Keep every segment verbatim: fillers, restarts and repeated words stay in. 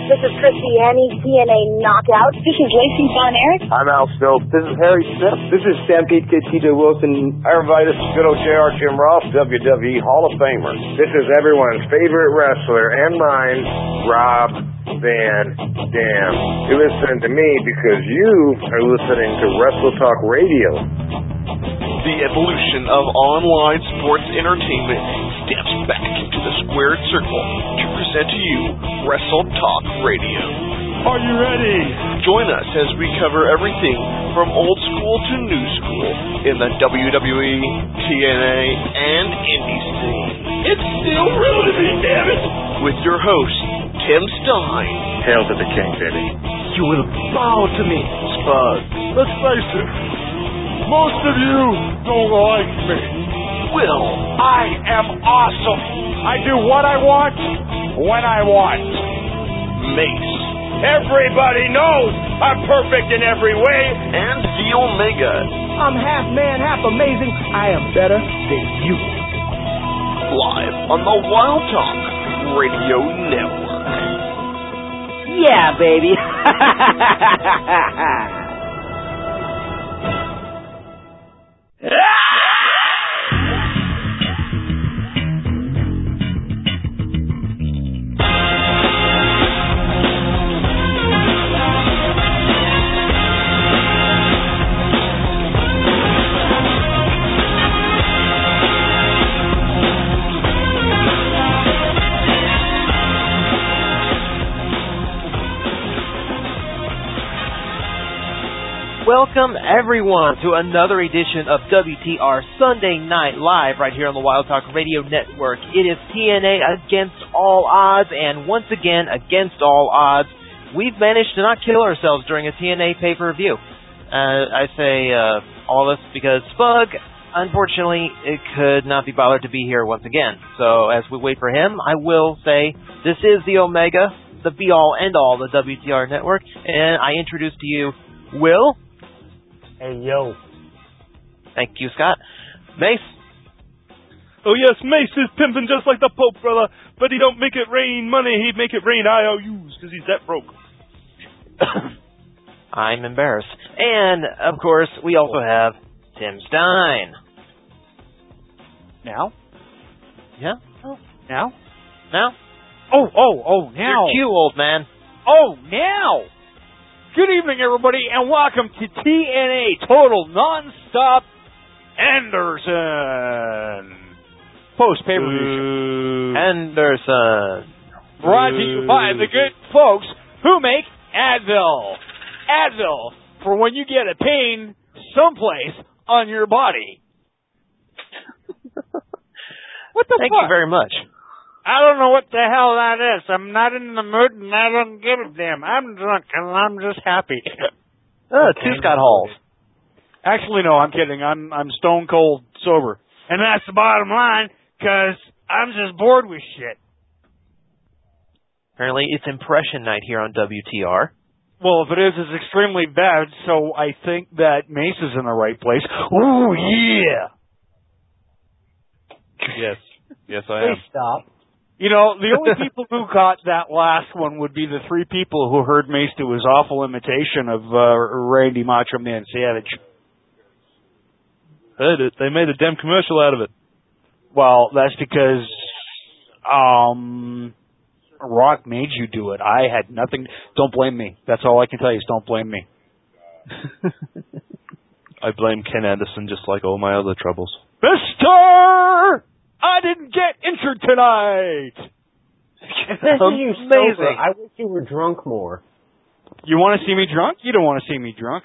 This is Christy Annie, T N A Knockout. This is Lacey Von Erich. I'm Al Stokes. This is Harry Smith. This is Stampede Kid T J Wilson. Hi, everybody. This is good old J R Jim Ross, W W E Hall of Famer. This is everyone's favorite wrestler and mine, Rob Van Dam. You listen to me because you are listening to Wrestle Talk Radio. The evolution of online sports entertainment steps back into the squared circle to present to you Wrestle Talk Radio. Are you ready? Join us as we cover everything from old school to new school in the W W E, T N A, and indie scene. It's still real to me, damn it! With your host, Tim Stein. Hail to the king, baby. You will bow to me, Spud. Let's face it, most of you don't like me. Will. I am awesome. I do what I want, when I want. Mace. Everybody knows I'm perfect in every way. And the Omega. I'm half man, half amazing. I am better than you. Live on the Wild Talk Radio Network. Yeah, baby. Welcome, everyone, to another edition of W T R Sunday Night Live right here on the Wild Talk Radio Network. It is T N A against all odds, and once again, against all odds, we've managed to not kill ourselves during a T N A pay-per-view. Uh, I say uh, all this because Spug, unfortunately, it could not be bothered to be here once again. So as we wait for him, I will say this is the Omega, the be-all, end-all of the W T R Network, and I introduce to you Will. Hey, yo. Thank you, Scott. Mace. Oh, yes, Mace is pimping just like the Pope, brother. But he don't make it rain money. He make it rain I O Us because he's that broke. I'm embarrassed. And, of course, we also have Tim Stein. Now? Yeah? Oh. Now? Now? Oh, oh, oh, now. You're cute, old man. Oh, now. Good evening, everybody, and welcome to T N A Total Nonstop Anderson post pay-per-view. Anderson. Brought to you by the good folks who make Advil. Advil for when you get a pain someplace on your body. What the Thank fuck? you very much. I don't know what the hell that is. I'm not in the mood and I don't give a damn. I'm drunk and I'm just happy. Oh, two Scott Halls. Actually, no, I'm kidding. I'm I'm stone cold sober. And that's the bottom line, because I'm just bored with shit. Apparently, it's impression night here on W T R. Well, if it is, it's extremely bad, so I think that Mace is in the right place. Ooh, yeah! Yes. Yes, I am. Please stop. You know, the only people who caught that last one would be the three people who heard Mace do his awful imitation of uh, Randy Macho Man Savage. Heard it. They made a damn commercial out of it. Well, that's because um, Rock made you do it. I had nothing. Don't blame me. That's all I can tell you is don't blame me. I blame Ken Anderson just like all my other troubles. Mister! I didn't get injured tonight! This is you sober. Amazing. I wish you were drunk more. You want to see me drunk? You don't want to see me drunk.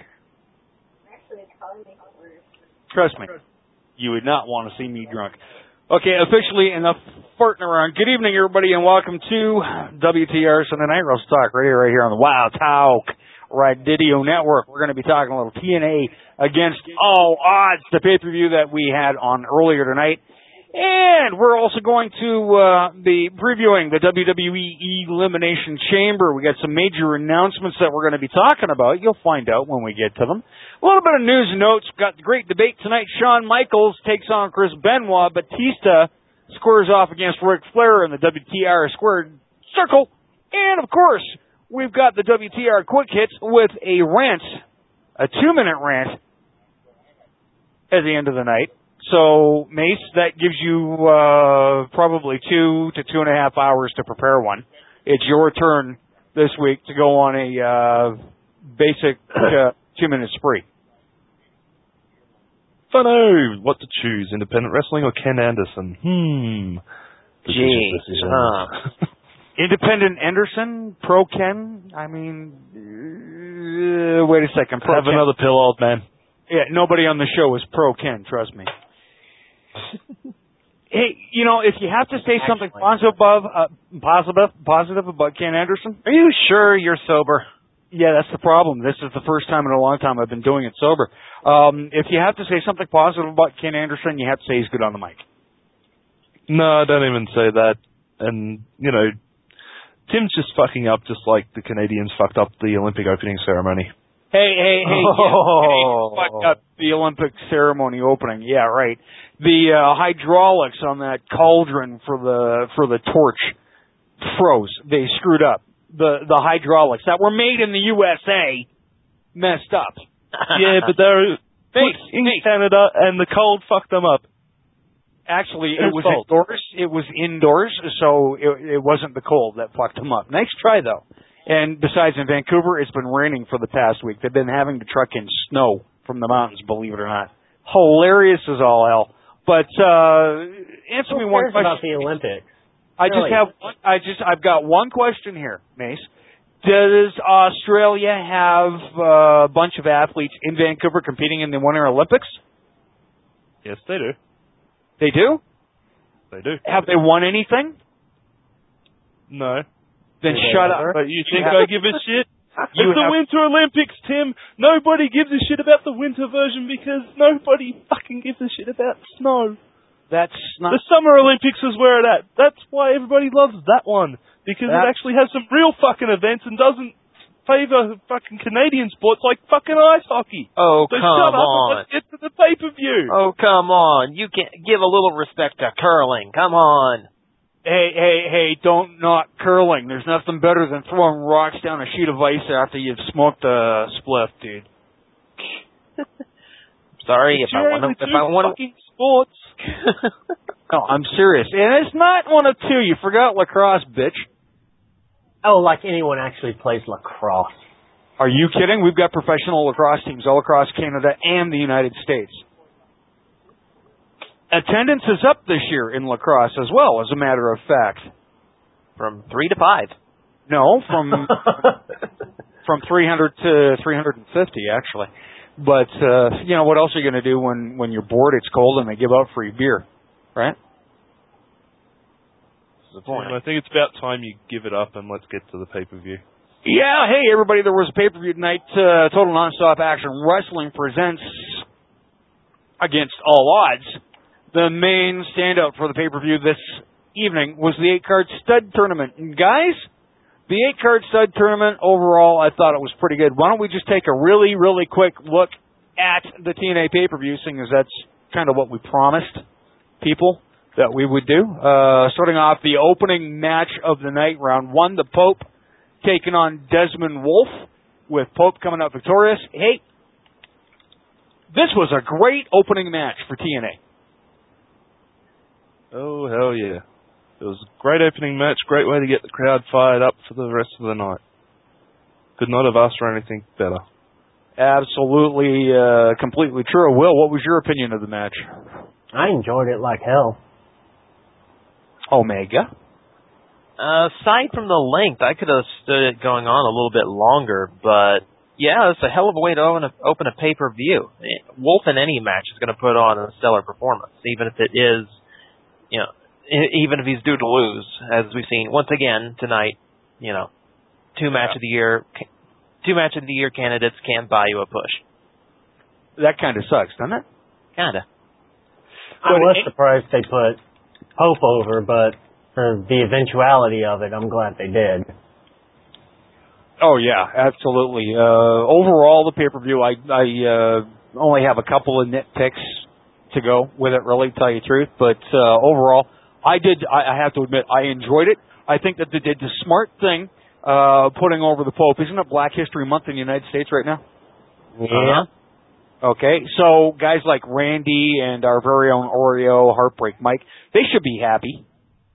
Trust me. You would not want to see me drunk. Okay, officially enough farting around. Good evening, everybody, and welcome to W T R Sunday Night Wrestle Talk Radio right here on the Wild Talk Radio Network. We're going to be talking a little T N A against all odds, the pay-per-view that we had on earlier tonight. And we're also going to uh, be previewing the W W E Elimination Chamber. We got some major announcements that we're going to be talking about. You'll find out when we get to them. A little bit of news and notes. We've got the great debate tonight. Shawn Michaels takes on Chris Benoit. Batista squares off against Ric Flair in the W T R Squared Circle. And, of course, we've got the W T R Quick Hits with a rant, a two-minute rant at the end of the night. So, Mace, that gives you uh, probably two to two and a half hours to prepare one. It's your turn this week to go on a uh, basic uh, two-minute spree. Funno, what to choose, independent wrestling or Ken Anderson? Hmm. Jeez. Huh. Independent Anderson, Pro Ken. I mean, uh, wait a second. Pro Have Ken. another pill, old man. Yeah, nobody on the show is Pro Ken. Trust me. Hey, you know, if you have to say something positive above, uh, positive, positive about Ken Anderson, Are you sure you're sober? yeah, that's the problem. This is the first time in a long time I've been doing it sober. Um, if you have to say something positive about Ken Anderson, you have to say he's good on the mic. No, don't even say that. And, you know, Tim's just fucking up just like the Canadians fucked up the Olympic opening ceremony. Hey, hey, hey, Oh. yeah, hey, fucked up the Olympic ceremony opening. Yeah, right. The uh, hydraulics on that cauldron for the for the torch froze. They screwed up. The the hydraulics that were made in the U S A messed up. Yeah, but they're Thanks, put in thanks. Canada and the cold fucked them up. Actually, it Whose was fault? indoors. It was indoors, so it, it wasn't the cold that fucked them up. Nice try, though. And besides, in Vancouver, it's been raining for the past week. They've been having to truck in snow from the mountains, believe it or not. Hilarious as all hell. But uh answer me Who one cares question. about the Olympics? I just Really? have one, I just I've got one question here, Mace. Does Australia have uh, a bunch of athletes in Vancouver competing in the Winter Olympics? Yes, they do. They do? They do. Have they won anything? No. Then Do they shut ever? up. But you think I give a shit? You It's the have- Winter Olympics, Tim. Nobody gives a shit about the winter version because nobody fucking gives a shit about snow. That's not. The Summer Olympics is where it at. That's why everybody loves that one. Because it That- actually has some real fucking events and doesn't favor fucking Canadian sports like fucking ice hockey. Oh, So come shut up on. and let's get to the pay-per-view. Oh, come on. You can give a little respect to curling. Come on. Hey, hey, hey, don't knock curling. There's nothing better than throwing rocks down a sheet of ice after you've smoked a spliff, dude. Sorry It's if I your want only to. If two I want fucking sports. No, I'm serious. And it's not one of two. You forgot lacrosse, bitch. Oh, like anyone actually plays lacrosse. Are you kidding? We've got professional lacrosse teams all across Canada and the United States. Attendance is up this year in lacrosse as well, as a matter of fact. From three to five. No, from from three hundred to three hundred fifty, actually. But, uh, you know, what else are you going to do when, when you're bored, it's cold, and they give out free beer, right? That's the point. And I think it's about time you give it up and let's get to the pay-per-view. Yeah, hey, everybody, there was a pay-per-view tonight. Uh, Total Nonstop Action Wrestling presents Against All Odds. The main standout for the pay-per-view this evening was the eight-card stud tournament. And guys, the eight-card stud tournament, overall, I thought it was pretty good. Why don't we just take a really, really quick look at the T N A pay-per-view, seeing as that's kind of what we promised people that we would do. Uh, starting off the opening match of the night, round one, the Pope taking on Desmond Wolf, with Pope coming out victorious. Hey, this was a great opening match for T N A. Oh, hell yeah. It was a great opening match, great way to get the crowd fired up for the rest of the night. Could not have asked for anything better. Absolutely, uh, completely true. Will, what was your opinion of the match? I enjoyed it like hell. Omega. Uh, aside from the length, I could have stood it going on a little bit longer, but yeah, it's a hell of a way to open a, open a pay-per-view. Wolf in any match is going to put on a stellar performance, even if it is, you know, even if he's due to lose, as we've seen once again tonight. You know, two match of the year, two match of the year candidates can't buy you a push. That kind of sucks, doesn't it? Kinda. I was surprised they put Pope over, but for the eventuality of it, I'm glad they did. Oh yeah, absolutely. Uh, overall, the pay-per-view, I, I uh, only have a couple of nitpicks to go with it, really, to tell you the truth. But uh, overall, I did. I, I have to admit, I enjoyed it. I think that they did the smart thing uh, putting over the Pope. Isn't it Black History Month in the United States right now? Yeah. Uh-huh. Okay, so guys like Randy and our very own Oreo, Heartbreak Mike, they should be happy.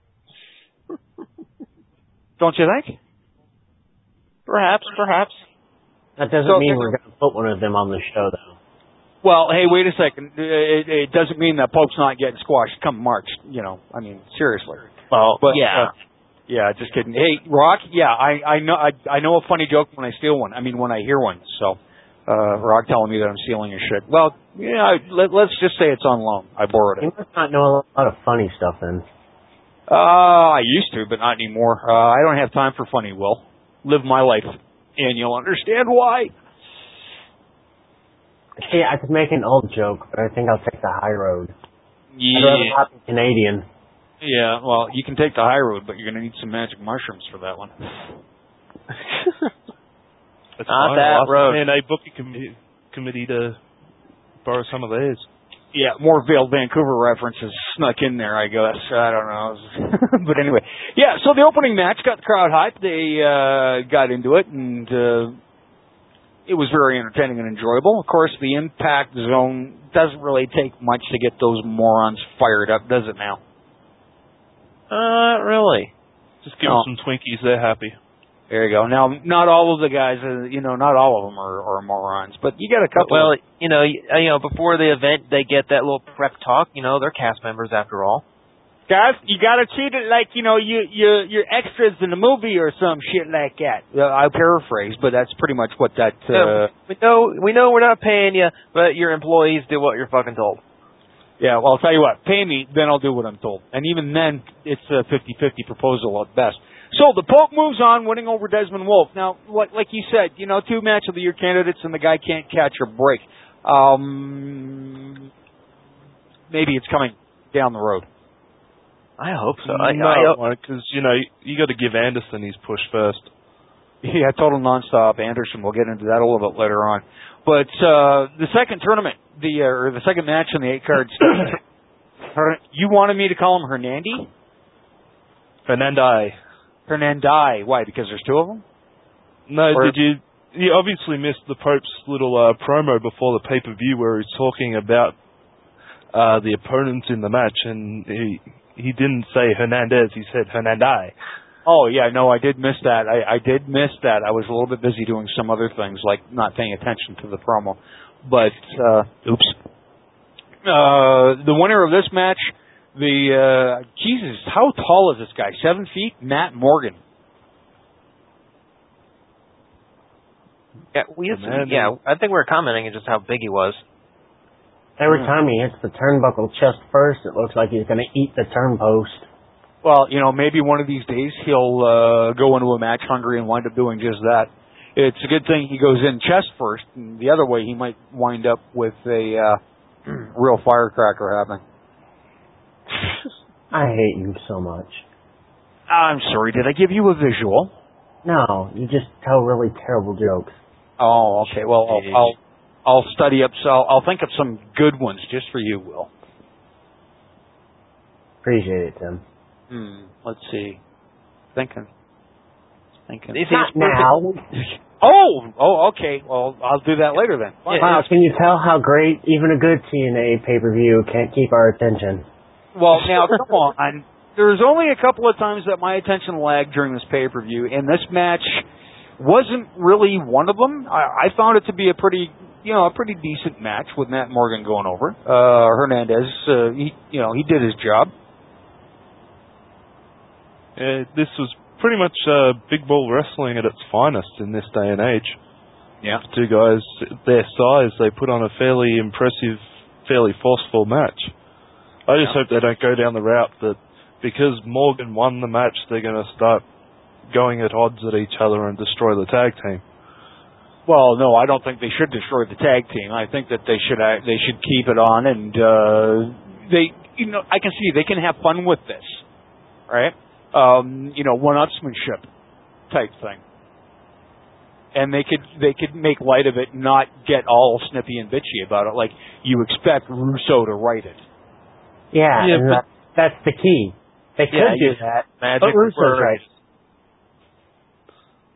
Don't you think? Perhaps, perhaps. That doesn't So- mean we're going to put one of them on the show, though. Well, hey, wait a second. It, it doesn't mean that Pope's not getting squashed come March. You know, I mean, seriously. Well, But, yeah. uh, yeah, just kidding. Hey, Rock. Yeah, I, I know. I, I know a funny joke when I steal one. I mean, when I hear one. So, uh, Rock telling me that I'm stealing your shit. Well, yeah. Let, let's just say it's on loan. I borrowed You it. must not know a lot of funny stuff, then. Uh, I used to, but not anymore. Uh, I don't have time for funny. Will live my life, and you'll understand why. See, I could make an old joke, but I think I'll take the high road. Yeah. I'd rather not be Canadian. Yeah. Well, you can take the high road, but you're going to need some magic mushrooms for that one. That's Not fine. that I'll ask road. the T N A booking committee, committee to borrow some of theirs. Yeah, more veiled Vancouver references snuck in there, I guess. I don't know. But anyway. Yeah, so the opening match got the crowd hyped. They uh, got into it, and uh, it was very entertaining and enjoyable. Of course, the Impact Zone doesn't really take much to get those morons fired up, does it now? Uh, really? Just give No. them some Twinkies, they're happy. There you go. Now, not all of the guys, uh, you know, not all of them are, are morons, but you got a couple. Well, of, you know, you, you know, before the event, they get that little prep talk. You know, they're cast members after all. guys, you got to treat it like you know you you you're extras in a movie or some shit like that. Uh, I paraphrase, but that's pretty much what that. Uh, we know we know we're not paying you, but your employees do what you're fucking told. Yeah, well, I'll tell you what. Pay me, then I'll do what I'm told. And even then, it's a fifty-fifty proposal at best. So the Pope moves on, winning over Desmond Wolfe. Now, like, like you said, you know, two match of the year candidates, and the guy can't catch a break. Um, maybe it's coming down the road. I hope so. I, no, because you know you got to give Anderson his push first. Yeah, total nonstop. Anderson. We'll get into that a little bit later on. But uh, the second tournament, the uh, or the second match in the eight cards. You wanted me to call him Hernandi? Hernandai. Hernandai. Why? Because there's two of them? No, Or- did you? You obviously missed the Pope's little uh, promo before the pay per view where he's talking about uh, the opponents in the match, and he he didn't say Hernandez. He said Hernandai. Oh, yeah, no, I did miss that. I, I did miss that. I was a little bit busy doing some other things, like not paying attention to the promo. But, uh, oops. Uh, the winner of this match, the, uh, Jesus, how tall is this guy? Seven feet? Matt Morgan. Yeah, we used to, yeah, I think we were commenting on just how big he was. Every time he hits the turnbuckle chest first, it looks like he's going to eat the turnpost. Well, you know, maybe one of these days he'll uh, go into a match hungry and wind up doing just that. It's a good thing he goes in chest first, and the other way he might wind up with a uh, real firecracker happening. I hate you so much. I'm sorry, did I give you a visual? No, you just tell really terrible jokes. Oh, okay. Well, I'll I'll, I'll study up. So I'll, I'll think of some good ones just for you, Will. Appreciate it, Tim. Hmm. Let's see. Thinking. Thinking. It's Not now. Oh. Oh. Okay. Well, I'll do that later then. Yeah, Wow, can you tell how great even a good T N A pay-per-view can't keep our attention? Well, now come on. There's only a couple of times that my attention lagged during this pay-per-view, and this match wasn't really one of them. I, I found it to be a pretty, you know, a pretty decent match with Matt Morgan going over. Uh, Hernandez, uh, he, you know, he did his job. Uh, this was pretty much uh, big ball wrestling at its finest in this day and age. Yeah. For two guys their size, they put on a fairly impressive, fairly forceful match. I just Yeah. hope they don't go down the route that because Morgan won the match, they're going to start going at odds at each other and destroy the tag team. Well, no, I don't think they should destroy the tag team. I think that they should uh, they should keep it on, and uh, they, you know, I can see they can have fun with this, right? Um, you know, one-upsmanship type thing, and they could they could make light of it, not get all snippy and bitchy about it, like you expect Russo to write it. Yeah, Yeah, and but- that, that's the key. They could Yeah, do you- that, Magic but Russo's words. right.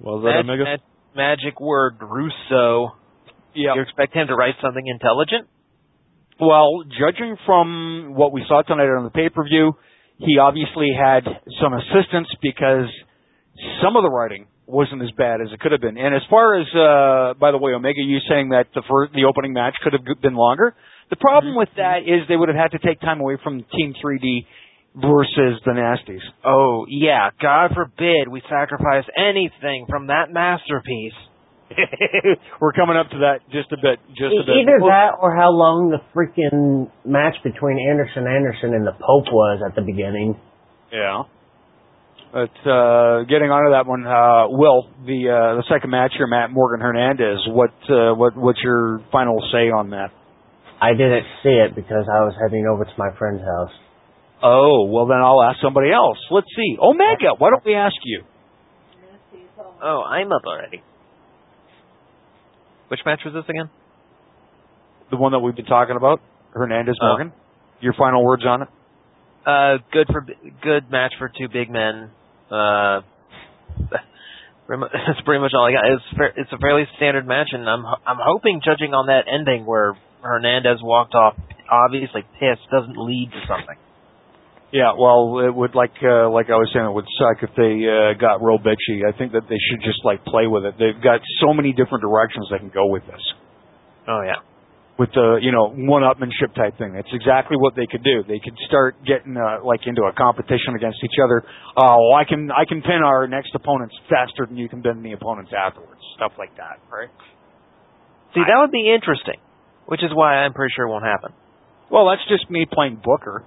Was that Mag- Omega? mag- magic word, Russo. Yeah. You expect him to write something intelligent? Well, judging from what we saw tonight on the pay-per-view, he obviously had some assistance because some of the writing wasn't as bad as it could have been. And as far as, uh, by the way, Omega, you saying that the first, the opening match could have been longer, the problem with that is they would have had to take time away from Team three D versus the Nasties. Oh, yeah. God forbid we sacrifice anything from that masterpiece. We're coming up to that just a bit. Just a bit. Either that or how long the freaking match between Anderson Anderson and the Pope was at the beginning. Yeah. But uh, getting onto that one, uh, Will, the uh, the second match here, Matt Morgan Hernandez. What uh, what what's your final say on that? I didn't see it because I was heading over to my friend's house. Oh, well then I'll ask somebody else. Let's see. Omega, why don't we ask you? Oh, I'm up already. Which match was this again? The one that we've been talking about, Hernandez Morgan. Oh. Your final words on it? Uh, good for good match for two big men. Uh, that's pretty much all I got. It's fa- it's a fairly standard match, and I'm I'm hoping, judging on that ending where Hernandez walked off, obviously pissed, doesn't lead to something. Yeah, well, it would like uh, like I was saying, it would suck if they uh, got real bitchy. I think that they should just like play with it. They've got so many different directions they can go with this. Oh yeah, with the you know one-upmanship type thing. That's exactly what they could do. They could start getting uh, like into a competition against each other. Oh, I can I can pin our next opponents faster than you can pin the opponents afterwards. Stuff like that, right? See, that would be interesting. Which is why I'm pretty sure it won't happen. Well, that's just me playing Booker.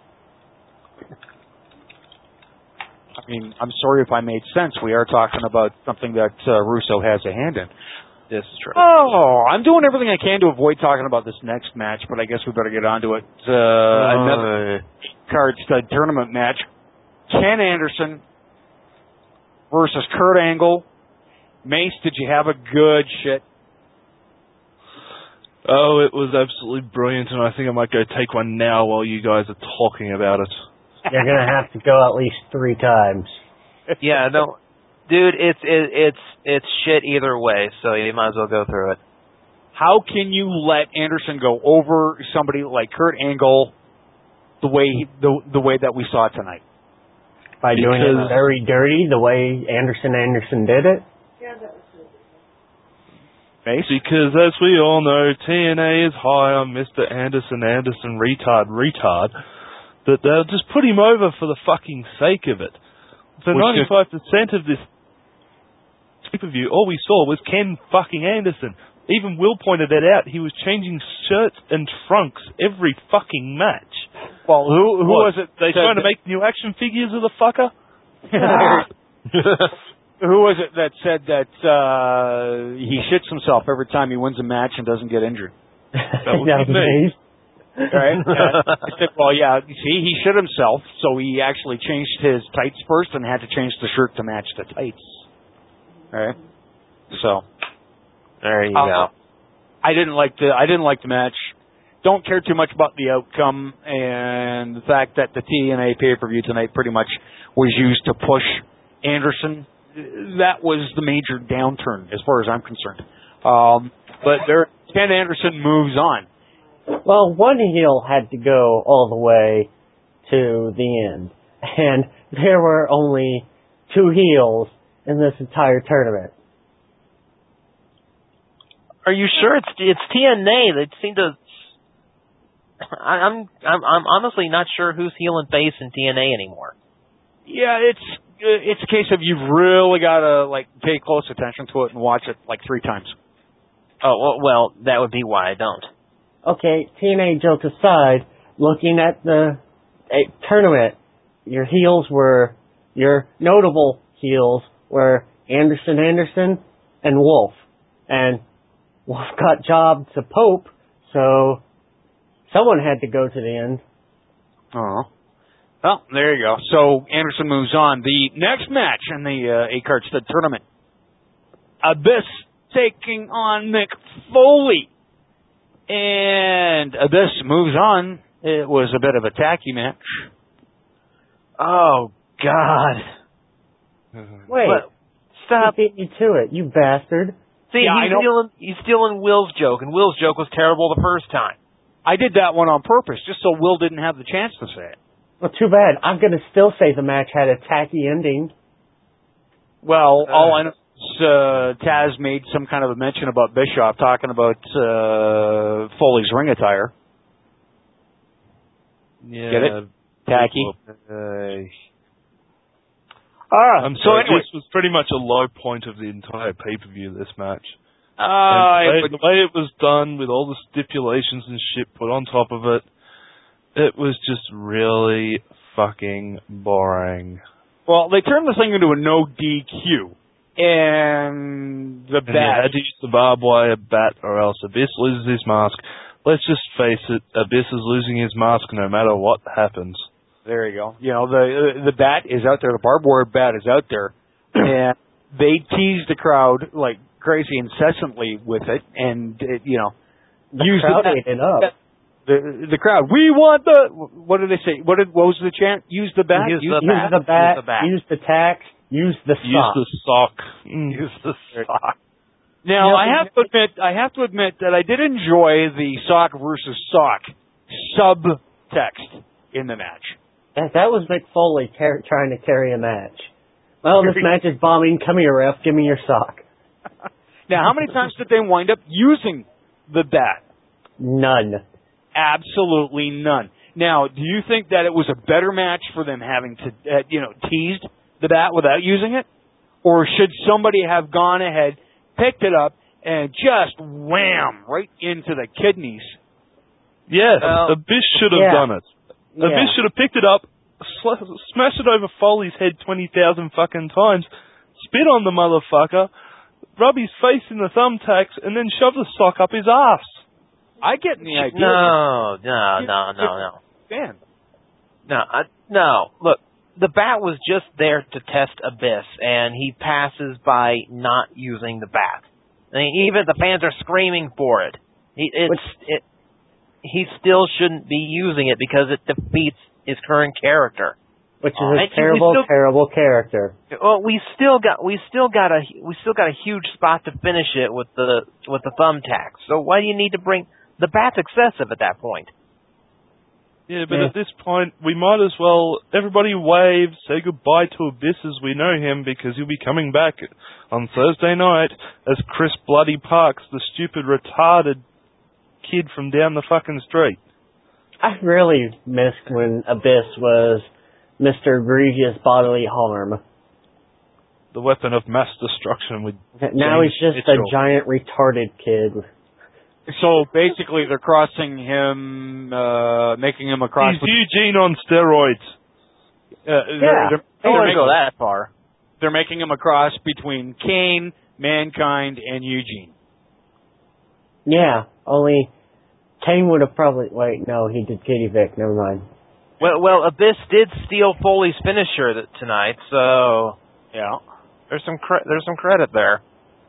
I mean, I'm sorry if I made sense. We are talking about something that uh, Russo has a hand in. This is true. Oh, I'm doing everything I can to avoid talking about this next match, but I guess we better get on to it. Uh, uh, another card stud tournament match. Ken Anderson versus Kurt Angle. Mace, did you have a good shit? Oh, it was absolutely brilliant, and I think I might go take one now while you guys are talking about it. You're going to have to go at least three times. Yeah, no, dude, it's it, it's it's shit either way, so you might as well go through it. How can you let Anderson go over somebody like Kurt Angle the way he, the the way that we saw tonight? By because doing it very dirty, the way Anderson Anderson did it? Yeah, that was good. Because as we all know, T N A is high on Mister Anderson Anderson retard retard. That they'll just put him over for the fucking sake of it. So ninety-five percent of this pay-per-view, all we saw was Ken fucking Anderson. Even Will pointed that out. He was changing shirts and trunks every fucking match. Well, who who what, was it? They trying to make new action figures of the fucker? Who was it that said that uh, he shits himself every time he wins a match and doesn't get injured? That was that me. Right? Uh, I said, well, yeah, see, he shit himself, so he actually changed his tights first and had to change the shirt to match the tights. All right? So. There you uh, go. I didn't like the I didn't like the match. Don't care too much about the outcome and the fact that the T N A pay-per-view tonight pretty much was used to push Anderson. That was the major downturn as far as I'm concerned. Um, but there, Ken Anderson moves on. Well, one heel had to go all the way to the end. And there were only two heels in this entire tournament. Are you sure it's it's T N A? They seem to. I, I'm I'm I'm honestly not sure who's heel and face in T N A anymore. Yeah, it's it's a case of you've really got to like pay close attention to it and watch it like three times. Oh well, well that would be why I don't. Okay, T N A joke aside, looking at the uh, tournament, your heels were your notable heels were Anderson Anderson and Wolf, and Wolf got jobbed to Pope, so someone had to go to the end. Oh. Well, there you go. So Anderson moves on. The next match in the uh, eight-card stud tournament, Abyss taking on Mick Foley. And Abyss moves on. It was a bit of a tacky match. Oh, God. Wait. What? Stop. He beat me to it, you bastard. See, Yeah, he's, stealing, he's stealing Will's joke, and Will's joke was terrible the first time. I did that one on purpose, just so Will didn't have the chance to say it. Well, too bad. I'm going to still say the match had a tacky ending. Well, Uh, all I know is uh, Taz made some kind of a mention about Bischoff talking about uh, Foley's ring attire. Yeah. Get it? Tacky. Uh, Ah, I'm so sorry, anyway. this was pretty much a low point of the entire pay-per-view, this match. Uh, And it the, way, the way it was done, with all the stipulations and shit put on top of it, it was just really fucking boring. well, they turned this thing into a no D Q. And the And you bat. had to use the barbed wire bat or else Abyss loses his mask. Let's just face it, Abyss is losing his mask no matter what happens. There you go. You know, the the bat is out there. The barbed wire bat is out there. And they tease the crowd like crazy incessantly with it. And, it, you know, The use crowd the, ate it up. The, the crowd, we want the, what did they say? What did, what was the chant? Use the bat? Use Use, the use bat. the bat, Use the bat. use the tax, use the Use sock. the sock. Mm. Use the sock. Now, Yeah, I have to admit, I have to admit that I did enjoy the sock versus sock subtext in the match. That, that was Mick Foley car- trying to carry a match. Well, this match is bombing. Come here, ref. Give me your sock. Now, how many times did they wind up using the bat? None. Absolutely none. Now, do you think that it was a better match for them having to, uh, you know, teased the bat without using it? Or should somebody have gone ahead, picked it up, and just wham, right into the kidneys? Yes, Well, Abyss should have yeah. done it. Yeah. Abyss should have picked it up, sl- smashed it over Foley's head twenty thousand fucking times, spit on the motherfucker, rub his face in the thumbtacks, and then shove the sock up his ass. I get the idea. No, no, no, no, no. Man. No, I, no. Look, the bat was just there to test Abyss, and he passes by not using the bat. I mean, even if the fans are screaming for it, he, it's, it, he still shouldn't be using it because it defeats his current character. Which is Oh, a and we terrible, still- terrible character. Well, we still got we still got a we still got a huge spot to finish it with the with the thumbtacks. So why do you need to bring the bat's excessive at that point? Yeah, but Yeah. at this point, we might as well, everybody wave, say goodbye to Abyss as we know him, because he'll be coming back on Thursday night as Chris Bloody Parks, the stupid, retarded kid from down the fucking street. I really missed when Abyss was Mister Egregious Bodily Harm. The weapon of mass destruction with Now James he's just Mitchell. a giant retarded kid. So basically, they're crossing him, uh, making him a cross. He's Eugene on steroids. Uh, they're, Yeah. they're, I don't they're want to making, go that far. they're making him a cross between Kane, Mankind, and Eugene. Yeah, only Kane would have probably... Wait, no, he did Kitty Vic. Never mind. Well, well, Abyss did steal Foley's finisher th- tonight, so Yeah. there's some cre- there's some credit there.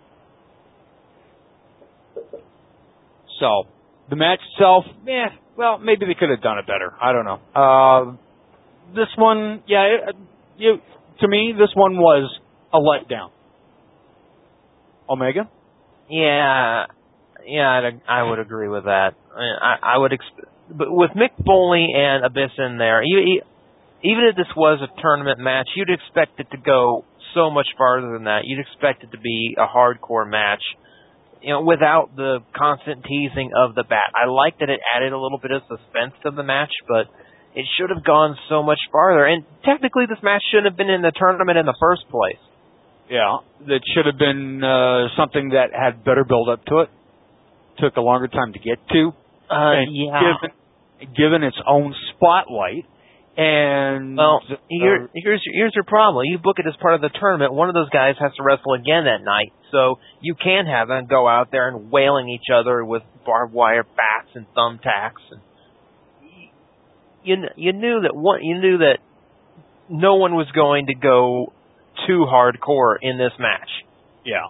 So the match itself, eh, well, maybe they could have done it better. I don't know. Uh, this one, yeah, it, you, to me, this one was a letdown. Omega? Yeah, yeah, I'd, I would agree with that. I, mean, I, I would, exp- but with Mick Foley and Abyss in there, you, you, even if this was a tournament match, you'd expect it to go so much farther than that. You'd expect it to be a hardcore match, you know, without the constant teasing of the bat. I like that it added a little bit of suspense to the match, but it should have gone so much farther. And technically, this match shouldn't have been in the tournament in the first place. Yeah, that should have been uh, something that had better build up to it. Took a longer time to get to. Uh, and yeah. Given, given its own spotlight. And Well, uh, here, here's here's your problem. You book it as part of the tournament. One of those guys has to wrestle again that night, so you can have them go out there and wailing each other with barbed wire bats and thumbtacks. And you you knew that one you knew that no one was going to go too hardcore in this match. yeah.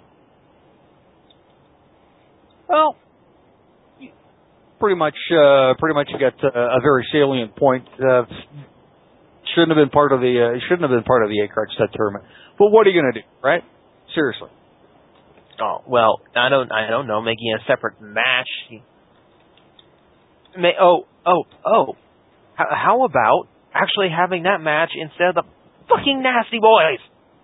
Well, pretty much, uh, pretty much, you got uh, a very salient point. Uh, shouldn't have been part of the. Uh, shouldn't have been part of the eight card set tournament. But what are you going to do, right? Seriously. Oh well, I don't. I don't know. Making a separate match. May, oh, oh, oh. H- how about actually having that match instead of the fucking Nasty Boys?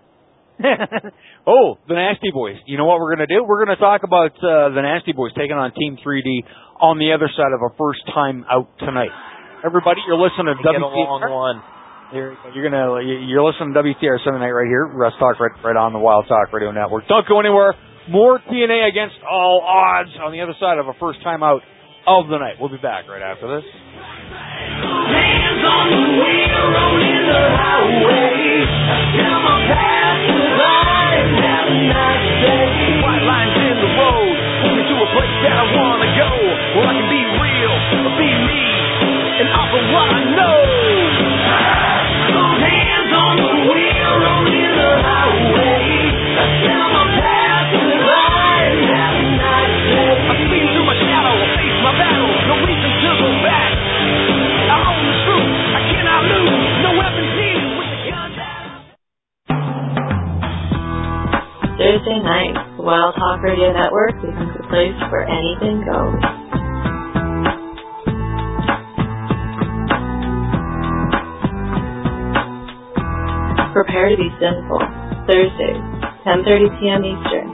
Oh, the Nasty Boys. You know what we're going to do? We're going to talk about uh, the Nasty Boys taking on Team three D on the other side of a first time out tonight. Everybody, you're listening to W T R. Get a long one. You're, you're gonna you're listening to W T R Sunday Night right here. Russ Talk right, right on the Wild Talk Radio Network. Don't go anywhere. More T N A against all odds on the other side of a first time out of the night. We'll be back right after this. Hands on the wheel, rolling the highway. Till my past is lying down a nice day. White lines in the road, moving to a place that I wanna go, where I can be real, be me, and offer what I know. Hands on the wheel, rolling the highway. Till my past is lying down a nice day. I see through my shadow, I face my battle, no reason to go back. I own the truth, I cannot lose, no weapons needed with the gun that Thursday night, the Wild Talk Radio Network becomes a place where anything goes. Prepare to be sinful. Thursdays, ten thirty p.m. Eastern.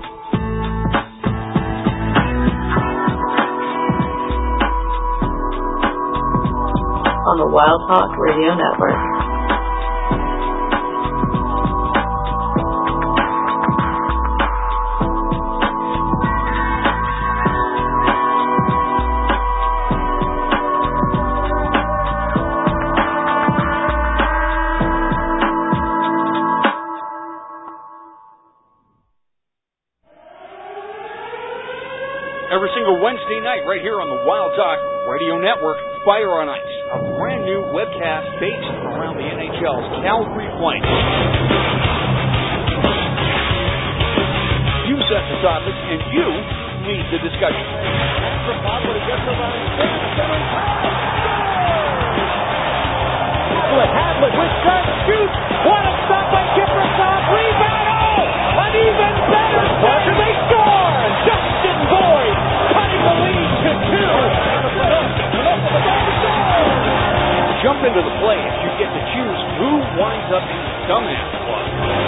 On the Wild Talk Radio Network. Every single Wednesday night right here on the Wild Talk Radio Network, Fire on Ice, a brand new webcast based around the N H L's Calgary Flames. You set the topic and you lead the discussion. Hadley with gun shoots. What a stop by Kiprusoff. Rebound. Oh, an even better Parker. They score. Justin Boyd cutting the lead to two. Jump into the play if you get to choose who winds up in the Dumbass Club.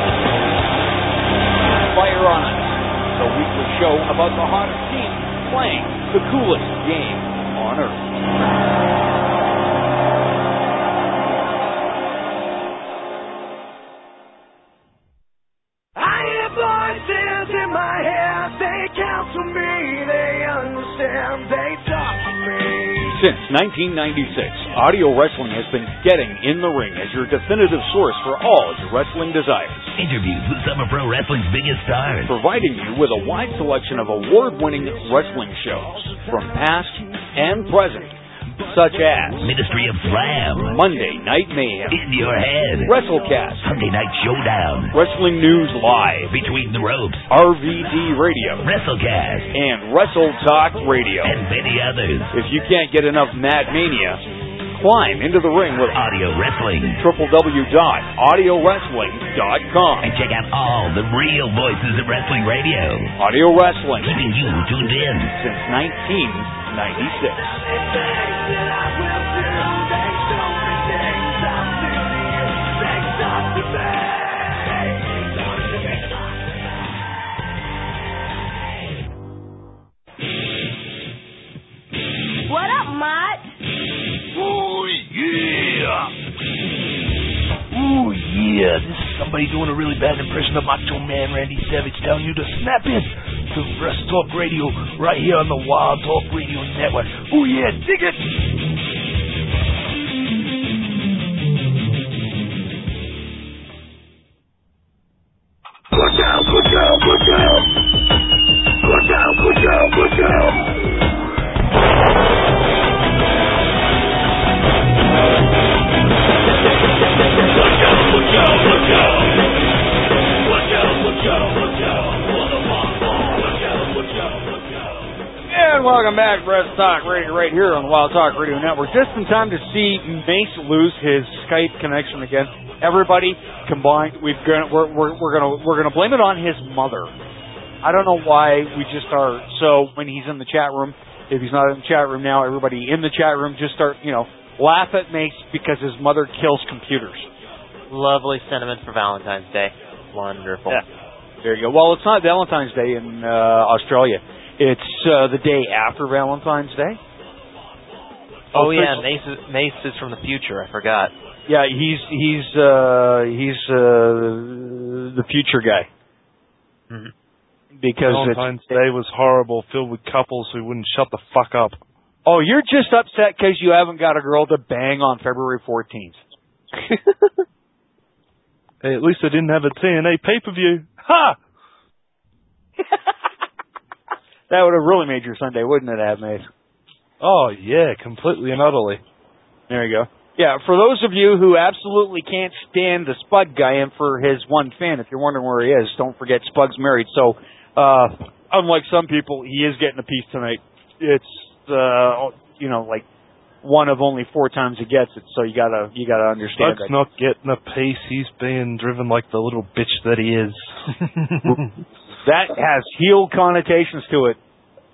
Fire on Ice, the weekly show about the hottest team playing the coolest game on earth. voices in my head, they counsel me, they understand, they talk to me. Since nineteen ninety-six, Audio Wrestling has been getting in the ring as your definitive source for all your wrestling desires. Interviews with some of pro wrestling's biggest stars. Providing you with a wide selection of award-winning wrestling shows from past and present, such as Ministry of Slam, Monday Night Mayhem, In Your Head, WrestleCast, Sunday Night Showdown, Wrestling News Live, Between the Ropes, R V D Radio, WrestleCast, and Wrestle Talk Radio, and many others. If you can't get enough Mad Mania, climb into the ring with Audio Wrestling. w w w dot audio wrestling dot com. And check out all the real voices of wrestling radio. Audio Wrestling. Keeping you tuned in since nineteen ninety-six. What up, Mott? Oh, yeah! Oh, yeah, this is somebody doing a really bad impression of Macho Man Randy Savage telling you to snap in to Russ Talk Radio right here on the Wild Talk Radio Network. Oh, yeah, dig it! Look out, look out, look out. Look out, look out, look out. And and welcome back to Wrestle Talk Radio right here on the Wild Talk Radio Network. Just in time to see Mace lose his Skype connection again. Everybody combined, we've gonna, we're we're we're gonna we're gonna blame it on his mother. I don't know why we just are. So when he's in the chat room, if he's not in the chat room now, everybody in the chat room just start, you know, laugh at Mace because his mother kills computers. Lovely sentiment for Valentine's Day. Wonderful. Yeah. There you go. Well, it's not Valentine's Day in uh, Australia. It's uh, the day after Valentine's Day. Oh, oh yeah, Mace is, Mace is from the future. I forgot. Yeah, he's he's uh, he's uh, the future guy. Mm-hmm. Because Valentine's Day was horrible, filled with couples who wouldn't shut the fuck up. Oh, you're just upset because you haven't got a girl to bang on February fourteenth. Hey, at least I didn't have a T N A pay-per-view. Ha! That would have really made your Sunday, wouldn't it, have, Mace? Oh, yeah, completely and utterly. There you go. Yeah, for those of you who absolutely can't stand the Spud guy, and for his one fan, if you're wondering where he is, don't forget Spud's married. So, uh, unlike some people, he is getting a piece tonight. It's, uh, you know, like one of only four times he gets it, so you gotta, you gotta understand Spud's that. not getting a piece. He's being driven like the little bitch that he is. That has heel connotations to it.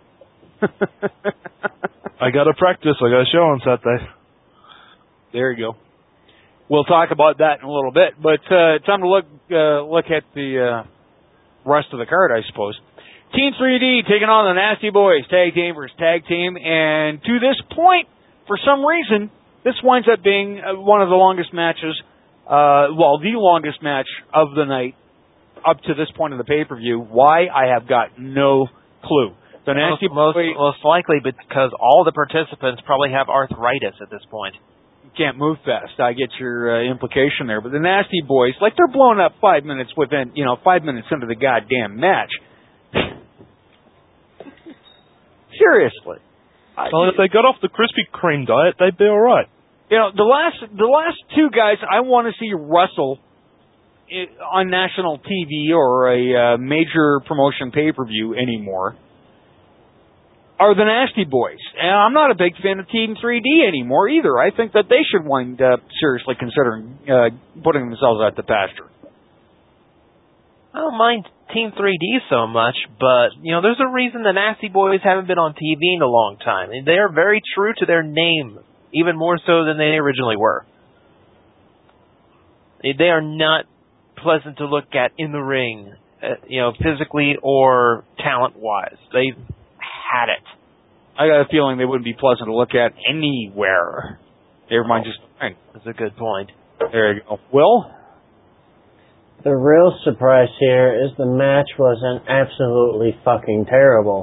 I gotta practice. I got a show on Saturday. There you go. We'll talk about that in a little bit, but uh, time to look uh, look at the uh, rest of the card, I suppose. Team three D taking on the Nasty Boys, tag team versus tag team, and to this point, for some reason, this winds up being one of the longest matches, uh, well, the longest match of the night up to this point of the pay-per-view. Why? I have got no clue. The Nasty most, Boys... Most, most likely because all the participants probably have arthritis at this point. Can't move fast. I get your uh, implication there. But the Nasty Boys, like they're blown up five minutes within, you know, five minutes into the goddamn match. Seriously. Well, if they got off the Krispy Kreme diet, they'd be all right. You know, the last the last two guys I want to see wrestle on national T V or a uh, major promotion pay-per-view anymore are the Nasty Boys. And I'm not a big fan of Team three D anymore either. I think that they should wind up seriously considering uh, putting themselves out the pasture. I don't mind Team three D so much, but, you know, there's a reason the Nasty Boys haven't been on T V in a long time. They are very true to their name, even more so than they originally were. They are not pleasant to look at in the ring, uh, you know, physically or talent-wise. They've had it. I got a feeling they wouldn't be pleasant to look at anywhere. Never mind, just right. That's a good point. There you go. Will? The real surprise here is the match wasn't absolutely fucking terrible.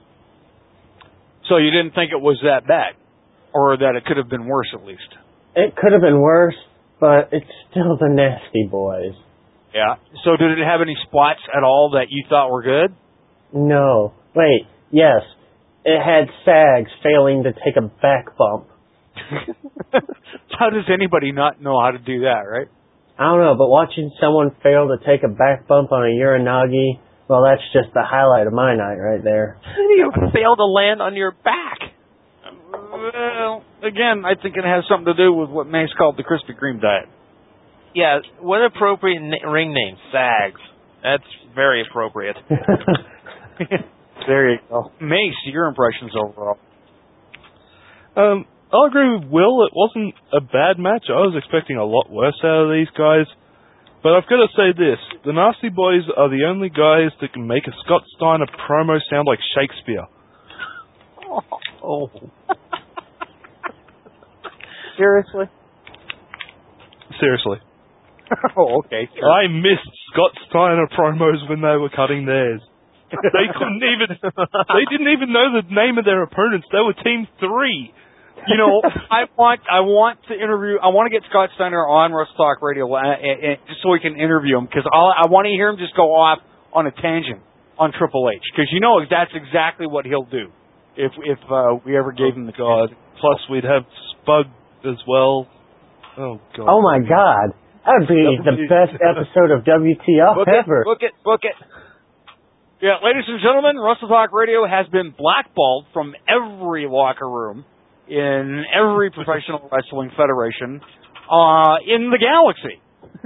So you didn't think it was that bad? Or that it could have been worse, at least? It could have been worse, but it's still the Nasty Boys. Yeah. So did it have any spots at all that you thought were good? No. Wait, yes. It had Sags failing to take a back bump. How does anybody not know how to do that, right? I don't know, but watching someone fail to take a back bump on a Uranagi, well, that's just the highlight of my night right there. You fail to land on your back. Well, again, I think it has something to do with what Mace called the Krispy Kreme diet. Yeah, what an appropriate na- ring name, Sags. That's very appropriate. There you go. Mace, your impressions overall? Um, I'll agree with Will. It wasn't a bad match. I was expecting a lot worse out of these guys. But I've got to say this. The Nasty Boys are the only guys that can make a Scott Steiner promo sound like Shakespeare. Oh. Seriously? Seriously. Oh, okay. Sure. I missed Scott Steiner promos when they were cutting theirs. They couldn't even, they didn't even know the name of their opponents. They were Team three. You know, I want, I want to interview, I want to get Scott Steiner on Wrestle Talk Radio, uh, uh, just so we can interview him, because I want to hear him just go off on a tangent on Triple H, because you know that's exactly what he'll do if if uh, we ever gave oh, him the God. chance. Plus, we'd have Spud as well. Oh God. Oh my God. That would be the best episode of W T F book ever. It, book it, book it. Yeah, ladies and gentlemen, Wrestle Talk Radio has been blackballed from every locker room in every professional wrestling federation uh, in the galaxy.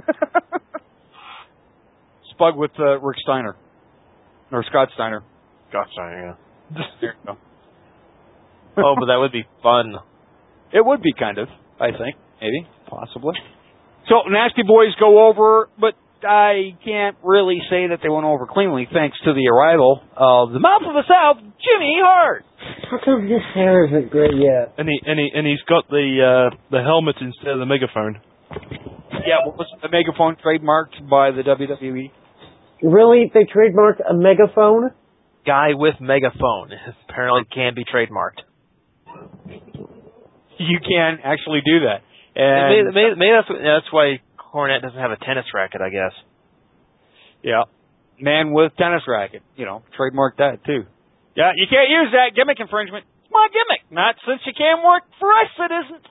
Spug with uh, Rick Steiner. Or Scott Steiner. Scott Steiner, yeah. There you go. Oh, but that would be fun. It would be kind of, I think. Maybe. Possibly. So, Nasty Boys go over, but I can't really say that they went over cleanly thanks to the arrival of the Mouth of the South, Jimmy Hart. How come his hair isn't gray yet? And he and he and he's got the uh, the helmet instead of the megaphone. Yeah, well, wasn't the megaphone trademarked by the W W E? Really? They trademarked a megaphone? Guy with megaphone apparently can be trademarked. You can actually do that. And maybe, maybe, maybe that's that's why Cornette doesn't have a tennis racket, I guess. Yeah. Man with tennis racket. You know, trademark that too. Yeah, you can't use that. Gimmick infringement. It's my gimmick. Not since you can't work for us, it isn't.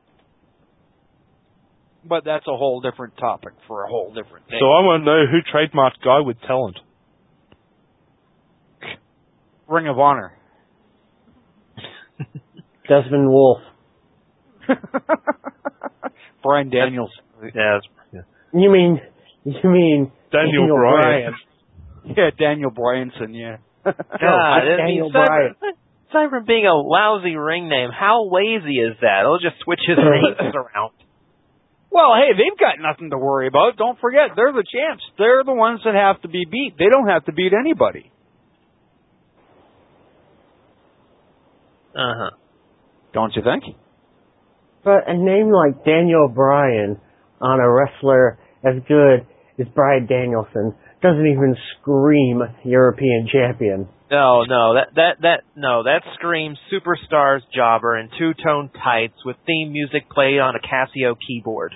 But that's a whole different topic for a whole different day. So I want to know who trademarked Guy with Talent. Ring of Honor. Desmond Wolfe. Brian Daniels. Yeah, yeah. You mean, you mean Daniel, Daniel Bryan. Bryan. Yeah, Daniel Bryanson, yeah. God, no, I Daniel mean, aside, Bryan. from, aside from being a lousy ring name, how lazy is that? They'll just switch his names around. Well, hey, they've got nothing to worry about. Don't forget, they're the champs. They're the ones that have to be beat. They don't have to beat anybody. Uh-huh. Don't you think? But a name like Daniel Bryan on a wrestler as good as Bryan Danielson doesn't even scream European champion. No, no, that that that no, that screams superstars jobber in two-tone tights with theme music played on a Casio keyboard.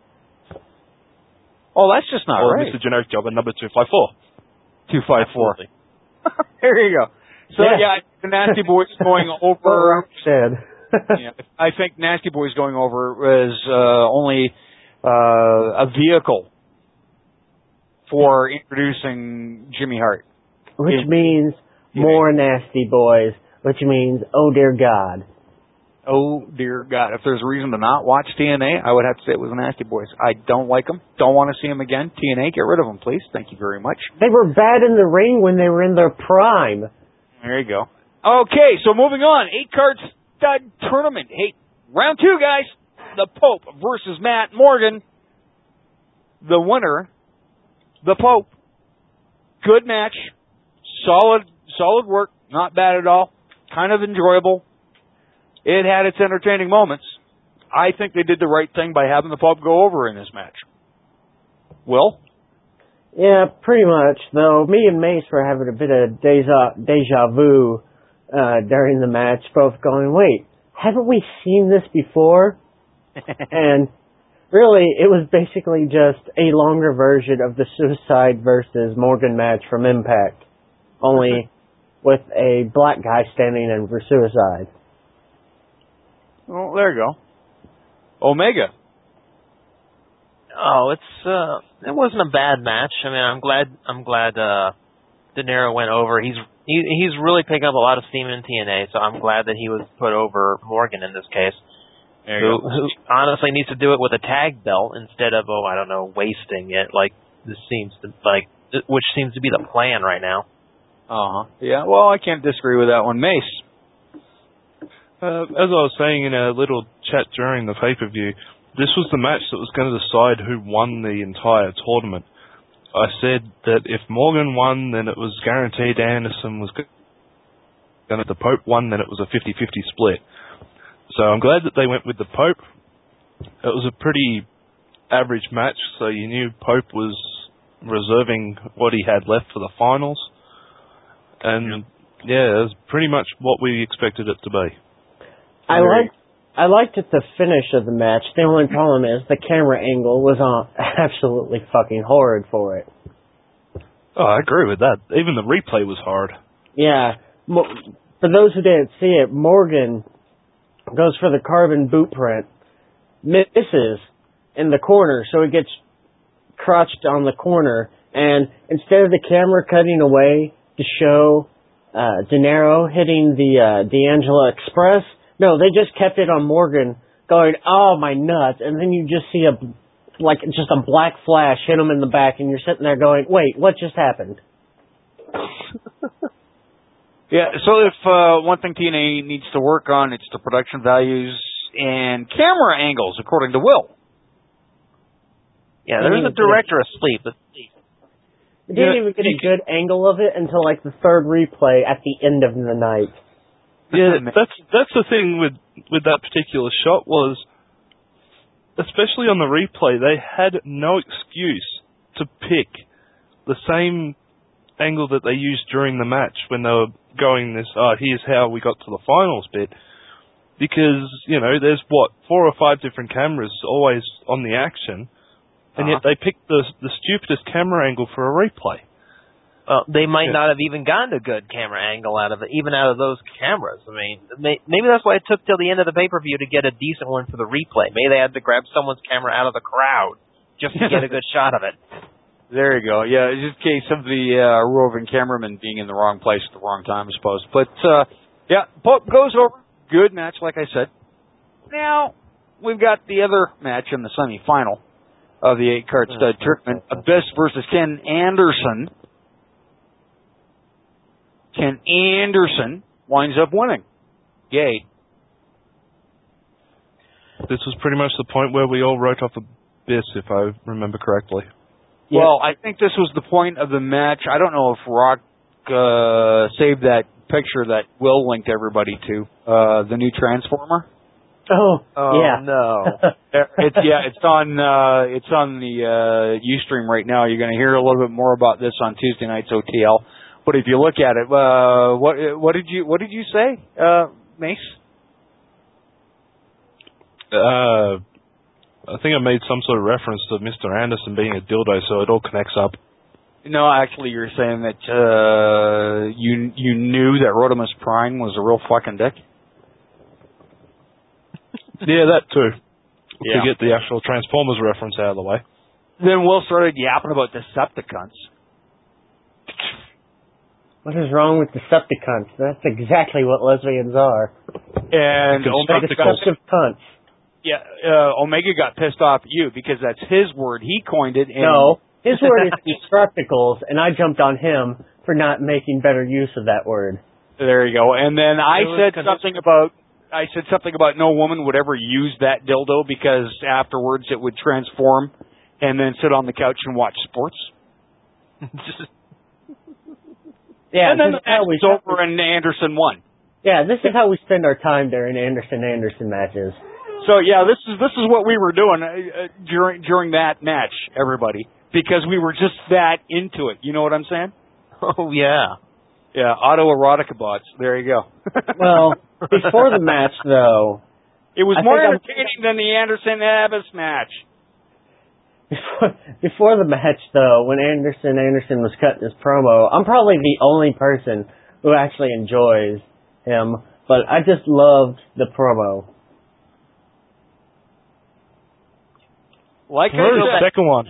Oh, that's just not or right. Mister Generic Jobber number two five four. Two five four. There you go. So Yeah. yeah, the Nasty Boys going over. Said. Yeah, I think Nasty Boys going over is uh, only uh, a vehicle for introducing Jimmy Hart. Which In- means more Nasty Boys, which means, oh dear God. Oh dear God! If there's a reason to not watch T N A, I would have to say it was the Nasty Boys. I don't like them. Don't want to see them again. T N A, get rid of them, please. Thank you very much. They were bad in the ring when they were in their prime. There you go. Okay, so moving on. Eight card stud tournament. Hey, round two, guys. The Pope versus Matt Morgan. The winner, the Pope. Good match. Solid, solid work. Not bad at all. Kind of enjoyable. It had its entertaining moments. I think they did the right thing by having the Pope go over in this match. Will? Yeah, pretty much. Though me and Mace were having a bit of deja, deja vu uh, during the match, both going, wait, haven't we seen this before? And really, it was basically just a longer version of the Suicide versus Morgan match from Impact, only with a black guy standing in for Suicide. Well, there you go. Omega. Oh, it's uh, it wasn't a bad match. I mean, I'm glad I'm glad uh, De Niro went over. He's he, he's really picking up a lot of steam in T N A, so I'm glad that he was put over Morgan in this case. There you Who, go. who honestly needs to do it with a tag belt instead of oh I don't know wasting it like this seems to like which seems to be the plan right now. Uh huh. Yeah. Well, I can't disagree with that one, Mace. Uh, as I was saying in a little chat during the pay-per-view, this was the match that was going to decide who won the entire tournament. I said that if Morgan won, then it was guaranteed Anderson was going to. If the Pope won, then it was a fifty-fifty split. So I'm glad that they went with the Pope. It was a pretty average match, so you knew Pope was reserving what he had left for the finals. And, yeah, it was pretty much what we expected it to be. I liked, I liked it, the finish of the match. The only problem is the camera angle was on absolutely fucking horrid for it. Oh, I agree with that. Even the replay was hard. Yeah. Mo- for those who didn't see it, Morgan goes for the carbon boot print, misses in the corner, so it gets crotched on the corner, and instead of the camera cutting away to show uh, De Niro hitting the uh, D'Angelo Express. No, they just kept it on Morgan going, oh, my nuts. And then you just see a, like, just a black flash hit him in the back, and you're sitting there going, wait, what just happened? Yeah, so if uh, one thing T N A needs to work on, it's the production values and camera angles, according to Will. Yeah, there's a director asleep. But we didn't even get a good angle of it until like the third replay at the end of the night. Yeah, that's that's the thing with with that particular shot was, especially on the replay, they had no excuse to pick the same angle that they used during the match when they were going this, oh, here's how we got to the finals bit. Because, you know, there's what, four or five different cameras always on the action, and uh-huh. yet they picked the the stupidest camera angle for a replay. Well, they might yeah. not have even gotten a good camera angle out of it, even out of those cameras. I mean, may, maybe that's why it took till the end of the pay-per-view to get a decent one for the replay. Maybe they had to grab someone's camera out of the crowd just to get a good shot of it. There you go. Yeah, it's just a case of the uh, roving cameraman being in the wrong place at the wrong time, I suppose. But, uh, yeah, Pope goes over. Good match, like I said. Now, we've got the other match in the semifinal of the eight-card stud tournament. Abyss versus Ken Anderson. Ken Anderson winds up winning. Yay. This was pretty much the point where we all wrote off Abyss, if I remember correctly. Well, I think this was the point of the match. I don't know if Rock uh, saved that picture that Will linked everybody to, uh, the new Transformer. Oh, oh yeah. no. it's yeah, it's on uh, it's on the uh, Ustream right now. You're going to hear a little bit more about this on Tuesday night's O T L. But if you look at it, uh, what what did you what did you say, uh, Mace? Uh. I think I made some sort of reference to Mister Anderson being a dildo, so it all connects up. No, actually, you're saying that uh, you you knew that Rodimus Prime was a real fucking dick. Yeah, that too. Yeah. To get the actual Transformers reference out of the way. Then Will started yapping about Decepticons. What is wrong with Decepticons? That's exactly what lesbians are. And Omega deceptive cunts. Yeah, uh, Omega got pissed off at you because that's his word. He coined it. And no, his word is Destructicals, and I jumped on him for not making better use of that word. There you go. And then I said something about I said something about no woman would ever use that dildo because afterwards it would transform and then sit on the couch and watch sports. Yeah, and then the this is how match we was over and Anderson won. Yeah, this is how we spend our time during Anderson Anderson matches. So yeah, this is this is what we were doing uh, during during that match, everybody, because we were just that into it. You know what I'm saying? Oh yeah, yeah. Autoerotica bots. There you go. Well, before the match, though, it was I more think entertaining I'm... than the Anderson Abyss match. Before, before the match, though, when Anderson Anderson was cutting his promo, I'm probably the only person who actually enjoys him, but I just loved the promo. Like Where's I the second one?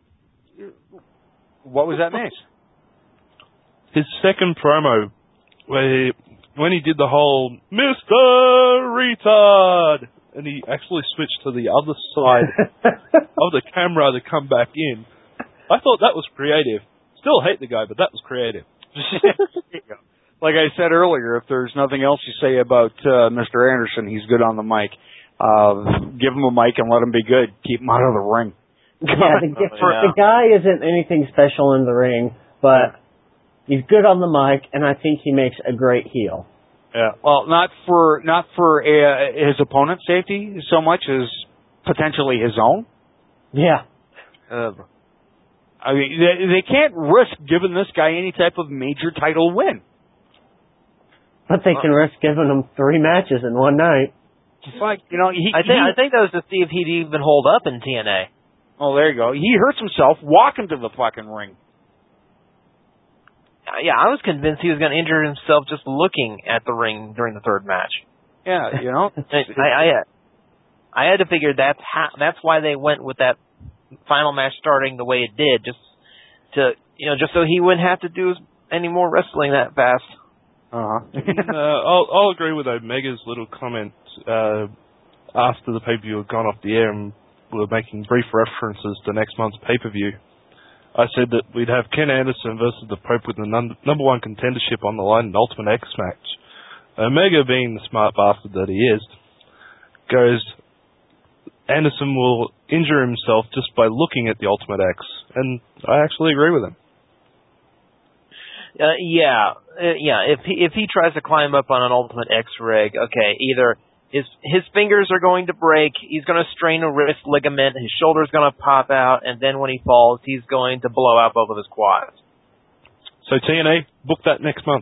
What was that, Mace? His second promo, where he, when he did the whole Mister Retard, and he actually switched to the other side of the camera to come back in. I thought that was creative. Still hate the guy, but that was creative. Like I said earlier, if there's nothing else you say about uh, Mister Anderson, he's good on the mic. Uh, give him a mic and let him be good. Keep him out of the ring. Yeah, the, the guy isn't anything special in the ring, but he's good on the mic, and I think he makes a great heel. Yeah. Well, not for not for uh, his opponent's safety so much as potentially his own. Yeah. Uh, I mean, they, they can't risk giving this guy any type of major title win. But they can risk giving him three matches in one night. Just like, you know, he, I think he, I think that was to see if he'd even hold up in T N A. Oh, there you go. He hurts himself walking to the fucking ring. Yeah, I was convinced he was going to injure himself just looking at the ring during the third match. Yeah, you know. I, I I had to figure that's how, that's why they went with that final match starting the way it did, just to you know, just so he wouldn't have to do as any more wrestling that fast. Uh-huh. uh, I'll, I'll agree with Omega's little comment uh, after the pay-per-view had gone off the air and we were making brief references to next month's pay-per-view. I said that we'd have Ken Anderson versus the Pope with the num- number one contendership on the line in an Ultimate X match. Omega, being the smart bastard that he is, goes, Anderson will injure himself just by looking at the Ultimate X, and I actually agree with him. Uh, yeah, uh, yeah. If he if he tries to climb up on an Ultimate X rig, okay, either his his fingers are going to break, he's going to strain a wrist ligament, his shoulder's going to pop out, and then when he falls, he's going to blow out both of his quads. So T N A, book that next month.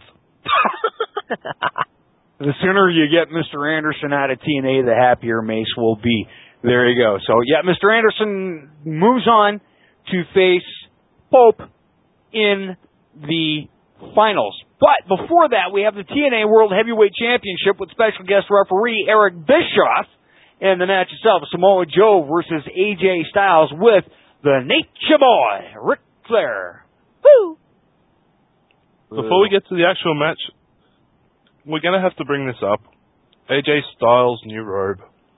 The sooner you get Mister Anderson out of T N A, the happier Mace will be. There you go. So, yeah, Mister Anderson moves on to face Pope in the finals. But before that, we have the T N A World Heavyweight Championship with special guest referee Eric Bischoff. And the match itself, Samoa Joe versus A J Styles with the Nature Boy, Ric Flair. Woo! Before we get to the actual match, we're going to have to bring this up. A J Styles' new robe.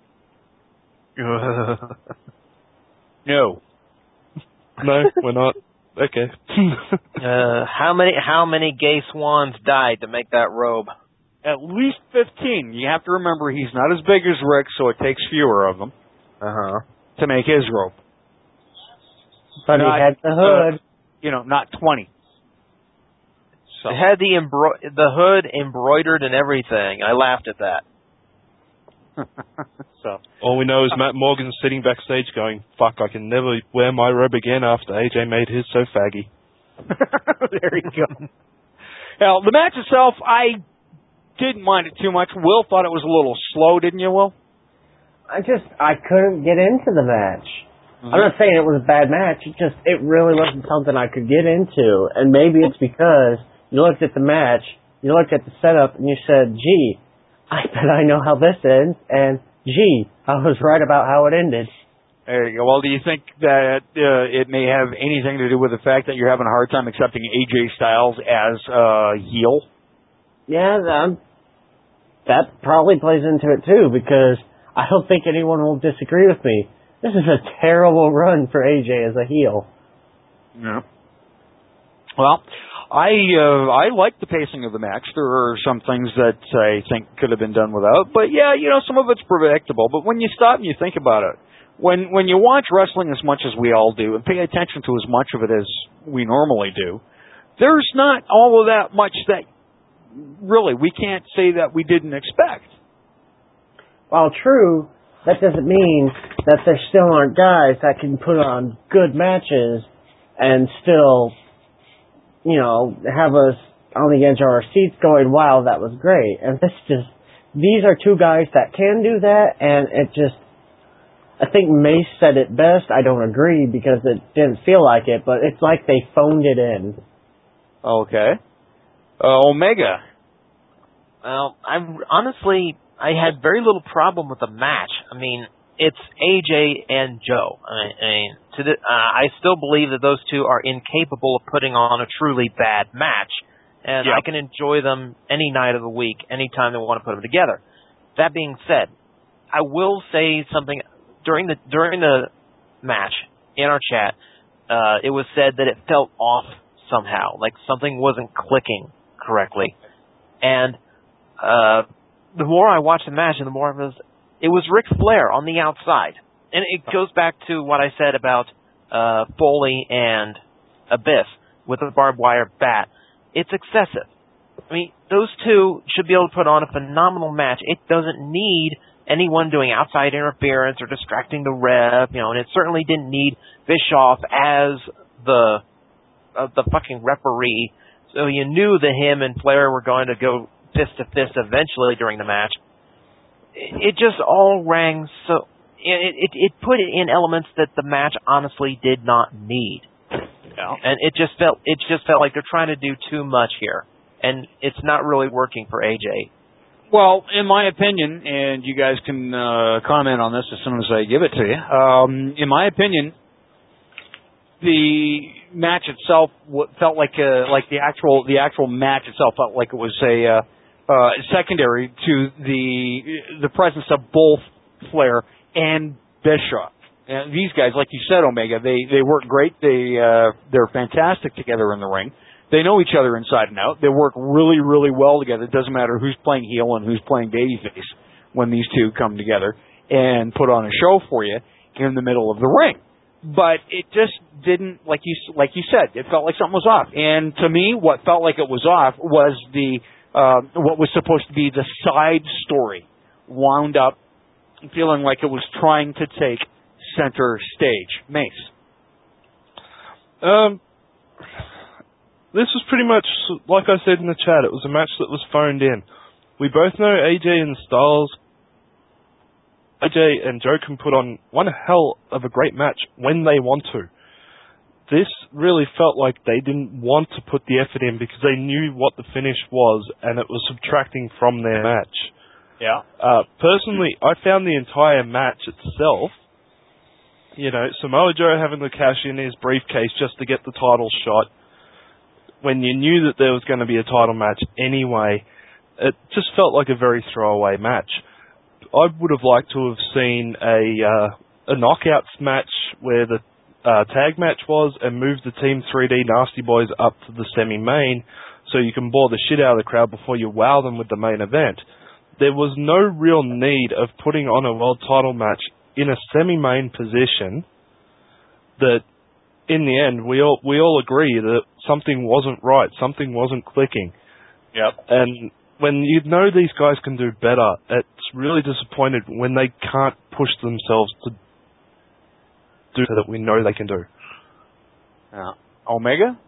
No. No, we're not. Okay. uh, how many how many gay swans died to make that robe? At least fifteen. You have to remember he's not as big as Rick, so it takes fewer of them uh-huh. to make his robe. But not, he had the hood. Uh, you know, not twenty. So. It had the embro- the hood embroidered and everything. I laughed at that. So all we know is Matt Morgan's sitting backstage going, fuck, I can never wear my robe again after A J made his so faggy. There you go. Now, the match itself, I didn't mind it too much. Will thought it was a little slow, didn't you, Will? I just, I couldn't get into the match. Mm-hmm. I'm not saying it was a bad match. It just, it really wasn't something I could get into. And maybe it's because you looked at the match, you looked at the setup, and you said, gee, I bet I know how this ends, and gee, I was right about how it ended. There you go. Well, do you think that uh, it may have anything to do with the fact that you're having a hard time accepting A J Styles as a uh, heel? Yeah, um, that probably plays into it too, because I don't think anyone will disagree with me. This is a terrible run for A J as a heel. Yeah. Well, I uh, I like the pacing of the match. There are some things that I think could have been done without, but yeah, you know, some of it's predictable. But when you stop and you think about it, when when you watch wrestling as much as we all do and pay attention to as much of it as we normally do, there's not all of that much that really we can't say that we didn't expect. While true, that doesn't mean that there still aren't guys that can put on good matches and still, you know, have us on the edge of our seats going, wow, that was great. And this just, these are two guys that can do that, and it just, I think Mace said it best. I don't agree because it didn't feel like it, but it's like they phoned it in. Okay. Uh, Omega. Well, I honestly, I had very little problem with the match. I mean, it's A J and Joe. I mean, I, mean, to the, uh, I still believe that those two are incapable of putting on a truly bad match, and yep. I can enjoy them any night of the week, anytime they want to put them together. That being said, I will say something during the during the match in our chat. Uh, it was said that it felt off somehow, like something wasn't clicking correctly, and uh, the more I watched the match, and the more it was. It was Ric Flair on the outside. And it goes back to what I said about uh, Foley and Abyss with the barbed wire bat. It's excessive. I mean, those two should be able to put on a phenomenal match. It doesn't need anyone doing outside interference or distracting the ref, you know, and it certainly didn't need Bischoff as the uh, the fucking referee. So you knew that him and Flair were going to go fist to fist eventually during the match. It just all rang so. It, it it put in elements that the match honestly did not need, yeah. and it just felt it just felt like they're trying to do too much here, and it's not really working for A J. Well, in my opinion, and you guys can uh, comment on this as soon as I give it to you. Um, in my opinion, the match itself w- felt like a, like the actual the actual match itself felt like it was a uh, uh, secondary to the the presence of both Flair and Bischoff. And these guys, like you said, Omega, they they work great. They uh, they're fantastic together in the ring. They know each other inside and out. They work really, really well together. It doesn't matter who's playing heel and who's playing babyface when these two come together and put on a show for you in the middle of the ring. But it just didn't, like you like you said, it felt like something was off. And to me, what felt like it was off was the uh, what was supposed to be the side story wound up feeling like it was trying to take center stage. Mace. Um. This was pretty much, like I said in the chat, it was a match that was phoned in. We both know A J and Styles, A J and Joe can put on one hell of a great match when they want to. This really felt like they didn't want to put the effort in because they knew what the finish was and it was subtracting from their match. Yeah. Uh, personally, I found the entire match itself, you know, Samoa Joe having to cash in his briefcase just to get the title shot, when you knew that there was going to be a title match anyway, it just felt like a very throwaway match. I would have liked to have seen a uh, a knockouts match where the uh, tag match was and moved the Team three D Nasty Boys up to the semi-main so you can bore the shit out of the crowd before you wow them with the main event. There was no real need of putting on a world title match in a semi-main position that in the end, we all we all agree that something wasn't right, something wasn't clicking. Yep. And when you know these guys can do better, it's really disappointed when they can't push themselves to do that we know they can do. Yeah. Omega?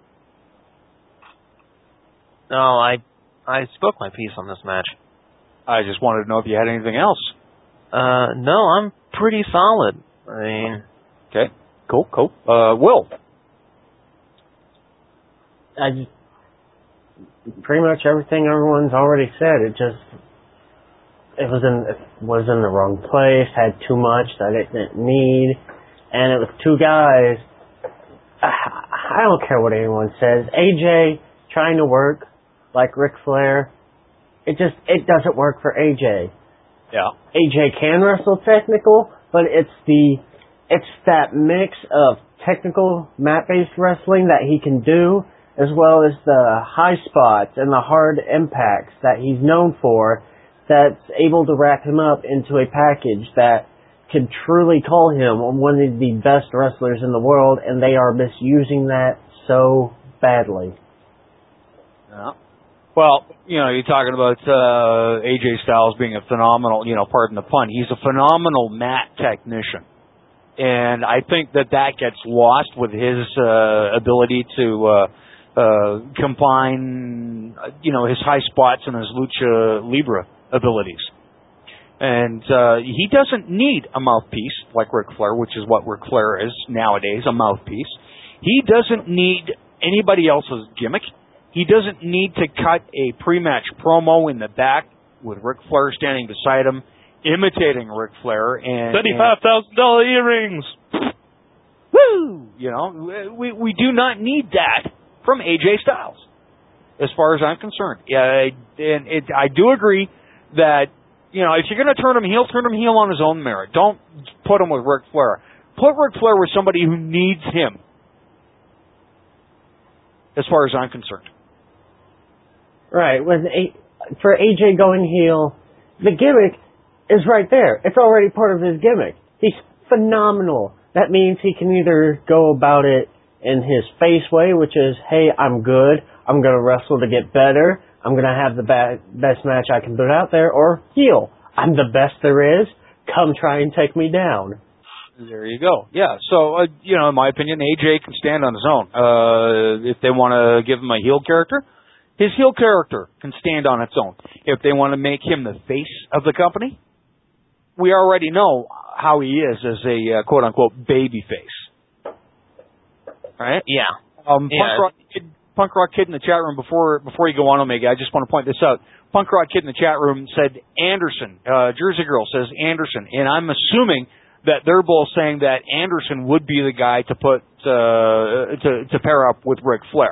No, I I spoke my piece on this match. I just wanted to know if you had anything else. Uh, no, I'm pretty solid. I mean, okay. Cool, cool. Uh, Will? I just, pretty much everything everyone's already said. It just, it was in, it was in the wrong place, had too much that it didn't need, and it was two guys. I don't care what anyone says. A J trying to work like Ric Flair, it just, it doesn't work for A J. Yeah. A J can wrestle technical, but it's the It's that mix of technical mat-based wrestling that he can do, as well as the high spots and the hard impacts that he's known for, that's able to wrap him up into a package that could truly call him one of the best wrestlers in the world, and they are misusing that so badly. Yeah. Well, you know, you're talking about uh, A J Styles being a phenomenal, you know, pardon the pun, he's a phenomenal mat technician. And I think that that gets lost with his uh, ability to uh, uh, combine, you know, his high spots and his lucha libre abilities. And uh, he doesn't need a mouthpiece like Ric Flair, which is what Ric Flair is nowadays, a mouthpiece. He doesn't need anybody else's gimmick. He doesn't need to cut a pre-match promo in the back with Ric Flair standing beside him, imitating Ric Flair and thirty-five thousand dollar earrings. Woo! You know, we we do not need that from A J Styles, as far as I'm concerned. Yeah, and it, I do agree that, you know, if you're going to turn him heel, turn him heel on his own merit. Don't put him with Ric Flair. Put Ric Flair with somebody who needs him, as far as I'm concerned. Right. With a, for A J going heel, the gimmick is right there. It's already part of his gimmick. He's phenomenal. That means he can either go about it in his face way, which is, hey, I'm good, I'm going to wrestle to get better, I'm going to have the ba- best match I can put out there, or heel. I'm the best there is, come try and take me down. There you go. Yeah, so, uh, you know, in my opinion, A J can stand on his own. Uh, if they want to give him a heel character, his heel character can stand on its own. If they want to make him the face of the company, we already know how he is as a uh, quote-unquote baby face. Right? Yeah. Um, yeah. Punk, Rock Kid, Punk Rock Kid in the chat room, before before you go on, Omega, I just want to point this out. Punk Rock Kid in the chat room said Anderson. Uh, Jersey Girl says Anderson. And I'm assuming that they're both saying that Anderson would be the guy to put uh, to to pair up with Ric Flair.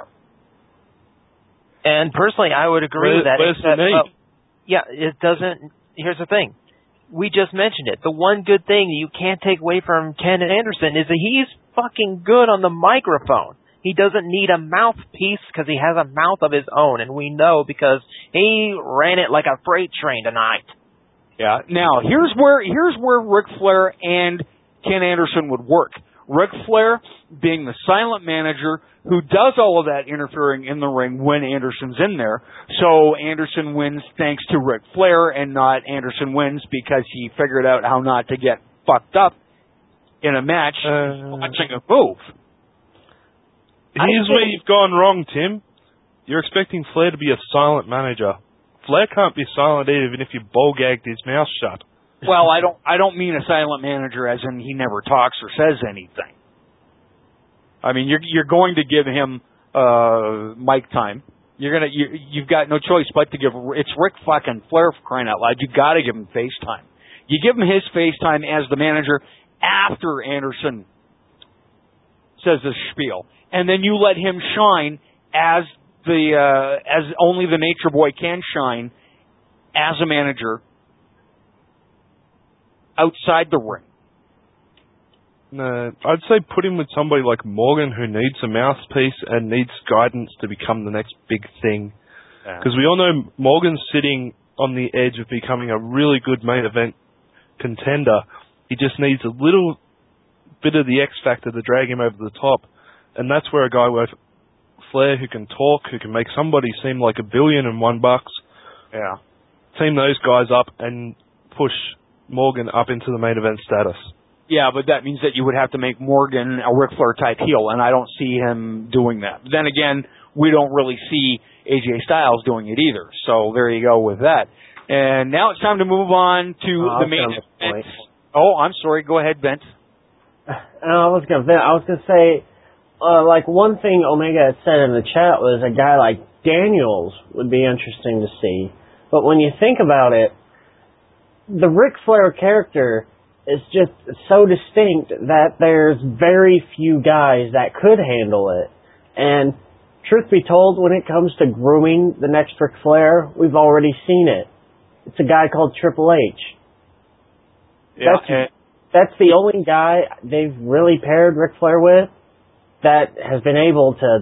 And personally, I would agree Where, with that. Where's except, the need? uh, yeah, it doesn't. Here's the thing. We just mentioned it. The one good thing you can't take away from Ken Anderson is that he's fucking good on the microphone. He doesn't need a mouthpiece because he has a mouth of his own, and we know because he ran it like a freight train tonight. Yeah. Now, here's where here's where Ric Flair and Ken Anderson would work. Ric Flair being the silent manager who does all of that interfering in the ring when Anderson's in there. So Anderson wins thanks to Ric Flair and not Anderson wins because he figured out how not to get fucked up in a match Uh, watching a move. Here's where you've gone wrong, Tim. You're expecting Flair to be a silent manager. Flair can't be silent even if you ball-gagged his mouth shut. Well, I don't I don't mean a silent manager as in he never talks or says anything. I mean, you're you're going to give him uh mic time. You're gonna you you've got no choice but to give. It's Ric fucking Flair, for crying out loud. You got to give him FaceTime. You give him his FaceTime as the manager after Anderson says the spiel, and then you let him shine as the uh, as only the Nature Boy can shine as a manager outside the ring. No, I'd say put him with somebody like Morgan who needs a mouthpiece and needs guidance to become the next big thing. Because we all know Morgan's sitting on the edge of becoming a really good main event contender. He just needs a little bit of the X factor to drag him over the top. And that's where a guy like Flair who can talk, who can make somebody seem like a billion and one bucks, yeah, team those guys up and push Morgan up into the main event status. Yeah, but that means that you would have to make Morgan a Ric Flair type heel, and I don't see him doing that. Then again, we don't really see A J Styles doing it either. So there you go with that. And now it's time to move on to oh, the main event. Oh, I'm sorry. Go ahead, Bent. I was gonna, I was gonna say, uh, like one thing Omega had said in the chat was a guy like Daniels would be interesting to see. But when you think about it, the Ric Flair character is just so distinct that there's very few guys that could handle it. And truth be told, when it comes to grooming the next Ric Flair, we've already seen it. It's a guy called Triple H. Yeah, that's, and, that's the only guy they've really paired Ric Flair with that has been able to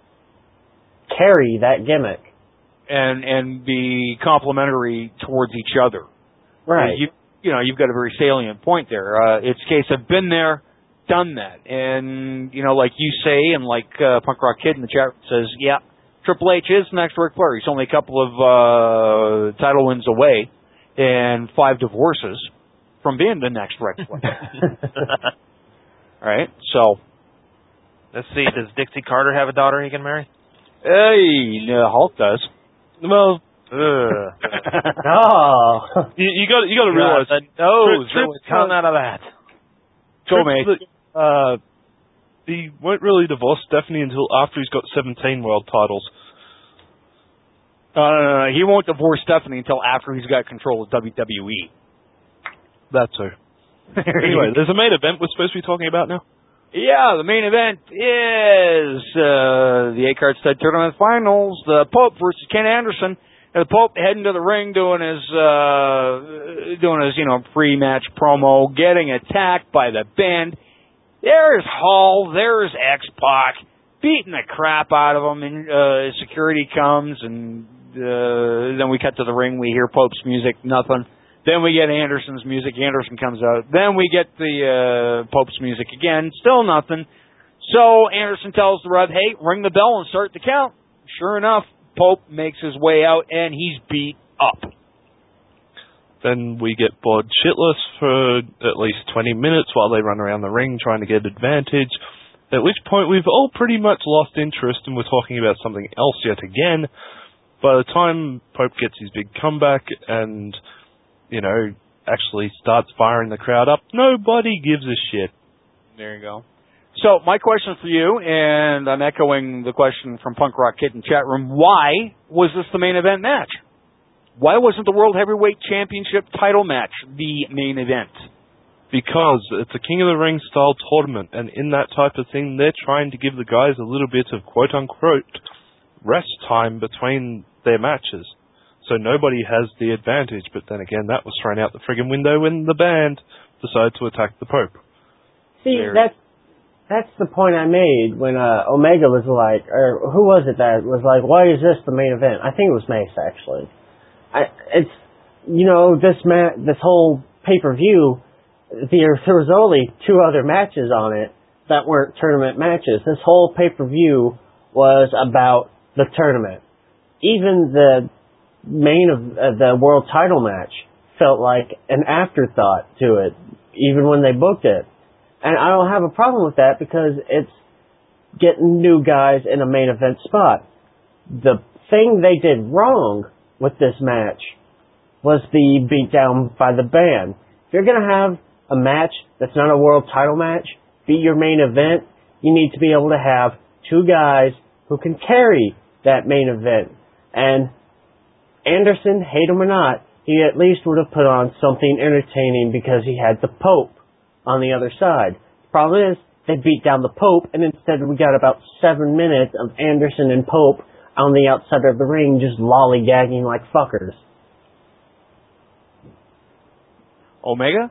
carry that gimmick. And and be complimentary towards each other. Right. You, you know, you've got a very salient point there. Uh, it's a case of been there, done that. And, you know, like you say, and like uh, Punk Rock Kid in the chat says, yeah, Triple H is the next Ric Flair. He's only a couple of uh, title wins away and five divorces from being the next Ric Flair. All right, so. Let's see, does Dixie Carter have a daughter he can marry? Hey, no, Hulk does. Well, Ugh. oh. you, you got you got to realize the nose Tri- that would come out of that. Go, mate. Uh, he won't really divorce Stephanie until after he's got seventeen world titles. Uh, no, no, no, he won't divorce Stephanie until after he's got control of W W E. That too. Anyway, there's a main event we're supposed to be talking about now. Yeah, the main event is uh, the eight-card stud tournament finals. The Pope versus Ken Anderson. And the Pope heading to the ring, doing his uh, doing his you know pre-match promo, getting attacked by the Bend. There's Hall. There's X-Pac, beating the crap out of him. And uh, security comes, and uh, then we cut to the ring. We hear Pope's music. Nothing. Then we get Anderson's music. Anderson comes out. Then we get the uh, Pope's music again. Still nothing. So Anderson tells the ref, hey, ring the bell and start the count. Sure enough, Pope makes his way out, and he's beat up. Then we get bored shitless for at least twenty minutes while they run around the ring trying to get advantage, at which point we've all pretty much lost interest and we're talking about something else yet again. By the time Pope gets his big comeback and, you know, actually starts firing the crowd up, nobody gives a shit. There you go. So, my question for you, and I'm echoing the question from Punk Rock Kid in chat room, why was this the main event match? Why wasn't the World Heavyweight Championship title match the main event? because it's a King of the Ring style tournament, and in that type of thing, they're trying to give the guys a little bit of quote-unquote rest time between their matches. So nobody has the advantage, but then again, that was thrown out the friggin' window when the band decided to attack the Pope. See, that's, that's the point I made when uh, Omega was like, or who was it that was like, why is this the main event? I think it was Mace, actually. I, it's, you know, this ma- this whole pay-per-view, there, there was only two other matches on it that weren't tournament matches. This whole pay-per-view was about the tournament. Even the main of uh, the world title match felt like an afterthought to it, even when they booked it. And I don't have a problem with that because it's getting new guys in a main event spot. The thing they did wrong with this match was the beatdown by the band. If you're going to have a match that's not a world title match be your main event, you need to be able to have two guys who can carry that main event. And Anderson, hate him or not, he at least would have put on something entertaining because he had the Pope on the other side. The problem is, they beat down the Pope, and instead we got about seven minutes of Anderson and Pope on the outside of the ring just lollygagging like fuckers. Omega?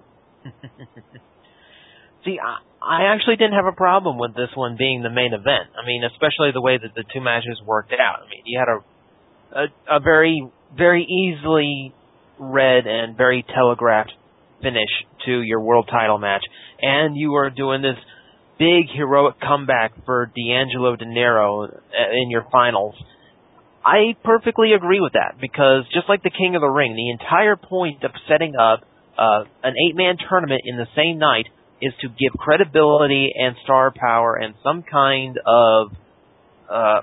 See, I, I actually didn't have a problem with this one being the main event. I mean, especially the way that the two matches worked out. I mean, you had a a, a very, very easily read and very telegraphed finish to your world title match, and you were doing this big heroic comeback for D'Angelo Dinero in your finals. I perfectly agree with that, because just like the King of the Ring, the entire point of setting up uh, an eight-man tournament in the same night is to give credibility and star power and some kind of uh,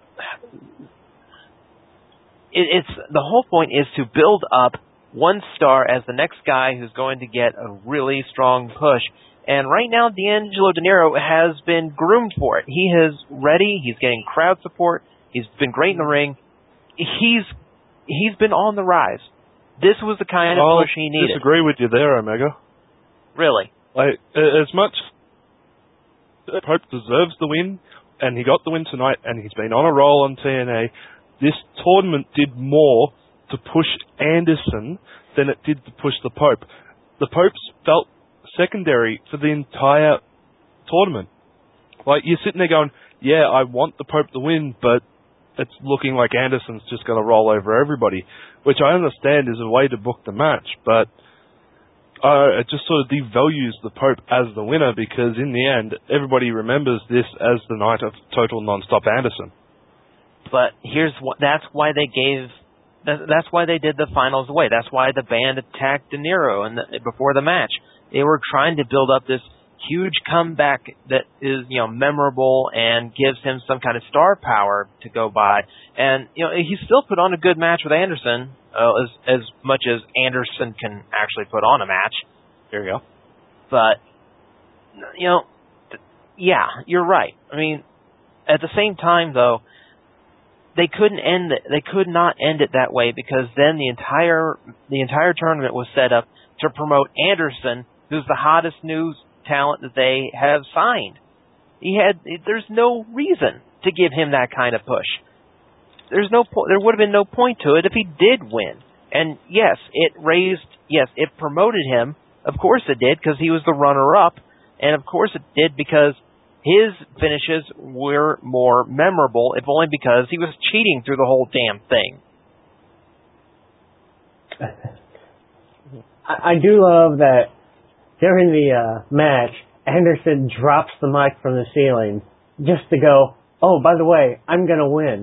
it, it's the whole point is to build up one star as the next guy who's going to get a really strong push. And right now, D'Angelo Dinero has been groomed for it. He is ready. He's getting crowd support. He's been great in the ring. He's he's been on the rise. This was the kind of I'll push he needed. I disagree with you there, Omega. Really? Like, as much Pope deserves the win, and he got the win tonight, and he's been on a roll on T N A, this tournament did more to push Anderson than it did to push the Pope. The Pope's felt secondary for the entire tournament. Like, you're sitting there going, yeah, I want the Pope to win, but it's looking like Anderson's just going to roll over everybody, which I understand is a way to book the match, but uh, it just sort of devalues the Pope as the winner, because in the end, everybody remembers this as the night of total non-stop Anderson. But here's what, that's why they gave, that's why they did the finals away. That's why the band attacked Dinero and before the match. They were trying to build up this huge comeback that is, you know, memorable and gives him some kind of star power to go by. And, you know, he still put on a good match with Anderson, uh, as, as much as Anderson can actually put on a match. There you go. But, you know, th- yeah, you're right. I mean, at the same time, though, they couldn't end it. They could not end it that way, because then the entire the entire tournament was set up to promote Anderson, who's the hottest new talent that they have signed. He had there's no reason to give him that kind of push. There's no po- there would have been no point to it if he did win. And yes, it raised yes, it promoted him. Of course it did, because he was the runner up, and of course it did because his finishes were more memorable, if only because he was cheating through the whole damn thing. I, I do love that during the uh, match, Anderson drops the mic from the ceiling just to go, oh, by the way, I'm going to win.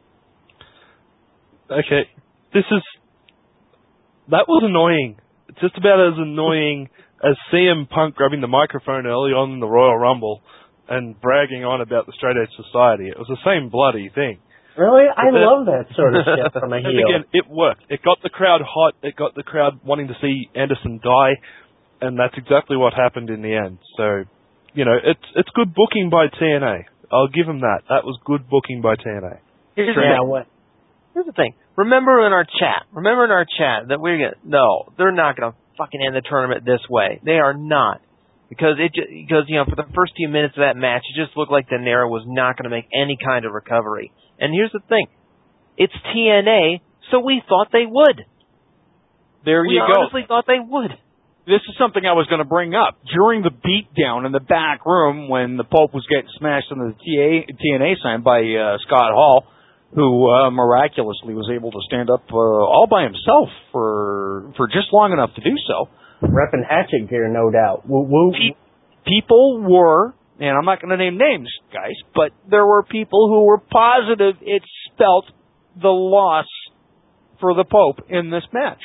Okay, this is... That was annoying. It's just about as annoying as C M Punk grabbing the microphone early on in the Royal Rumble and bragging on about the Straight Edge Society. It was the same bloody thing. Really? I But love that sort of shit from a and heel. again, it worked. It got the crowd hot. It got the crowd wanting to see Anderson die. And that's exactly what happened in the end. So, you know, it's it's good booking by T N A. I'll give them that. That was good booking by T N A. Here's the Yeah, thing. what? Here's the thing. Remember in our chat. Remember in our chat that we're gonna. No, they're not gonna fucking end the tournament this way. They are not. Because it ju- because you know for the first few minutes of that match, it just looked like De Niro was not going to make any kind of recovery. And here's the thing, it's T N A, so we thought they would. There we you go. We honestly thought they would. This is something I was going to bring up during the beatdown in the back room when the Pope was getting smashed into the T N A sign by uh, Scott Hall, who uh, miraculously was able to stand up uh, all by himself for for just long enough to do so. Repping hatchet gear, no doubt. Woo woo. Pe- people were, and I'm not going to name names, guys, but there were people who were positive it spelt the loss for the Pope in this match.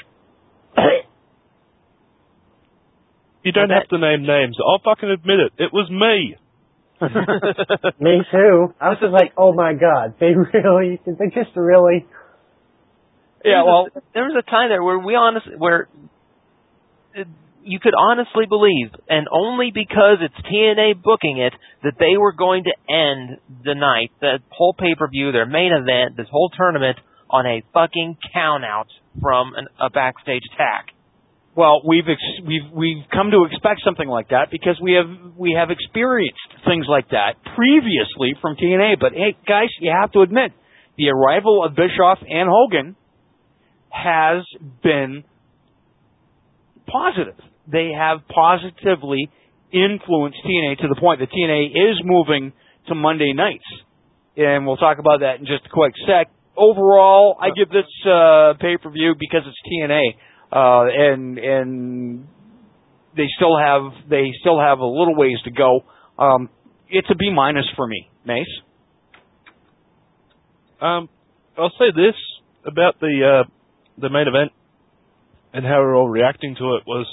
You don't have to name names. I'll fucking admit it. It was me. Me too. I was just like, oh my god, they really, they just really. Yeah, well, there was a time there where we honestly, where you could honestly believe, and only because it's T N A booking it, that they were going to end the night, the whole pay-per-view, their main event, this whole tournament, on a fucking count-out from an, a backstage attack. Well, we've ex- we've we've come to expect something like that because we have we have experienced things like that previously from T N A. But hey, guys, you have to admit the arrival of Bischoff and Hogan has been positive. They have positively influenced T N A to the point that T N A is moving to Monday nights, and we'll talk about that in just a quick sec. Overall, I give this uh, pay-per-view because it's T N A. Uh, and and they still have they still have a little ways to go. Um, it's a B minus for me, Mace. Um, I'll say this about the uh, the main event and how we're all reacting to it was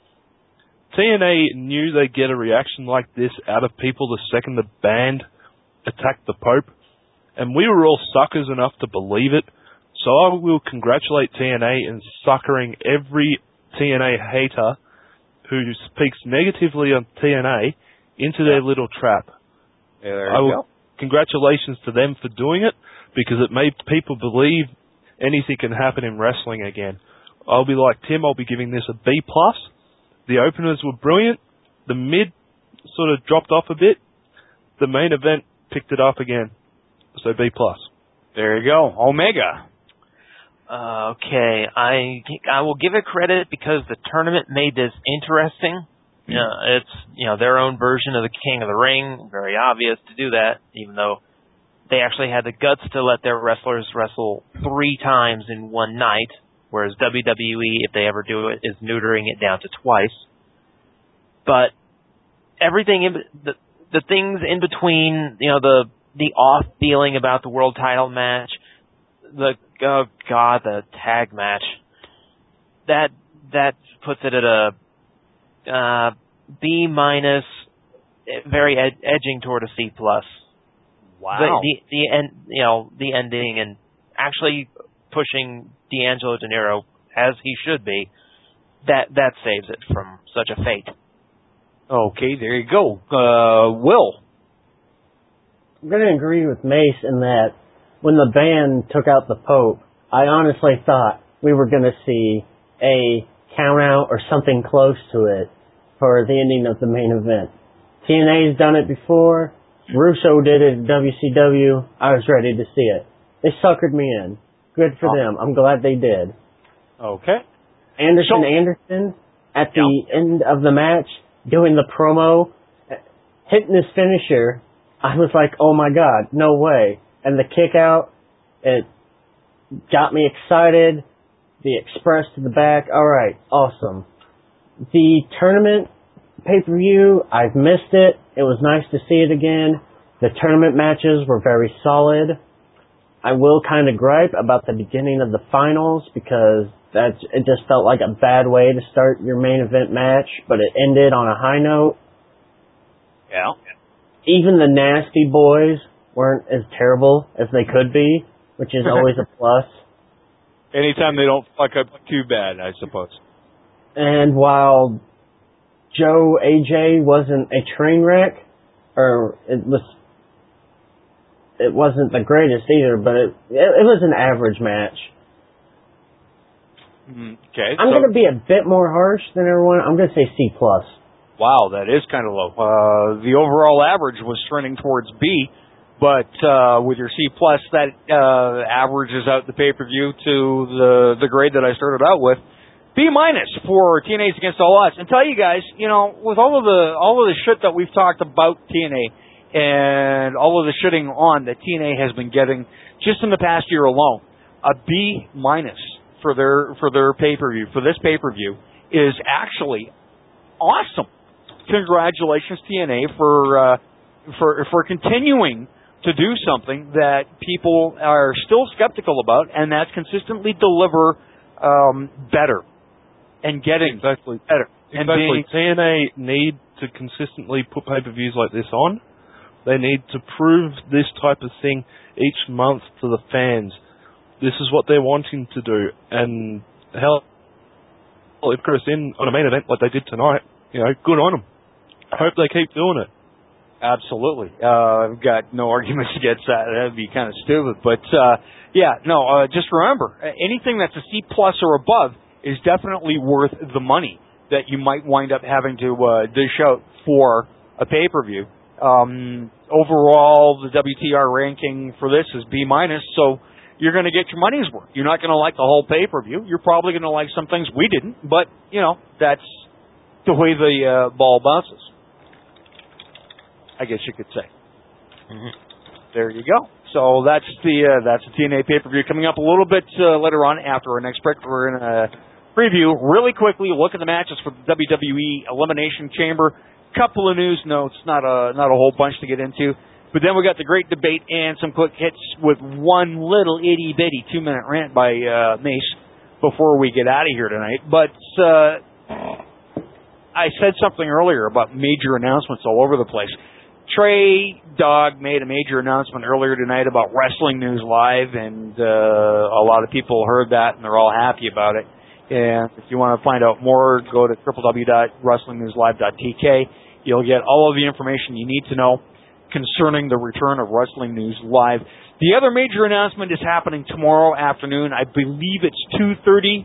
T N A knew they'd get a reaction like this out of people the second the band attacked the Pope, and we were all suckers enough to believe it. So I will congratulate T N A in suckering every T N A hater who speaks negatively on T N A into their little trap. Yeah, there I you will, go. Congratulations to them for doing it because it made people believe anything can happen in wrestling again. I'll be like Tim, I'll be giving this a B plus. The openers were brilliant. The mid sort of dropped off a bit. The main event picked it up again. So B plus. There you go. Omega. Uh, okay, I I will give it credit because the tournament made this interesting. Mm. Uh, it's you know their own version of the King of the Ring. Very obvious to do that, even though they actually had the guts to let their wrestlers wrestle three times in one night, whereas W W E, if they ever do it, is neutering it down to twice. But everything in the the things in between, you know, the the off feeling about the world title match. The oh god, the tag match that that puts it at a uh, B minus, very ed- edging toward a C plus. Wow. The, the the end, you know, the ending and actually pushing D'Angelo De Niro as he should be. That that saves it from such a fate. Okay, there you go. Uh, Will. I'm going to agree with Mace in that. When the band took out the Pope, I honestly thought we were going to see a count out or something close to it for the ending of the main event. T N A's done it before. Russo did it at W C W. I was ready to see it. They suckered me in. Good for oh. them. I'm glad they did. Okay. Anderson so, Anderson at the yeah. end of the match doing the promo, hitting his finisher. I was like, oh my god, no way. And the kick out, it got me excited. The express to the back, alright, awesome. The tournament pay-per-view, I've missed it. It was nice to see it again. The tournament matches were very solid. I will kind of gripe about the beginning of the finals because that's, it just felt like a bad way to start your main event match, but it ended on a high note. Yeah. Even the Nasty Boys weren't as terrible as they could be, which is always a plus. Anytime they don't fuck up too bad, I suppose. And while Joe A J wasn't a train wreck, or it was, it wasn't the greatest either, but it it, it was an average match. Okay. I'm so, going to be a bit more harsh than everyone. I'm going to say C plus. Wow, that is kind of low. Uh, the overall average was trending towards B, but uh, with your C plus, that uh, averages out the pay-per-view to the the grade that I started out with. B minus for T N A's Against All Odds. And tell you guys, you know, with all of the all of the shit that we've talked about T N A and all of the shitting on that T N A has been getting just in the past year alone, a B minus for their for their pay-per-view, for this pay-per-view, is actually awesome. Congratulations, T N A, for uh, for for continuing to do something that people are still skeptical about, and that's consistently deliver um, better and getting exactly better. Exactly. And being, T N A need to consistently put pay-per-views like this on. They need to prove this type of thing each month to the fans. This is what they're wanting to do, and hell, if Chris in on a main event like they did tonight, you know, good on them. I hope they keep doing it. Absolutely. Uh, I've got no arguments against that. That'd be kind of stupid. But, uh, yeah, no, uh, just remember, anything that's a C plus or above is definitely worth the money that you might wind up having to uh, dish out for a pay-per-view. Um, overall, the W T R ranking for this is B minus, so you're going to get your money's worth. You're not going to like the whole pay-per-view. You're probably going to like some things we didn't, but, you know, that's the way the uh, ball bounces, I guess you could say. Mm-hmm. There you go. So that's the uh, that's the T N A pay-per-view coming up a little bit uh, later on after our next break. We're going to preview really quickly, look at the matches for the W W E Elimination Chamber. Couple of news notes, not a not a whole bunch to get into. But then we got the great debate and some quick hits with one little itty-bitty two-minute rant by uh, Mace before we get out of here tonight. But uh, I said something earlier about major announcements all over the place. Trey Dogg made a major announcement earlier tonight about Wrestling News Live, and uh, a lot of people heard that, and they're all happy about it. And if you want to find out more, go to w w w dot wrestling news live dot t k. You'll get all of the information you need to know concerning the return of Wrestling News Live. The other major announcement is happening tomorrow afternoon. I believe it's two thirty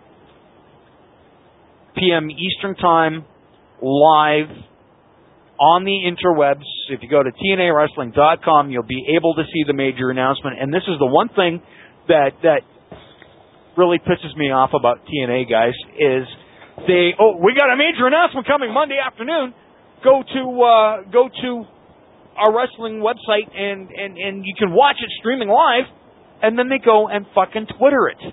p.m. Eastern Time, live on the interwebs. If you go to T N A wrestling dot com, you'll be able to see the major announcement. And this is the one thing that that really pisses me off about T N A, guys, is they, oh, we got a major announcement coming Monday afternoon. Go to uh, go to our wrestling website and, and, and you can watch it streaming live, and then they go and fucking Twitter it.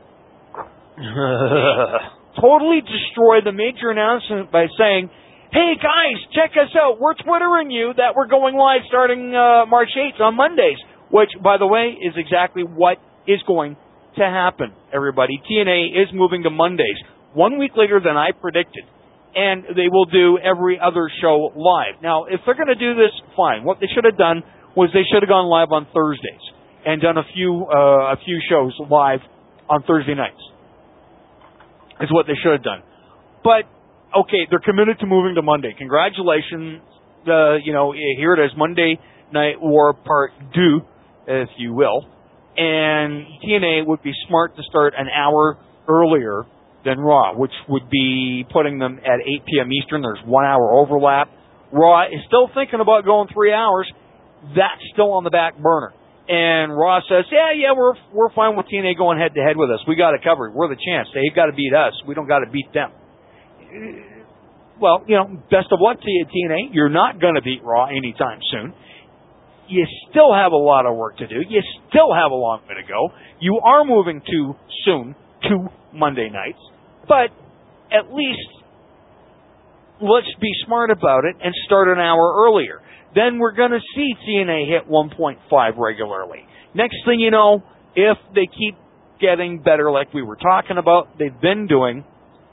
Totally destroy the major announcement by saying, hey guys, check us out. We're Twittering you that we're going live starting uh, March eighth on Mondays, which, by the way, is exactly what is going to happen, everybody. T N A is moving to Mondays, one week later than I predicted, and they will do every other show live. Now, if they're going to do this, fine. What they should have done was they should have gone live on Thursdays and done a few uh, a few shows live on Thursday nights. Is what they should have done. But okay, they're committed to moving to Monday. Congratulations. Uh, you know, here it is, Monday Night War Part Two, if you will. And T N A would be smart to start an hour earlier than Raw, which would be putting them at eight p.m. Eastern. There's one hour overlap. Raw is still thinking about going three hours. That's still on the back burner. And Raw says, yeah, yeah, we're we're fine with T N A going head to head with us. We got it covered. We're the champs. They've got to beat us. We don't got to beat them. Well, you know, best of luck to you, T N A. You're not going to beat Raw anytime soon. You still have a lot of work to do. You still have a long way to go. You are moving too soon to Monday nights. But at least let's be smart about it and start an hour earlier. Then we're going to see T N A hit one point five regularly. Next thing you know, if they keep getting better like we were talking about, they've been doing,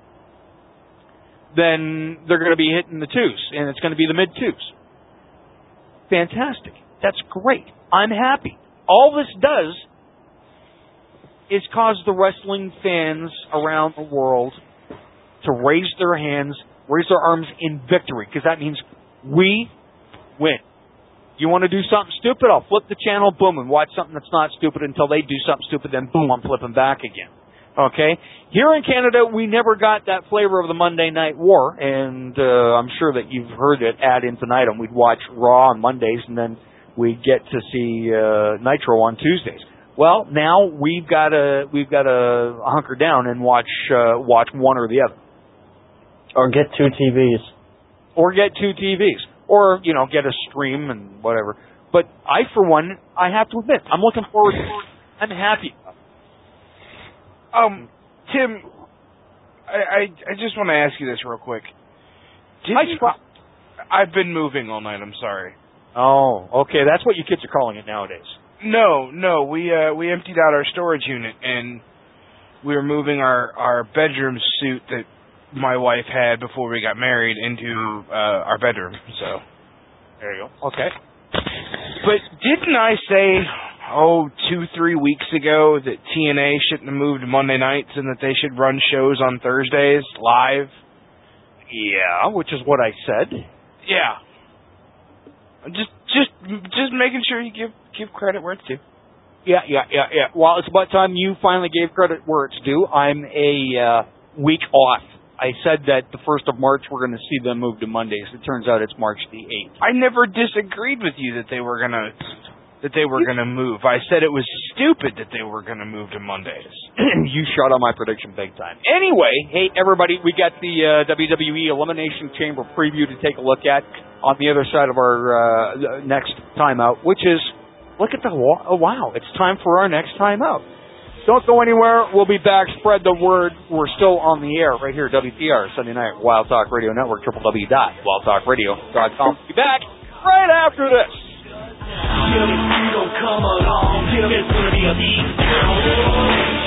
then they're going to be hitting the twos, and it's going to be the mid-twos. Fantastic. That's great. I'm happy. All this does is cause the wrestling fans around the world to raise their hands, raise their arms in victory, because that means we win. You want to do something stupid? I'll flip the channel, boom, and watch something that's not stupid until they do something stupid, then boom, I'm flipping back again. Okay? Here in Canada, we never got that flavor of the Monday Night War, and uh, I'm sure that you've heard it ad infinitum. We'd watch Raw on Mondays, and then we'd get to see uh, Nitro on Tuesdays. Well, now we've got to we've got to hunker down and watch uh, watch one or the other, or get two T Vs, or get two T Vs, or you know get a stream and whatever. But I, for one, I have to admit, I'm looking forward to it. I'm happy. Um, Tim, I I, I just want to ask you this real quick. Did I you, try- I've been moving all night. I'm sorry. Oh, okay. That's what you kids are calling it nowadays. No, no, we uh, we emptied out our storage unit and we were moving our, our bedroom suite that my wife had before we got married into uh, our bedroom. So there you go. Okay. But didn't I say, oh, two, three weeks ago that T N A shouldn't have moved to Monday nights and that they should run shows on Thursdays live? Yeah, which is what I said. Yeah. Just, just, just making sure you give give credit where it's due. Yeah, yeah, yeah, yeah. Well, it's about time you finally gave credit where it's due. I'm a uh, week off. I said that the first of March we're going to see them move to Mondays. It turns out it's March the eighth. I never disagreed with you that they were gonna that they were gonna move. I said it was stupid that they were gonna move to Mondays. You shot on my prediction big time. Anyway, hey everybody, we got the uh, W W E Elimination Chamber preview to take a look at on the other side of our uh, next timeout, which is, look at the, oh wow, it's time for our next timeout. Don't go anywhere. We'll be back. Spread the word. We're still on the air right here at W T R, Sunday night, Wild Talk Radio Network, w w w dot wild talk radio dot com. We'll be back right after this. If you don't come along, it's gonna be a beat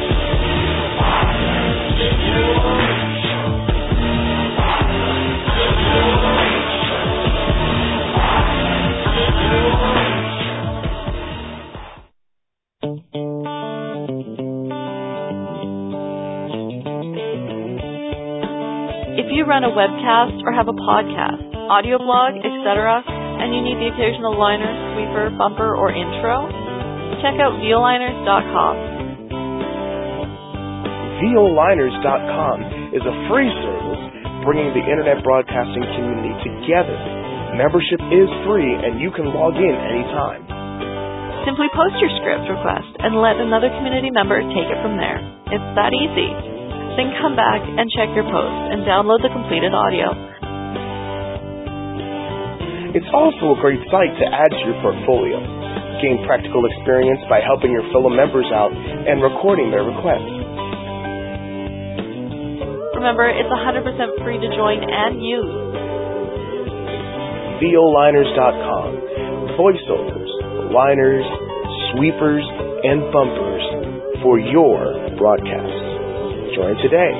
If you run a webcast or have a podcast, audio blog, et cetera, and you need the occasional liner, sweeper, bumper, or intro, check out Violiners dot com. Violiners dot com is a free service bringing the internet broadcasting community together. Membership is free and you can log in anytime. Simply post your script request and let another community member take it from there. It's that easy. Then come back and check your post and download the completed audio. It's also a great site to add to your portfolio. Gain practical experience by helping your fellow members out and recording their requests. Remember, it's one hundred percent free to join and use. Violiners dot com. Voiceovers, liners, sweepers, and bumpers for your broadcasts. Join today.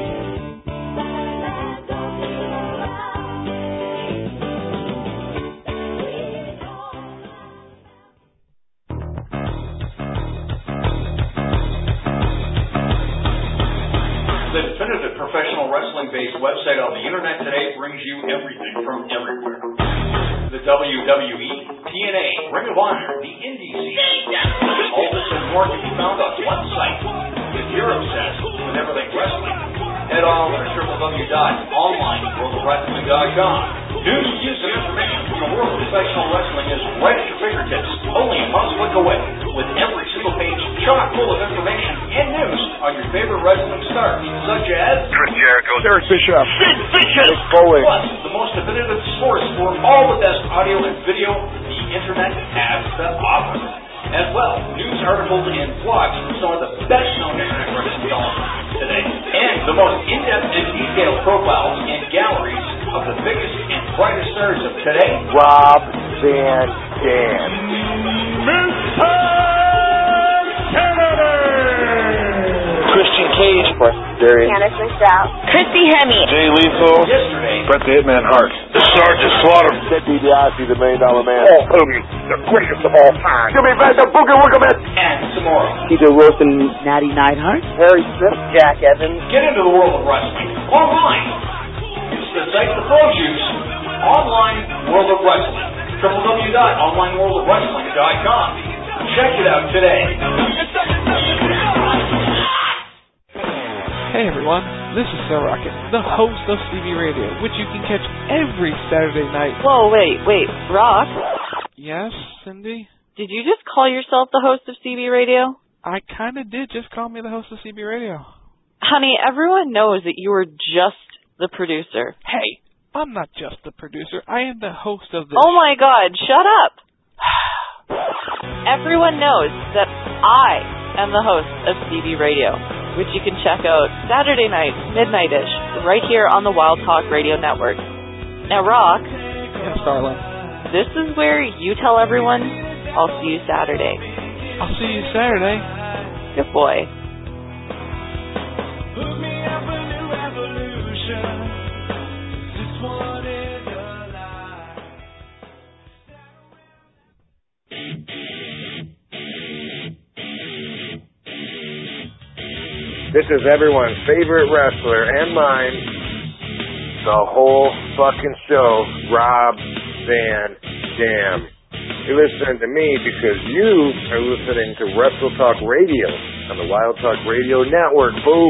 The definitive professional wrestling-based website on the internet today brings you everything from everywhere. The W W E, T N A, Ring of Honor, the Indie scene. All this and more can be found on one site. If you're obsessed with everything wrestling, head on to w w w dot online world of wrestling dot com. News, views, and information from the world of professional wrestling is right at your fingertips, only a mouse click away, with every single page chock full of information and news on your favorite wrestling stars, such as Chris Jericho, Derek Bischoff, Sid Vicious, Foley. Plus, the most definitive source for all the best audio and video the internet has to offer. As well, news articles and blogs from some of the best-known internet wrestling columnists today. And the most in-depth and detailed profiles and galleries of the biggest and brightest stars of today. Rob Van Dam. Mister Kennedy! Christian Cage. Darius. Anderson Stroud. Christy Hemme. Jay Lethal. Yesterday. Bret the Hitman Hart. The Sergeant Slaughter. Ted DiBiase, the Million Dollar Man. Hulk Hogan, the greatest of all time. Jimmy Van the Booger Woogerman. And tomorrow. Peter Wilson, Natty Neidhart. Harry Smith. Jack Evans. Get into the world of wrestling online. It's the site the pros use. Online World of Wrestling. w w w dot online world of wrestling dot com. Check it out today. Hey everyone, this is Sir Rocket, the host of C B Radio, which you can catch every Saturday night. Whoa, wait, wait, Rock? Yes, Cindy? Did you just call yourself the host of C B Radio? I kinda did just call me the host of C B Radio. Honey, everyone knows that you were just the producer. Hey, I'm not just the producer, I am the host of this. Oh my god, shut up! Everyone knows that I am the host of C B Radio, which you can check out Saturday nights, midnight-ish, right here on the Wild Talk Radio Network. Now, Rock. Yes, darling. This is where you tell everyone, I'll see you Saturday. I'll see you Saturday. Good boy. This is everyone's favorite wrestler and mine, the whole fucking show, Rob Van Dam. You're listening to me because you are listening to Wrestle Talk Radio on the Wild Talk Radio Network, boo.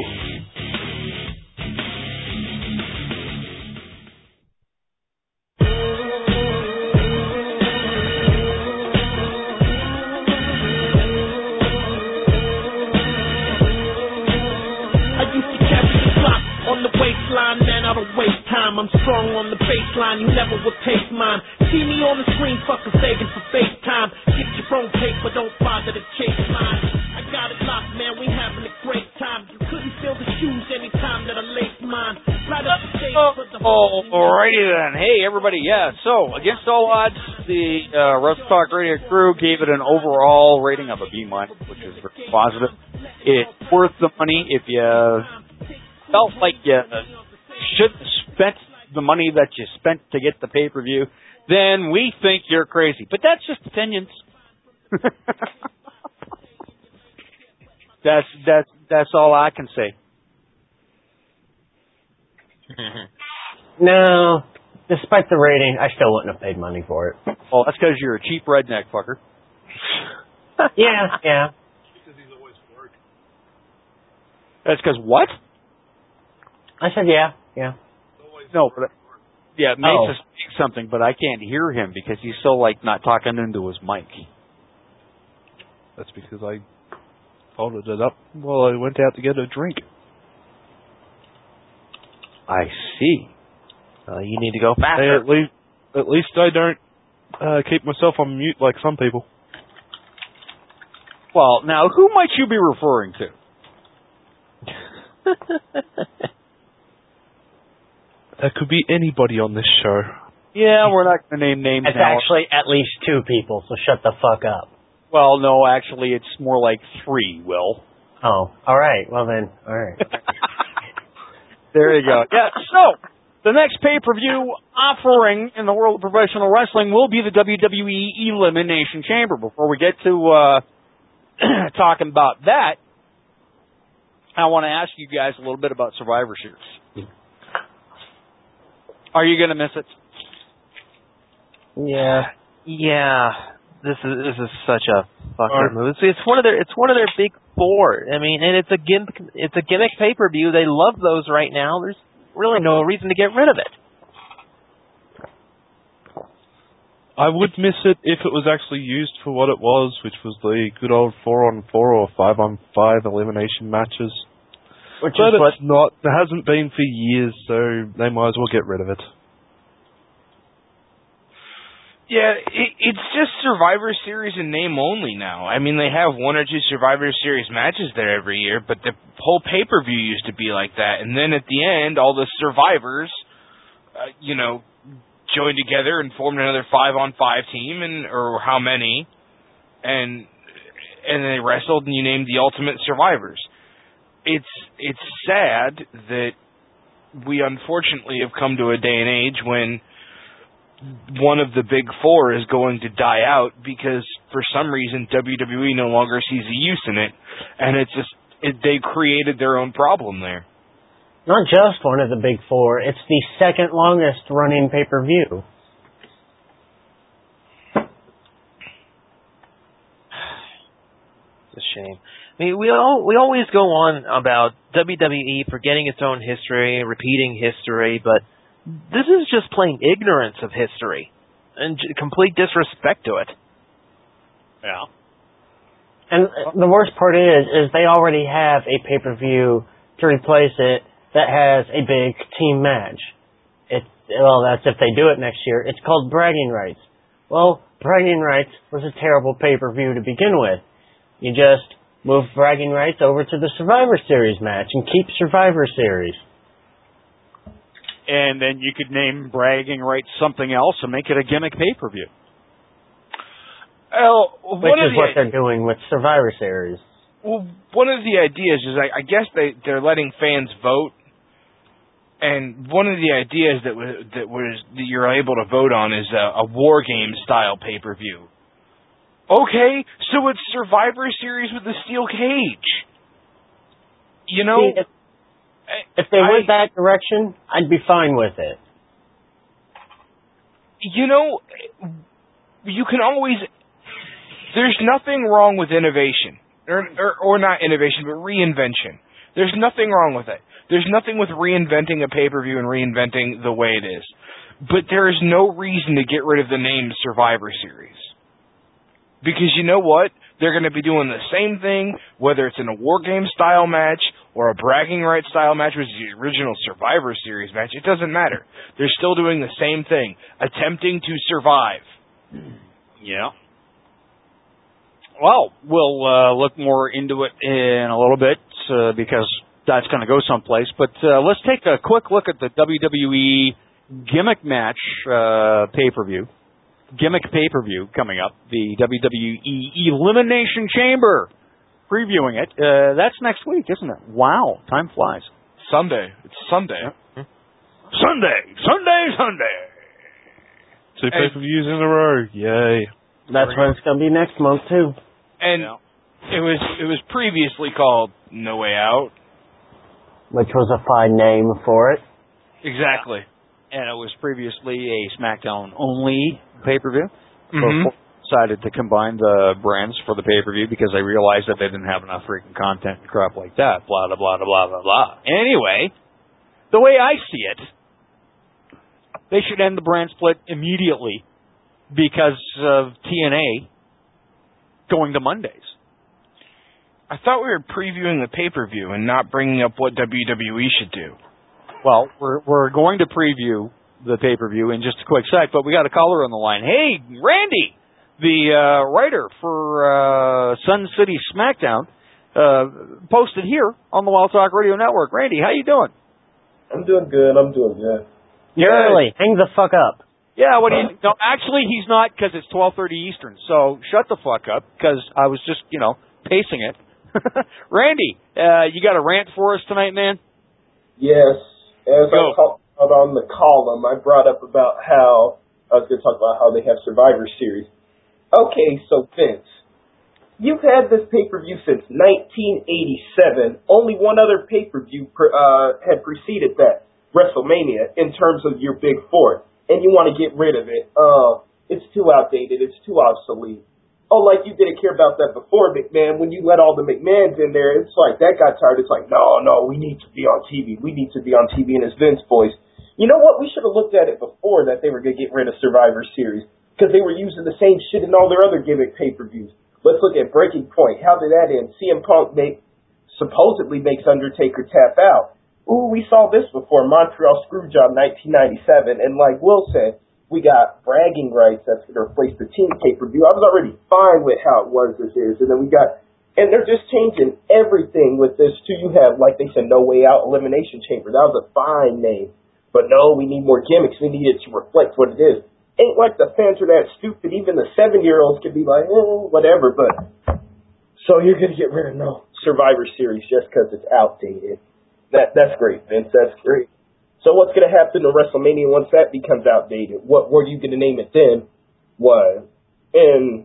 I'm strong on the baseline, you never would taste mine. See me on the screen, fuckers begging for FaceTime. Get your own paper, don't bother to chase mine. I got it locked, man, we having a great time. You couldn't feel the shoes anytime that I laced mine. Right up the stage for the whole... Alrighty then. Hey, everybody, yeah. So, against all odds, the uh, Wrestle Talk Radio crew gave it an overall rating of a B minus, which is very positive. It's worth the money if you felt like you should have spent the money that you spent to get the pay-per-view, then we think you're crazy. But that's just opinions. that's that's that's all I can say. No, despite the rating, I still wouldn't have paid money for it. Well, that's because you're a cheap redneck fucker. yeah, yeah. That's because what? I said yeah, yeah. No, but yeah, Mace oh. is saying something, but I can't hear him because he's so like not talking into his mic. That's because I folded it up while I went out to get a drink. I see. Uh, you need to go faster. Hey, at least, at least I don't uh, keep myself on mute like some people. Well, now who might you be referring to? That could be anybody on this show. Yeah, we're not going to name names it's now. It's actually at least two people, so shut the fuck up. Well, no, actually, it's more like three, Will. Oh, all right. Well, then, all right. There you go. Yeah, so, the next pay-per-view offering in the world of professional wrestling will be the W W E Elimination Chamber. Before we get to uh, talking about that, I want to ask you guys a little bit about Survivor Series. Are you going to miss it? Yeah, yeah. This is this is such a fucking move. It's, it's one of their it's one of their big four. I mean, and it's a gimmick it's a gimmick pay per view. They love those right now. There's really no reason to get rid of it. I would miss it if it was actually used for what it was, which was the good old four on four or five on five elimination matches. Which but is it's what not. It hasn't been for years, so they might as well get rid of it. Yeah, it, it's just Survivor Series in name only now. I mean, they have one or two Survivor Series matches there every year, but the whole pay-per-view used to be like that. And then at the end, all the survivors, uh, you know, joined together and formed another five-on-five team, and or how many, and and they wrestled, and you named the Ultimate Survivors. It's it's sad that we unfortunately have come to a day and age when one of the big four is going to die out because for some reason W W E no longer sees a use in it, and it's just it, they created their own problem there. Not just one of the big four, it's the second longest running pay-per-view. It's a shame. I mean, we all we always go on about W W E forgetting its own history, repeating history, but this is just plain ignorance of history and j- complete disrespect to it. Yeah. And the worst part is, is they already have a pay-per-view to replace it that has a big team match. It, well, that's if they do it next year. It's called Bragging Rights. Well, Bragging Rights was a terrible pay-per-view to begin with. You just move Bragging Rights over to the Survivor Series match and keep Survivor Series. And then you could name Bragging Rights something else and make it a gimmick pay-per-view. Well, Which is what they're doing with Survivor Series. Well, one of the ideas is, I, I guess they, they're letting fans vote. And one of the ideas that was, that was that you're able to vote on is a, a War Games style pay-per-view. Okay, so it's Survivor Series with a steel cage. You know, See, if, if they I, went that direction, I'd be fine with it. You know, you can always. There's nothing wrong with innovation, or, or or not innovation, but reinvention. There's nothing wrong with it. There's nothing with reinventing a pay-per-view and reinventing the way it is. But there is no reason to get rid of the name Survivor Series. Because you know what? They're going to be doing the same thing, whether it's in a War Game style match or a Bragging Rights style match, which is the original Survivor Series match. It doesn't matter. They're still doing the same thing, attempting to survive. Yeah. Well, we'll uh, look more into it in a little bit uh, because that's going to go someplace. But uh, let's take a quick look at the W W E gimmick match uh, pay-per-view. Gimmick pay-per-view coming up. The W W E Elimination Chamber. Previewing it. Uh, that's next week, isn't it? Wow. Time flies. Sunday. It's Sunday. Yeah. Sunday. Sunday, Sunday. Two pay-per-views in a row. Yay. That's when it's going to be next month, too. And it was it was previously called No Way Out. Which was a fine name for it. Exactly. And it was previously a SmackDown-only pay-per-view. Mm-hmm. So decided to combine the brands for the pay-per-view because they realized that they didn't have enough freaking content and crap like that. Blah, blah, blah, blah, blah, blah. Anyway, the way I see it, they should end the brand split immediately because of T N A going to Mondays. I thought we were previewing the pay-per-view and not bringing up what W W E should do. Well, we're we're going to preview the pay-per-view in just a quick sec, but we got a caller on the line. Hey, Randy, the uh, writer for uh, Sun City SmackDown, uh, posted here on the Wild Talk Radio Network. Randy, how you doing? I'm doing good. I'm doing good. You're early. Hang the fuck up. Yeah, what do you? No, actually, he's not because it's twelve thirty Eastern. So shut the fuck up because I was just, you know, pacing it. Randy, uh, you got a rant for us tonight, man? Yes. As Go. I talked about on the column, I brought up about how I was going to talk about how they have Survivor Series. Okay, so Vince, you've had this pay-per-view since nineteen eighty-seven. Only one other pay-per-view per, uh, had preceded that, WrestleMania, in terms of your big four. And you want to get rid of it. Uh, it's too outdated. It's too obsolete. Oh, like you didn't care about that before, McMahon. When you let all the McMahons in there, it's like that got tired. It's like, no, no, we need to be on T V. We need to be on T V in his Vince voice. You know what? We should have looked at it before that they were going to get rid of Survivor Series because they were using the same shit in all their other gimmick pay-per-views. Let's look at Breaking Point. How did that end? C M Punk make, supposedly makes Undertaker tap out. Ooh, we saw this before, Montreal Screwjob nineteen ninety-seven. And like Will said, we got Bragging Rights that's going to replace the team pay-per-view. I was already fine with how it was this is. And then we got, and they're just changing everything with this too. You have, like they said, No Way Out, Elimination Chamber. That was a fine name. But no, we need more gimmicks. We need it to reflect what it is. Ain't like the fans are that stupid. Even the seven-year-olds can be like, eh, whatever. But so you're going to get rid of no Survivor Series just because it's outdated. That That's great, Vince. That's great. So what's going to happen to WrestleMania once that becomes outdated? What what are you going to name it then? What? And,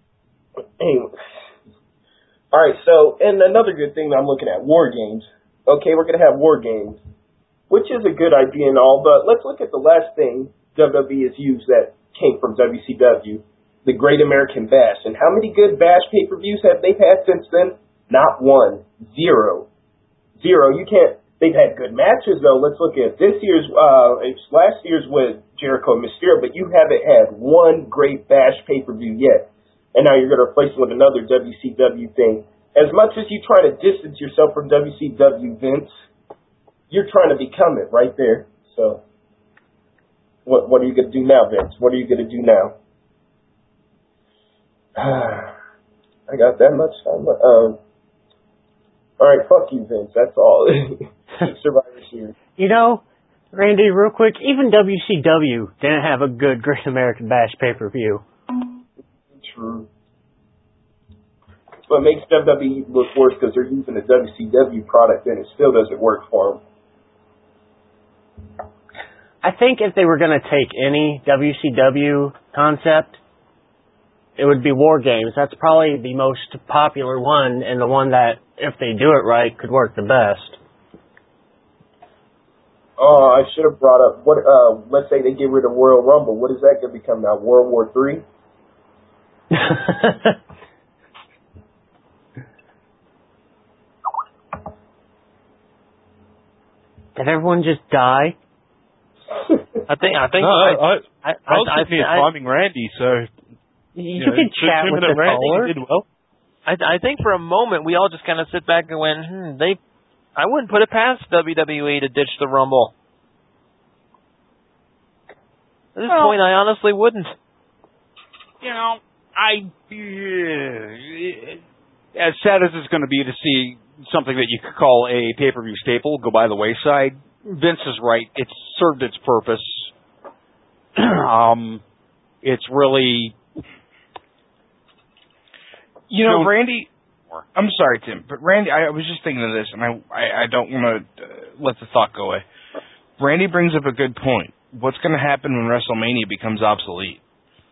and all right, so, and another good thing that I'm looking at, War Games. Okay, we're going to have War Games, which is a good idea and all, but let's look at the last thing W W E has used that came from W C W. the Great American Bash. And how many good Bash pay-per-views have they had since then? Not one. Zero. Zero. You can't. They've had good matches, though. Let's look at this year's, uh, it's last year's with Jericho and Mysterio, but you haven't had one great Bash pay-per-view yet. And now you're going to replace it with another W C W thing. As much as you try to distance yourself from W C W, Vince, you're trying to become it right there. So, what what are you going to do now, Vince? What are you going to do now? I got that much time. Um, all right, fuck you, Vince. That's all. Survivor Series. You know, Randy, real quick, even W C W didn't have a good Great American Bash pay-per-view. True. What makes W W E look worse because they're using a W C W product and it still doesn't work for them. I think if they were going to take any W C W concept, it would be War Games. That's probably the most popular one and the one that, if they do it right, could work the best. Oh, I should have brought up, what. Uh, let's say they get rid of Royal Rumble. What is that going to become now? World War Three? Did everyone just die? I think I think no, I, I, I, I, I was I, sitting here I, timing Randy, so you, you, you know, could chat two with minute the Randy caller. did well. I, I think for a moment we all just kind of sit back and went, hmm, they. I wouldn't put it past W W E to ditch the Rumble. At this Well, point, I honestly wouldn't. You know, I uh, as sad as it's going to be to see something that you could call a pay-per-view staple go by the wayside. Vince is right. It's served its purpose. um, it's really, you know, Randy. I'm sorry, Tim, but Randy, I was just thinking of this, and I, I, I don't want to uh, let the thought go away. Randy brings up a good point. What's going to happen when WrestleMania becomes obsolete?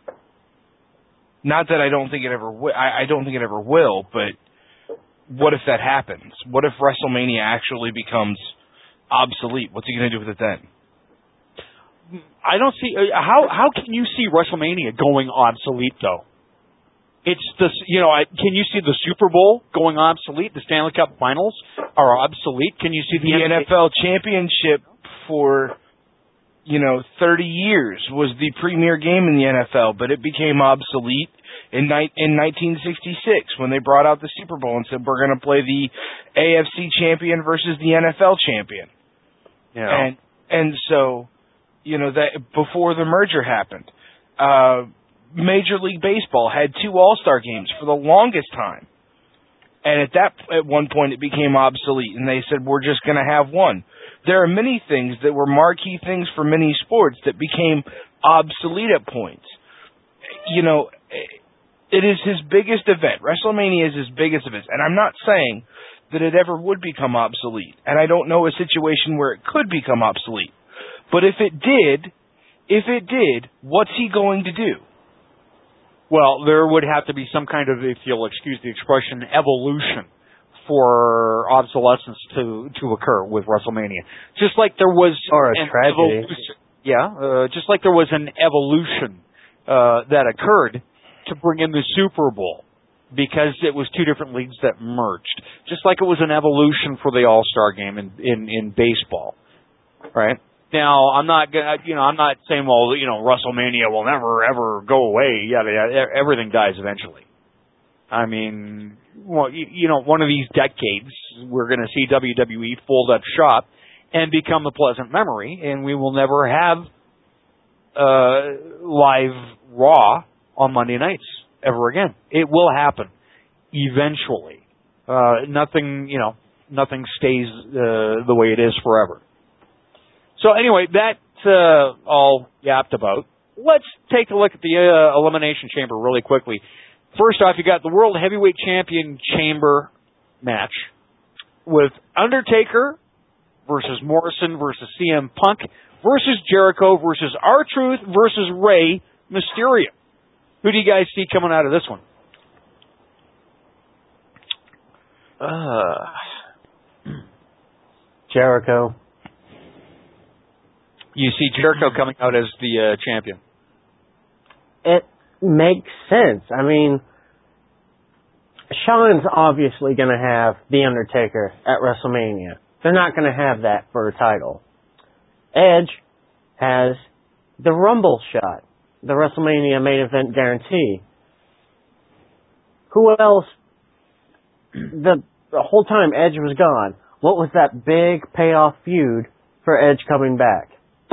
Not that I don't think it ever will. I, I don't think it ever will, but what if that happens? What if WrestleMania actually becomes obsolete? What's he going to do with it then? I don't see uh, how how can you see WrestleMania going obsolete though? It's the you know I, can you see the Super Bowl going obsolete? The Stanley Cup Finals are obsolete. Can you see the, the N F L championship for you know thirty years was the premier game in the N F L, but it became obsolete in ni- in nineteen sixty-six when they brought out the Super Bowl and said we're going to play the A F C champion versus the N F L champion. Yeah. And and so you know that before the merger happened. Uh Major League Baseball had two All-Star games for the longest time. And at that at one point it became obsolete and they said we're just going to have one. There are many things that were marquee things for many sports that became obsolete at points. You know, it is his biggest event. WrestleMania is his biggest event. And I'm not saying that it ever would become obsolete. And I don't know a situation where it could become obsolete. But if it did, if it did, what's he going to do? Well, there would have to be some kind of, if you'll excuse the expression, evolution for obsolescence to to occur with WrestleMania. Just like there was or a an tragedy. evolution, yeah, uh, just like there was an evolution uh, that occurred to bring in the Super Bowl because it was two different leagues that merged. Just like it was an evolution for the All-Star game in in, in baseball, right? Now, I'm not gonna, you know, I'm not saying, well, you know, WrestleMania will never ever go away. Yeah, everything dies eventually. I mean, well, you, you know, one of these decades, we're going to see W W E fold up shop and become a pleasant memory, and we will never have uh, live Raw on Monday nights ever again. It will happen eventually. Uh, nothing, you know, nothing stays uh, the way it is forever. So anyway, that's uh, all yapped about. Let's take a look at the uh, Elimination Chamber really quickly. First off, you got the World Heavyweight Champion Chamber match with Undertaker versus Morrison versus C M Punk versus Jericho versus R-Truth versus Rey Mysterio. Who do you guys see coming out of this one? Uh, Jericho. You see Jericho coming out as the uh, champion. It makes sense. I mean, Shawn's obviously going to have The Undertaker at WrestleMania. They're not going to have that for a title. Edge has the Rumble shot, the WrestleMania main event guarantee. Who else? The, the whole time Edge was gone, what was that big payoff feud for Edge coming back?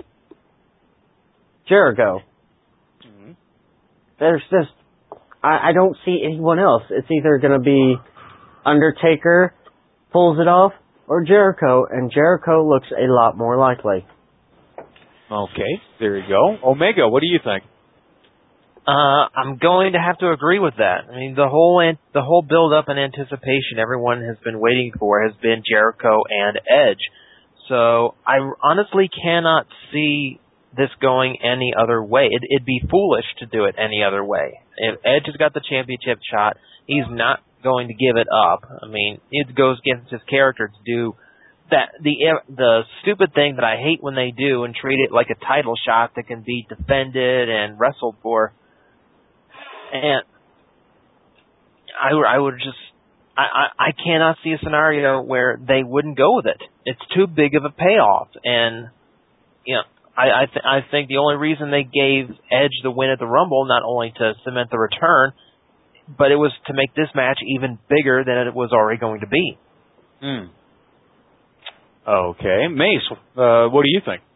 Jericho. Mm-hmm. There's just, I, I don't see anyone else. It's either going to be Undertaker pulls it off or Jericho, and Jericho looks a lot more likely. Okay, there you go. Omega, what do you think? Uh, I'm going to have to agree with that. I mean, the whole an- the whole build up and anticipation everyone has been waiting for has been Jericho and Edge. So I honestly cannot see this going any other way. It, it'd be foolish to do it any other way. If Edge has got the championship shot, he's not going to give it up. I mean, it goes against his character to do that. The the stupid thing that I hate when they do and treat it like a title shot that can be defended and wrestled for. And I, I would just, I, I, I cannot see a scenario where they wouldn't go with it. It's too big of a payoff. And, you know, I, I, th- I think the only reason they gave Edge the win at the Rumble, not only to cement the return, but it was to make this match even bigger than it was already going to be. Hmm. Okay. Mace, uh, what do you think?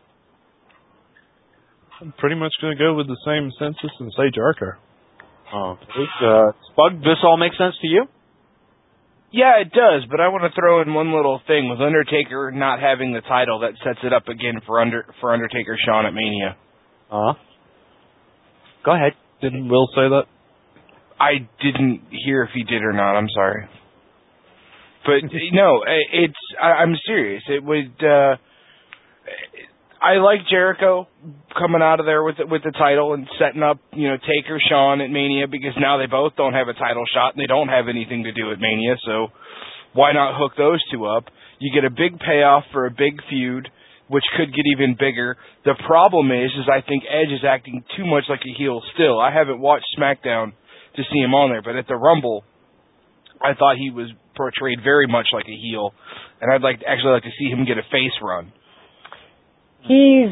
I'm pretty much going to go with the same census and say Jericho. Okay. Uh, Spug, this all makes sense to you? Yeah, it does, but I want to throw in one little thing. With Undertaker not having the title, that sets it up again for under for Undertaker Shawn at Mania. Uh-huh. Go ahead. Didn't Will say that? I didn't hear if he did or not. I'm sorry. But, no, it's, I, I'm serious. It would, uh, I like Jericho coming out of there with the, with the title and setting up, you know, Taker, Shawn at Mania, because now they both don't have a title shot and they don't have anything to do at Mania, so why not hook those two up? You get a big payoff for a big feud, which could get even bigger. The problem is, is I think Edge is acting too much like a heel still. I haven't watched SmackDown to see him on there, but at the Rumble, I thought he was portrayed very much like a heel, and I'd like actually like to see him get a face run. He's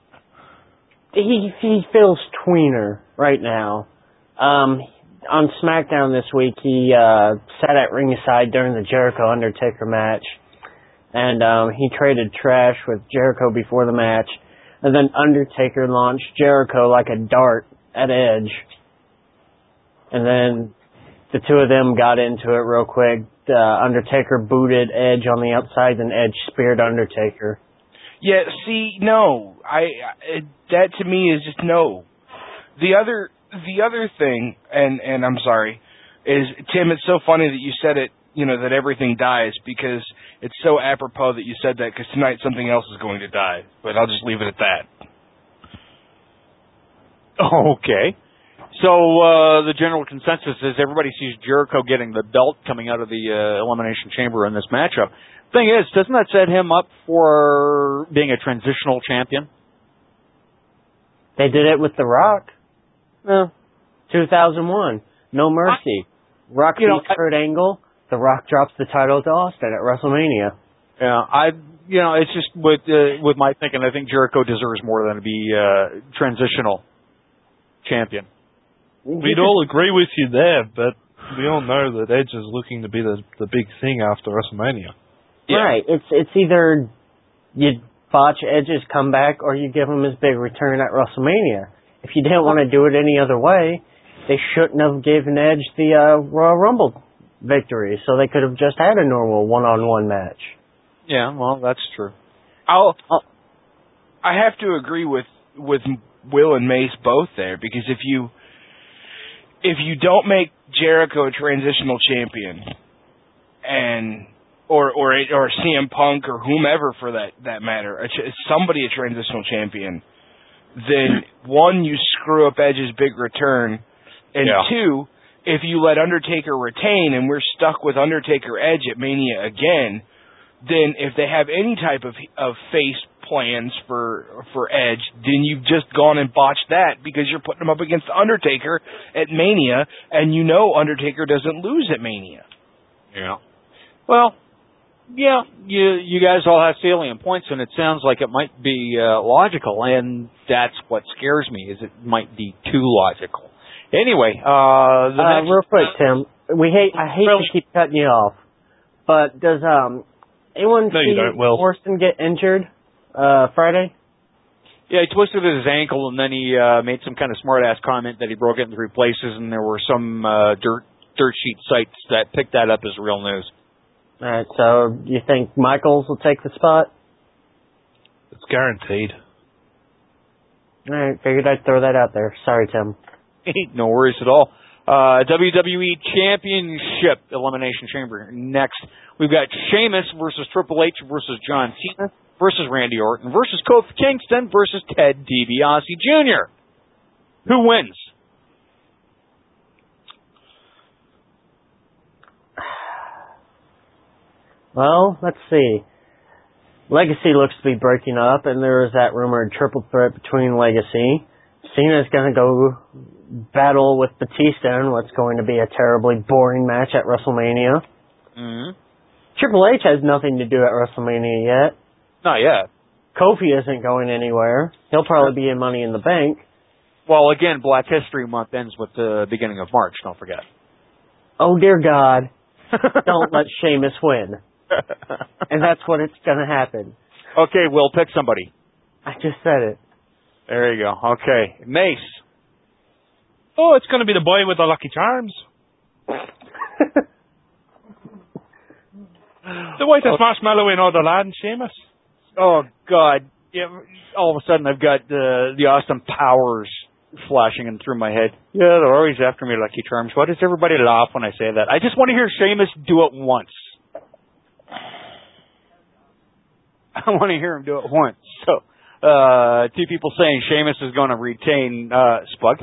he he feels tweener right now. Um, on SmackDown this week, he uh, sat at ringside during the Jericho Undertaker match, and um, he traded trash with Jericho before the match, and then Undertaker launched Jericho like a dart at Edge, and then the two of them got into it real quick. Uh, Undertaker booted Edge on the outside, and Edge speared Undertaker. Yeah, see, no, I, I that to me is just no. The other, the other thing, and and I'm sorry, is Tim. It's so funny that you said it. You know that everything dies, because it's so apropos that you said that, because tonight something else is going to die. But I'll just leave it at that. Okay. So uh, the general consensus is everybody sees Jericho getting the belt coming out of the uh, Elimination Chamber in this matchup. Thing is, doesn't that set him up for being a transitional champion? They did it with The Rock. No. two thousand one. No Mercy. I, Rock beats know, Kurt I, Angle. The Rock drops the title to Austin at WrestleMania. Yeah, I, you know, it's just with uh, with my thinking, I think Jericho deserves more than to be uh, transitional champion. We'd all agree with you there, but we all know that Edge is looking to be the the big thing after WrestleMania. Yeah. Right. It's it's either you botch Edge's comeback or you give him his big return at WrestleMania. If you didn't want to do it any other way, they shouldn't have given Edge the uh, Royal Rumble victory, so they could have just had a normal one-on-one match. Yeah, well, that's true. I'll, I'll I have to agree with with Will and Mace both there, because if you if you don't make Jericho a transitional champion, and or or or C M Punk or whomever for that that matter, a, somebody a transitional champion, then one, you screw up Edge's big return, and yeah. two, if you let Undertaker retain and we're stuck with Undertaker Edge at Mania again, then if they have any type of of face plans for for Edge, then you've just gone and botched that because you're putting him up against Undertaker at Mania, and you know Undertaker doesn't lose at Mania. Yeah. Well, yeah, you you guys all have salient points, and it sounds like it might be uh, logical, and that's what scares me, is it might be too logical. Anyway, uh, the uh, next... real quick, Tim, we hate I hate Really? to keep cutting you off, but does um anyone No, see you don't, Will. Orson get injured uh Friday? Yeah, he twisted his ankle, and then he uh, made some kind of smart-ass comment that he broke it in three places, and there were some uh, dirt dirt sheet sites that picked that up as real news. All right, so you think Michaels will take the spot? It's guaranteed. All right, figured I'd throw that out there. Sorry, Tim. No worries at all. Uh, W W E Championship Elimination Chamber. Next, we've got Sheamus versus Triple H versus John Cena versus Randy Orton versus Kofi Kingston versus Ted DiBiase Junior Who wins? Well, let's see. Legacy looks to be breaking up, and there is that rumored triple threat between Legacy. Cena's going to go battle with Batista in what's going to be a terribly boring match at WrestleMania. Mm-hmm. Triple H has nothing to do at WrestleMania yet. Not yet. Kofi isn't going anywhere. He'll probably be in Money in the Bank. Well, again, Black History Month ends with the beginning of March, don't forget. Oh, dear God. Don't let Sheamus win. And that's what it's going to happen. Okay, Will, pick somebody. I just said it. There you go. Okay. Mace. Oh, it's going to be the boy with the Lucky Charms. The whitest marshmallow in all the land, Sheamus. Oh, God. Yeah, all of a sudden I've got uh, the Austin Powers flashing in through my head. Yeah, they're always after me, Lucky Charms. Why does everybody laugh when I say that? I just want to hear Sheamus do it once. I want to hear him do it once. So, uh, two people saying Sheamus is going to retain uh, Spug.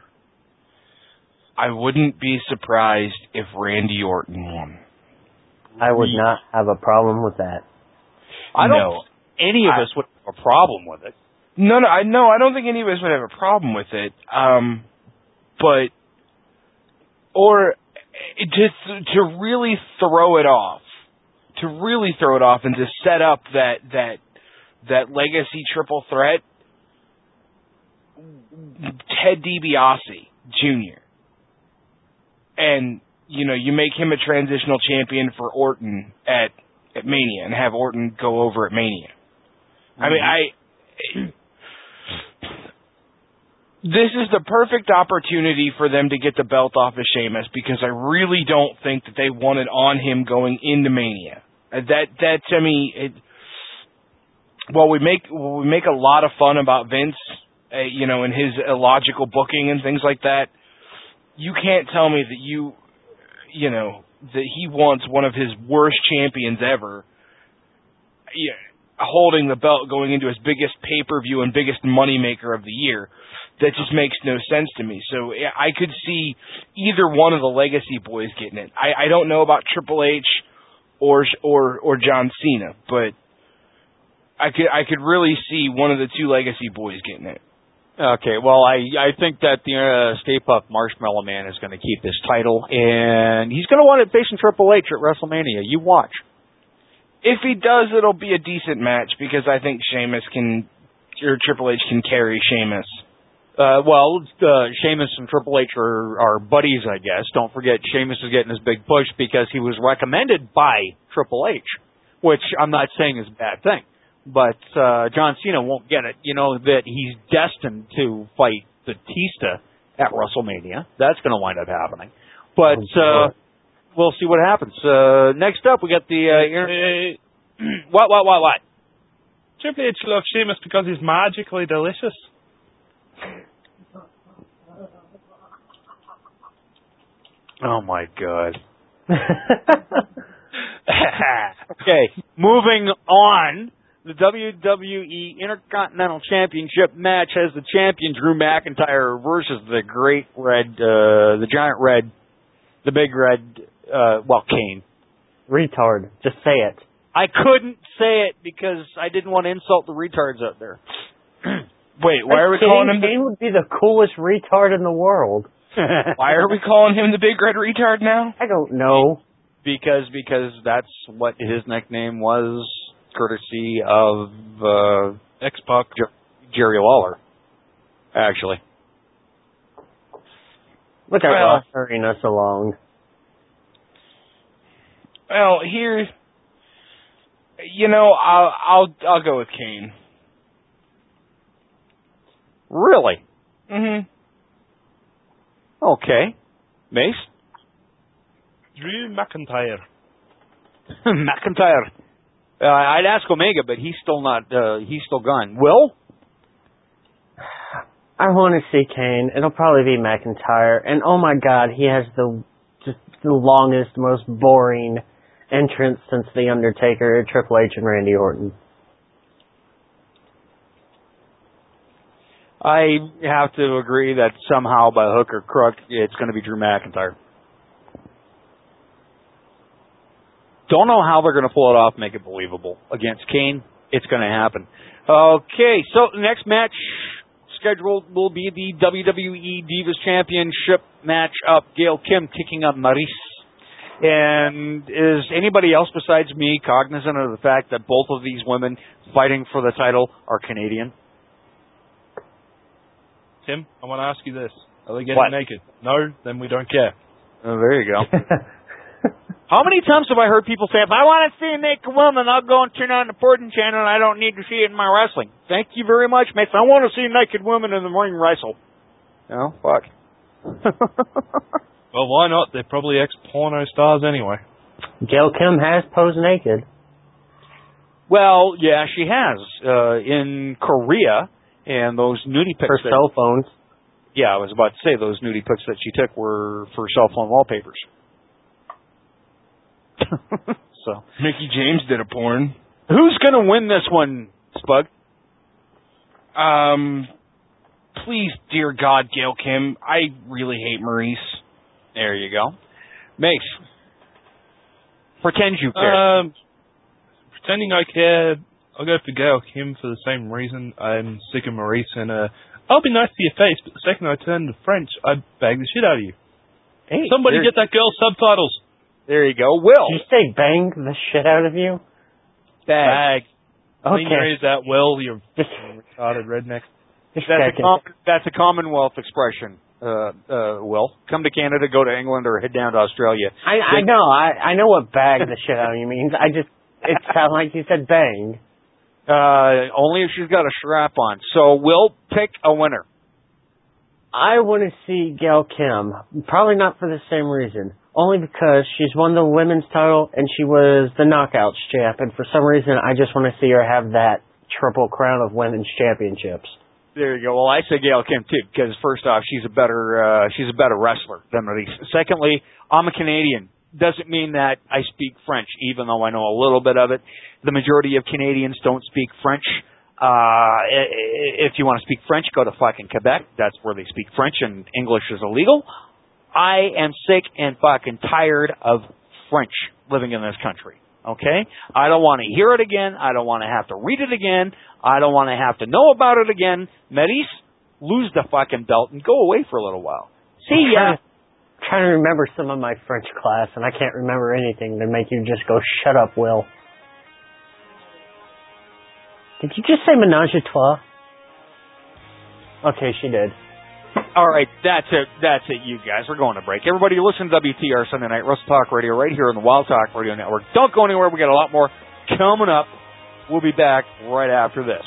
I wouldn't be surprised if Randy Orton won. I would not have a problem with that. I don't. No. Any of I, us would have a problem with it. No, no, I no, I don't think any of us would have a problem with it. Um, but or just to really throw it off, to really throw it off, and to set up that that that legacy triple threat, Ted DiBiase Junior And you know, you make him a transitional champion for Orton at at Mania, and have Orton go over at Mania. Mm-hmm. I mean, I. This is the perfect opportunity for them to get the belt off of Sheamus, because I really don't think that they want it on him going into Mania. That that to me, it, while we make while we make a lot of fun about Vince, uh, you know, and his illogical booking and things like that, you can't tell me that you, you know, that he wants one of his worst champions ever, yeah, holding the belt going into his biggest pay-per-view and biggest moneymaker of the year. That just makes no sense to me. So I could see either one of the Legacy boys getting it. I, I don't know about Triple H or or or John Cena, but I could I could really see one of the two Legacy boys getting it. Okay, well, I I think that the uh, Stay Puft Marshmallow Man is going to keep this title, and he's going to want it facing Triple H at WrestleMania. You watch. If he does, it'll be a decent match, because I think Sheamus can, or Triple H can carry Sheamus. Uh, well, uh, Sheamus and Triple H are, are buddies, I guess. Don't forget, Sheamus is getting his big push because he was recommended by Triple H, which I'm not saying is a bad thing. But uh, John Cena won't get it. You know that he's destined to fight Batista at WrestleMania. That's going to wind up happening. But uh, we'll see what happens. Uh, next up, we got the... Uh, inter- what, what, what, what? Triple H loves Sheamus because he's magically delicious. Oh, my God. Okay, moving on. The W W E Intercontinental Championship match has the champion Drew McIntyre versus the Great Red, uh, the Giant Red, the Big Red, uh, well, Kane. Retard. Just say it. I couldn't say it because I didn't want to insult the retards out there. Wait, why are we Kane, calling him? Kane would be the coolest retard in the world. Why are we calling him the Big Red Retard now? I don't know. Because because that's what his nickname was, courtesy of uh, X-Pac. Jer- Jerry Lawler, actually. Look at Well- Ross hurrying us along. Well, here, you know, I'll I'll I'll go with Kane. Really? Mm-hmm. Okay. Mace? Drew McIntyre. McIntyre. Uh, I'd ask Omega, but he's still not. Uh, he's still gone. Will? I want to see Kane. It'll probably be McIntyre. And oh my God, he has the just the longest, most boring entrance since The Undertaker, Triple H, and Randy Orton. I have to agree that somehow, by hook or crook, it's going to be Drew McIntyre. Don't know how they're going to pull it off, make it believable. Against Kane, it's going to happen. Okay, so the next match scheduled will be the W W E Divas Championship match up. Gail Kim taking on Maryse. And is anybody else besides me cognizant of the fact that both of these women fighting for the title are Canadian? Tim, I want to ask you this. Are they getting What? naked? No? Then we don't care. Oh, there you go. How many times have I heard people say, if I want to see a naked woman, I'll go and turn on the Porton channel and I don't need to see it in my wrestling? Thank you very much, mates. I want to see naked women in the ring wrestle. No? Fuck. Well, why not? They're probably ex-porno stars anyway. Gail Kim has posed naked. Well, yeah, she has. Uh, in Korea, and those nudie pics. For that, cell phones. Yeah, I was about to say those nudie pics that she took were for cell phone wallpapers. So Mickey James did a porn. Who's going to win this one, Spug? Um, please, dear God, Gail Kim. I really hate Maryse. There you go. Mace, pretend you care. Um, pretending I care, I'll go for Gail Kim for the same reason. I'm sick of Maryse, and uh, I'll be nice to your face, but the second I turn to French, I bag the shit out of you. Hey, Somebody there- get that girl subtitles. There you go. Will. Did you say bang the shit out of you? Bag. Bag. Clean Okay. your ears out, Will, you retarded redneck. That's a, com- that's a Commonwealth expression, uh, uh, Will. Come to Canada, go to England, or head down to Australia. I, I know, I, I know what bag the shit out of you means. I just, it sounded like you said bang. Uh, only if she's got a strap on. So we'll pick a winner. I want to see Gail Kim. Probably not for the same reason. Only because she's won the women's title and she was the Knockouts champ. And for some reason, I just want to see her have that triple crown of women's championships. There you go. Well, I say Gail Kim too, because first off, she's a better uh, she's a better wrestler than Maryse. Secondly, I'm a Canadian. Doesn't mean that I speak French, even though I know a little bit of it. The majority of Canadians don't speak French. Uh, if you want to speak French, go to fucking Quebec. That's where they speak French, and English is illegal. I am sick and fucking tired of French living in this country. Okay? I don't want to hear it again. I don't want to have to read it again. I don't want to have to know about it again. Maryse, lose the fucking belt and go away for a little while. See ya. I'm trying to remember some of my French class, and I can't remember anything to make you just go, shut up, Will. Did you just say menage a trois? Okay, she did. All right, that's it. That's it, you guys. We're going to break. Everybody, listen to W T R Sunday Night Wrestle Talk Radio right here on the Wild Talk Radio Network. Don't go anywhere. We got a lot more coming up. We'll be back right after this.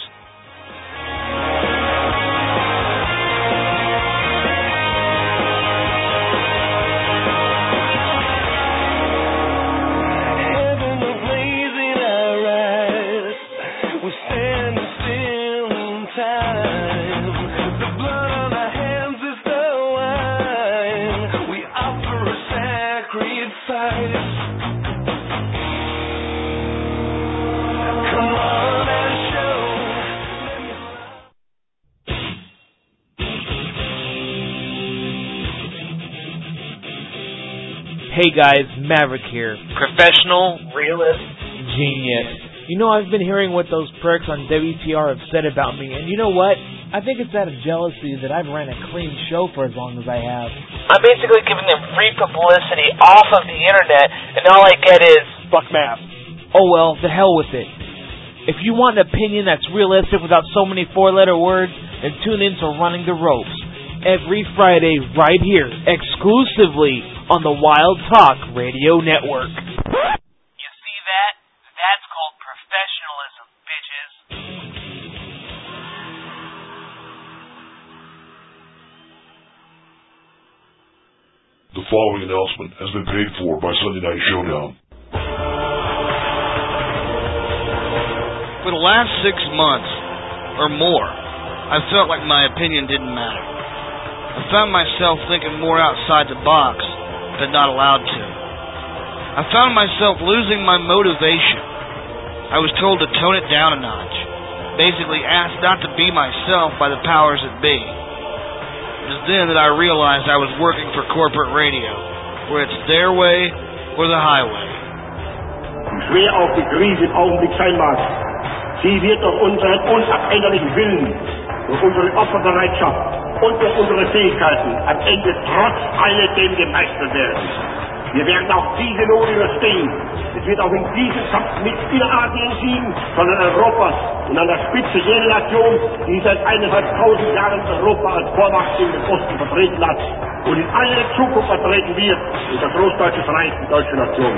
Hey guys, Maverick here. Professional, realist, genius. You know, I've been hearing what those pricks on W T R have said about me, and you know what? I think it's out of jealousy that I've ran a clean show for as long as I have. I'm basically giving them free publicity off of the internet, and all I get is fuck math. Oh well, the hell with it. If you want an opinion that's realistic without so many four-letter words, then tune in to Running the Ropes every Friday right here, exclusively on the Wild Talk Radio Network. You see that? That's called professionalism, bitches. The following announcement has been paid for by Sunday Night Showdown. For the last six months or more, I felt like my opinion didn't matter. I found myself thinking more outside the box, but not allowed to. I found myself losing my motivation. I was told to tone it down a notch, basically asked not to be myself by the powers that be. It was then that I realized I was working for corporate radio, where it's their way or the highway. Wie schwer auch die Krise im Augenblick sein mag, sie wird durch unseren unabänderlichen Willen, durch unsere Opferbereitschaft und durch unsere Fähigkeiten am Ende trotz alledem gemeistert werden. Wir werden auch diese Not überstehen. Es wird auch in diesem Kampf nicht nur Asien siegen, sondern Europas und an der Spitze jene Nation, die seit eineinhalbtausend Jahren Europa als Vormacht in den Osten vertreten hat und in alle Zukunft vertreten wird, unser großdeutsches Reich, die deutsche Nation.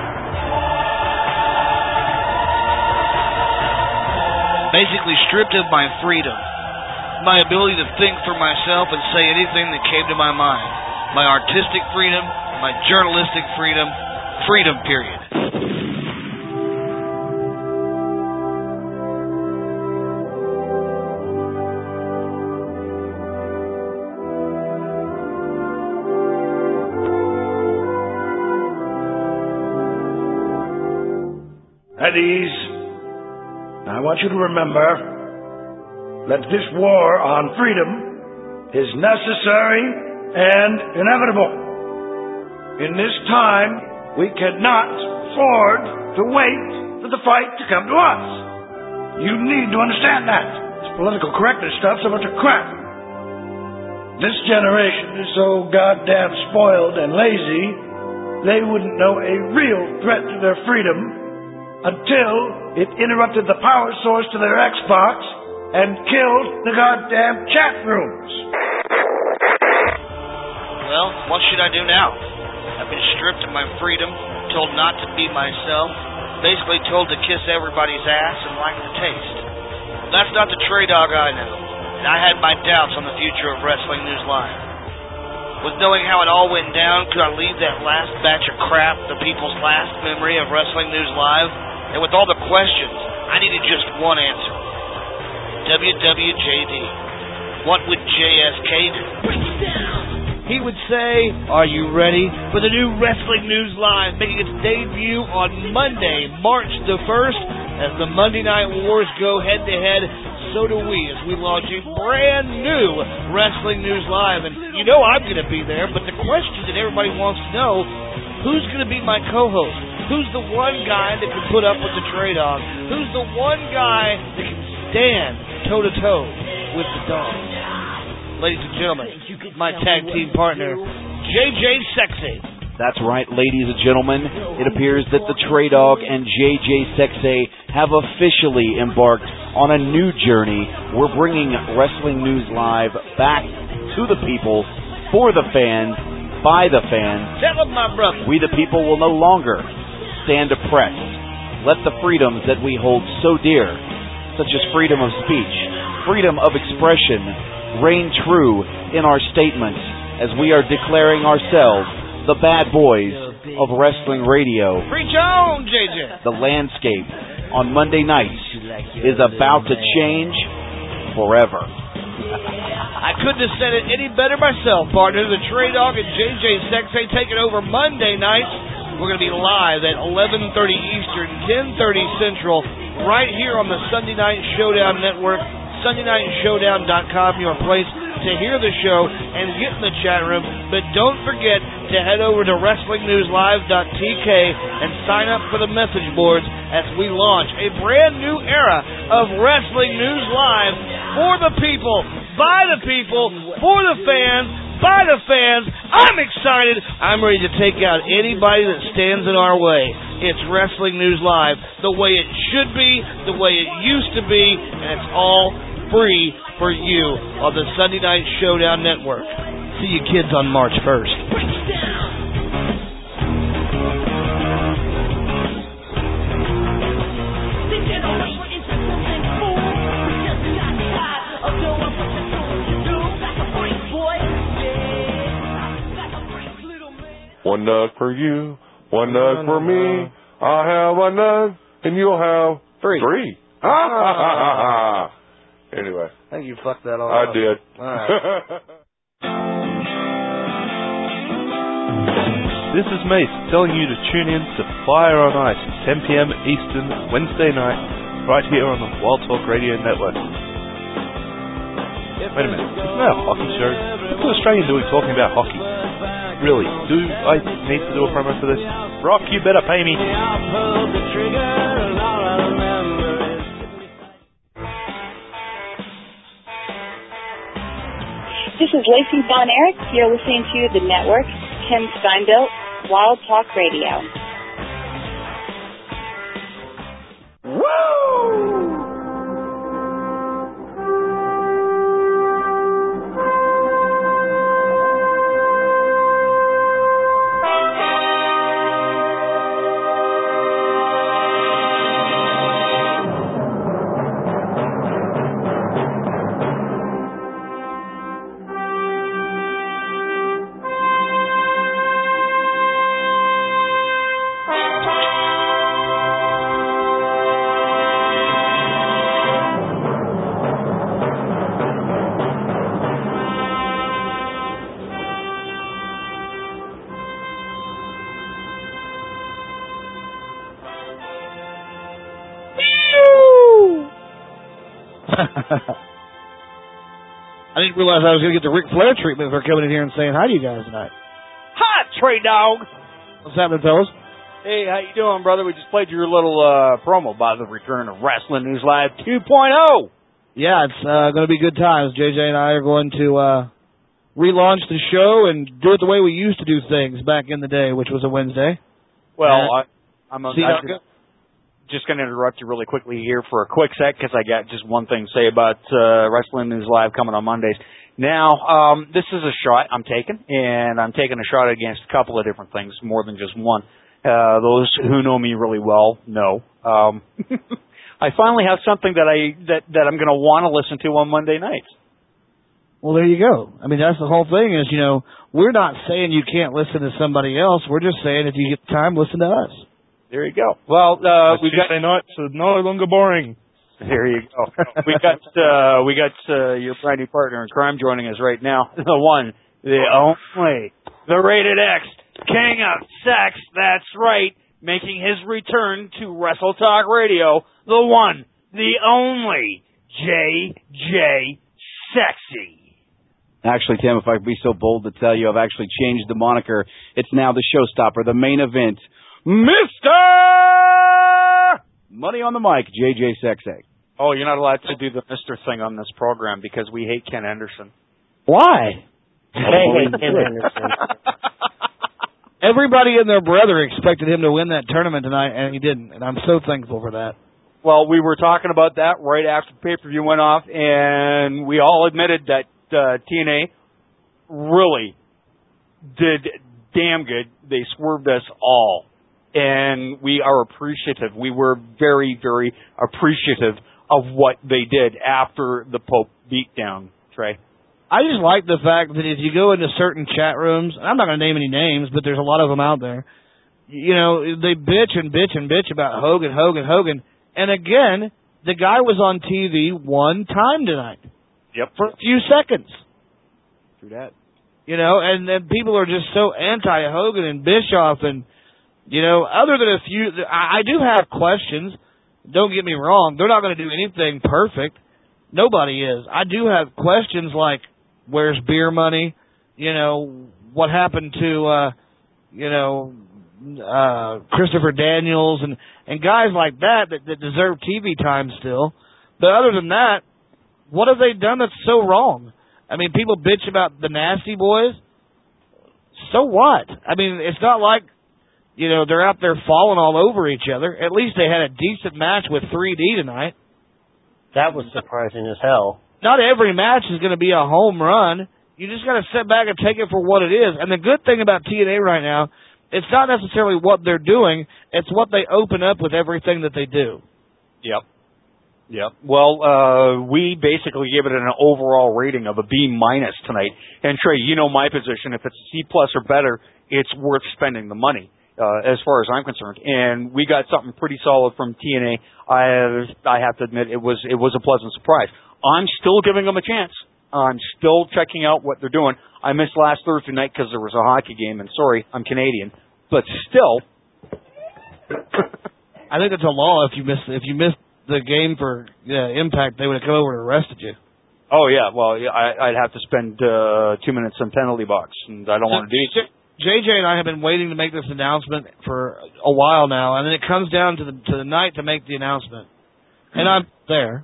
Basically stripped of my freedom, my ability to think for myself and say anything that came to my mind, my artistic freedom, my journalistic freedom, freedom period. At ease. I want you to remember that this war on freedom is necessary and inevitable. In this time, we cannot afford to wait for the fight to come to us. You need to understand that. This political correctness stuff's a bunch of crap. This generation is so goddamn spoiled and lazy, they wouldn't know a real threat to their freedom until it interrupted the power source to their Xbox and killed the goddamn chat rooms. Well, what should I do now? I've been stripped of my freedom, told not to be myself, basically told to kiss everybody's ass and like the taste. Well, that's not the Trey Dog I know, and I had my doubts on the future of Wrestling News Live. With knowing how it all went down, could I leave that last batch of crap the people's last memory of Wrestling News Live? And with all the questions, I needed just one answer. W W J D. What would J S K do? Break it down! He would say, are you ready for the new Wrestling News Live, making its debut on Monday, March the first, as the Monday Night Wars go head-to-head, so do we, as we launch a brand new Wrestling News Live. And you know I'm going to be there, but the question that everybody wants to know, who's going to be my co-host? Who's the one guy that can put up with the Trey Dog? Who's the one guy that can stand toe-to-toe with the dog? Ladies and gentlemen, my tag team partner, J J Sexay. That's right, ladies and gentlemen. It appears that the Trey Dog and J J Sexay have officially embarked on a new journey. We're bringing Wrestling News Live back to the people, for the fans, by the fans. Tell them, my brother. We the people will no longer stand oppressed. Let the freedoms that we hold so dear, such as freedom of speech, freedom of expression, reign true in our statements as we are declaring ourselves the bad boys of wrestling radio. Preach on, J J. The landscape on Monday nights is about to change forever. I couldn't have said it any better myself, partner. The Trey Dog and J J Sexay taking over Monday nights. We're going to be live at eleven thirty Eastern, ten thirty Central, right here on the Sunday Night Showdown Network. Sunday Night Showdown dot com, your place to hear the show and get in the chat room. But don't forget to head over to Wrestling News Live dot T K and sign up for the message boards as we launch a brand new era of Wrestling News Live for the people, by the people, for the fans, by the fans. I'm excited. I'm ready to take out anybody that stands in our way. It's Wrestling News Live, the way it should be, the way it used to be, and it's all free for you on the Sunday Night Showdown Network. See you kids on March first. One nug for you, one nug for me. I'll have a nug, and you'll have three. Three. Ha ha ha ha ha. Anyway. I think you fucked that all I up. did. All right. This is Mace telling you to tune in to Fire on Ice, ten p.m. Eastern, Wednesday night, right here on the Wild Talk Radio Network. Wait a minute, isn't that a hockey show? What's an Australian doing talking about hockey? Really, do I need to do a promo for this? Brock, you better pay me. This is Lacey Von Erich. You're listening to The Network, Ken Steinbilt, Wild Talk Radio. Woo! I didn't realize I was going to get the Ric Flair treatment for coming in here and saying hi to you guys tonight. Hi, Trey Dog. What's happening, fellas? Hey, how you doing, brother? We just played your little uh, promo about the return of Wrestling News Live two point oh. Yeah, it's uh, going to be good times. J J and I are going to uh, relaunch the show and do it the way we used to do things back in the day, which was a Wednesday. Well, Uh, I, I'm a, see I how it goes? just going to interrupt you really quickly here for a quick sec because I got just one thing to say about uh, Wrestling News Live coming on Mondays. Now, um, this is a shot I'm taking, and I'm taking a shot against a couple of different things, more than just one. Uh, those who know me really well know. Um, I finally have something that I that, that I'm going to want to listen to on Monday nights. Well, there you go. I mean, that's the whole thing is, you know, we're not saying you can't listen to somebody else. We're just saying if you get time, listen to us. There you go. Well, uh, we got Tuesday nights are no longer boring. There you go. we got uh, we got uh, your brand new partner in crime joining us right now. The one, the only, the Rated X King of Sex. That's right, making his return to Wrestle Talk Radio. The one, the only, J J Sexy. Actually, Tim, if I could be so bold to tell you, I've actually changed the moniker. It's now the showstopper, the main event, Mister Money on the Mic, J J Sexy. Oh, you're not allowed to do the Mister thing on this program because we hate Ken Anderson. Why? Hey, Ken Anderson. Everybody and their brother expected him to win that tournament tonight, and he didn't, and I'm so thankful for that. Well, we were talking about that right after the pay-per-view went off, and we all admitted that uh, T N A really did damn good. They swerved us all, and we are appreciative. We were very, very appreciative of what they did after the Pope beatdown, Trey. I just like the fact that if you go into certain chat rooms, and I'm not going to name any names, but there's a lot of them out there, you know, they bitch and bitch and bitch about Hogan, Hogan, Hogan. And again, the guy was on T V one time tonight. Yep. For a few seconds. True that. You know, and then people are just so anti-Hogan and Bischoff and, you know, other than a few, I, I do have questions. Don't get me wrong. They're not going to do anything perfect. Nobody is. I do have questions like, where's beer money? You know, what happened to, uh, you know, uh, Christopher Daniels and, and guys like that, that that deserve T V time still. But other than that, what have they done that's so wrong? I mean, people bitch about the Nasty Boys. So what? I mean, it's not like, you know, they're out there falling all over each other. At least they had a decent match with three D tonight. That was surprising as hell. Not every match is going to be a home run. You just got to sit back and take it for what it is. And the good thing about T N A right now, it's not necessarily what they're doing. It's what they open up with everything that they do. Yep. Yep. Well, uh, we basically gave it an overall rating of a B minus tonight. And Trey, you know my position. If it's a C plus or better, it's worth spending the money, uh, as far as I'm concerned. And we got something pretty solid from T N A. I, I have to admit, it was, it was a pleasant surprise. I'm still giving them a chance. I'm still checking out what they're doing. I missed last Thursday night because there was a hockey game, and sorry, I'm Canadian, but still. I think it's a law if you miss if you miss the game for uh, Impact, they would have come over and arrested you. Oh yeah, well yeah, I, I'd have to spend uh, two minutes in penalty box, and I don't so, want to do it. J J and I have been waiting to make this announcement for a while now, and then it comes down to the to the night to make the announcement, and I'm there.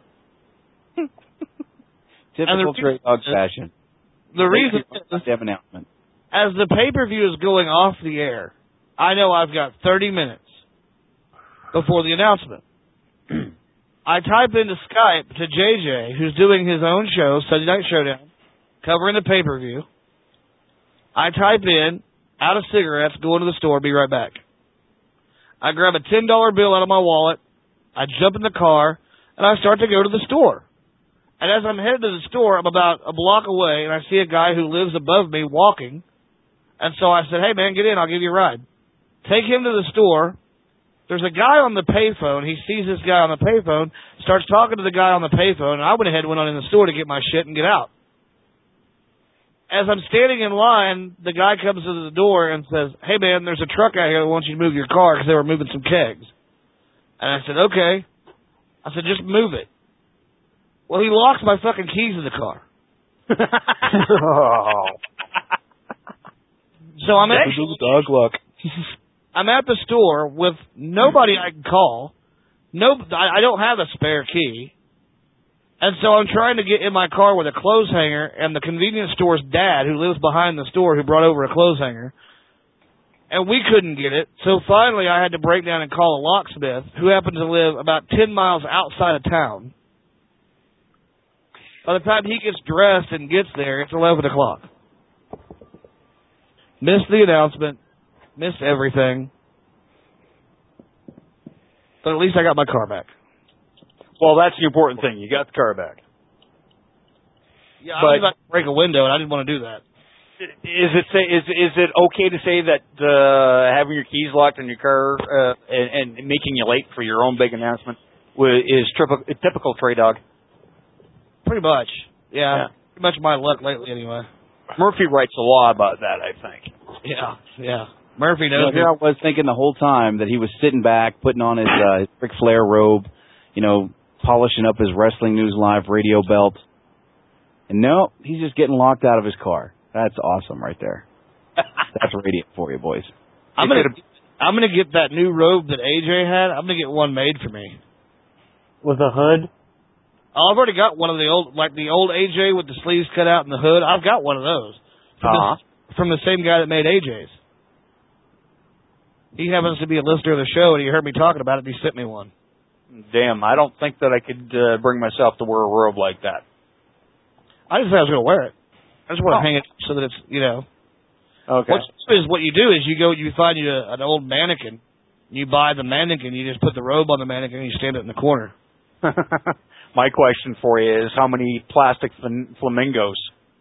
Typical Trey Dog fashion. The reason is, they have announcement. As the pay-per-view is going off the air, I know I've got thirty minutes before the announcement. I type into Skype to J J, who's doing his own show, Sunday Night Showdown, covering the pay-per-view. I type in, out of cigarettes, go into the store, be right back. I grab a ten dollar bill out of my wallet, I jump in the car, and I start to go to the store. And as I'm headed to the store, I'm about a block away, and I see a guy who lives above me walking. And so I said, hey, man, get in. I'll give you a ride. Take him to the store. There's a guy on the payphone. He sees this guy on the payphone, starts talking to the guy on the payphone, and I went ahead and went on in the store to get my shit and get out. As I'm standing in line, the guy comes to the door and says, hey, man, there's a truck out here that wants you to move your car because they were moving some kegs. And I said, okay. I said, just move it. Well, he locks my fucking keys in the car. oh. So I'm at, dog luck. I'm at the store with nobody I can call. No, I don't have a spare key. And so I'm trying to get in my car with a clothes hanger and the convenience store's dad, who lives behind the store, who brought over a clothes hanger. And we couldn't get it. So finally I had to break down and call a locksmith, who happened to live about ten miles outside of town. By the time he gets dressed and gets there, it's eleven o'clock. Missed the announcement. Missed everything. But at least I got my car back. Well, that's the important thing. You got the car back. Yeah, I was about to break a window, and I didn't want to do that. Is it say, is is it okay to say that uh, having your keys locked in your car uh, and, and making you late for your own big announcement is typical, typical Trey Dog? Pretty much, yeah. yeah. Pretty much my luck lately, anyway. Murphy writes a law about that, I think. Yeah, yeah. Murphy You know, knows. here I was thinking the whole time that he was sitting back, putting on his uh, Ric Flair robe, you know, polishing up his Wrestling News Live radio belt. And no, he's just getting locked out of his car. That's awesome right there. That's radio for you, boys. I'm gonna, I'm gonna get that new robe that A J had. I'm gonna get one made for me. With a hood? Oh, I've already got one of the old, like the old A J with the sleeves cut out and the hood. I've got one of those from, uh-huh. the, from the same guy that made A J's. He happens to be a listener of the show, and he heard me talking about it, and he sent me one. Damn, I don't think that I could uh, bring myself to wear a robe like that. I just said I was going to wear it. I just want to oh. hang it so that it's, you know. Okay. What is what you do is you go, you find you a, an old mannequin, you buy the mannequin, you just put the robe on the mannequin, and you stand it in the corner. My question for you is, how many plastic fl- flamingos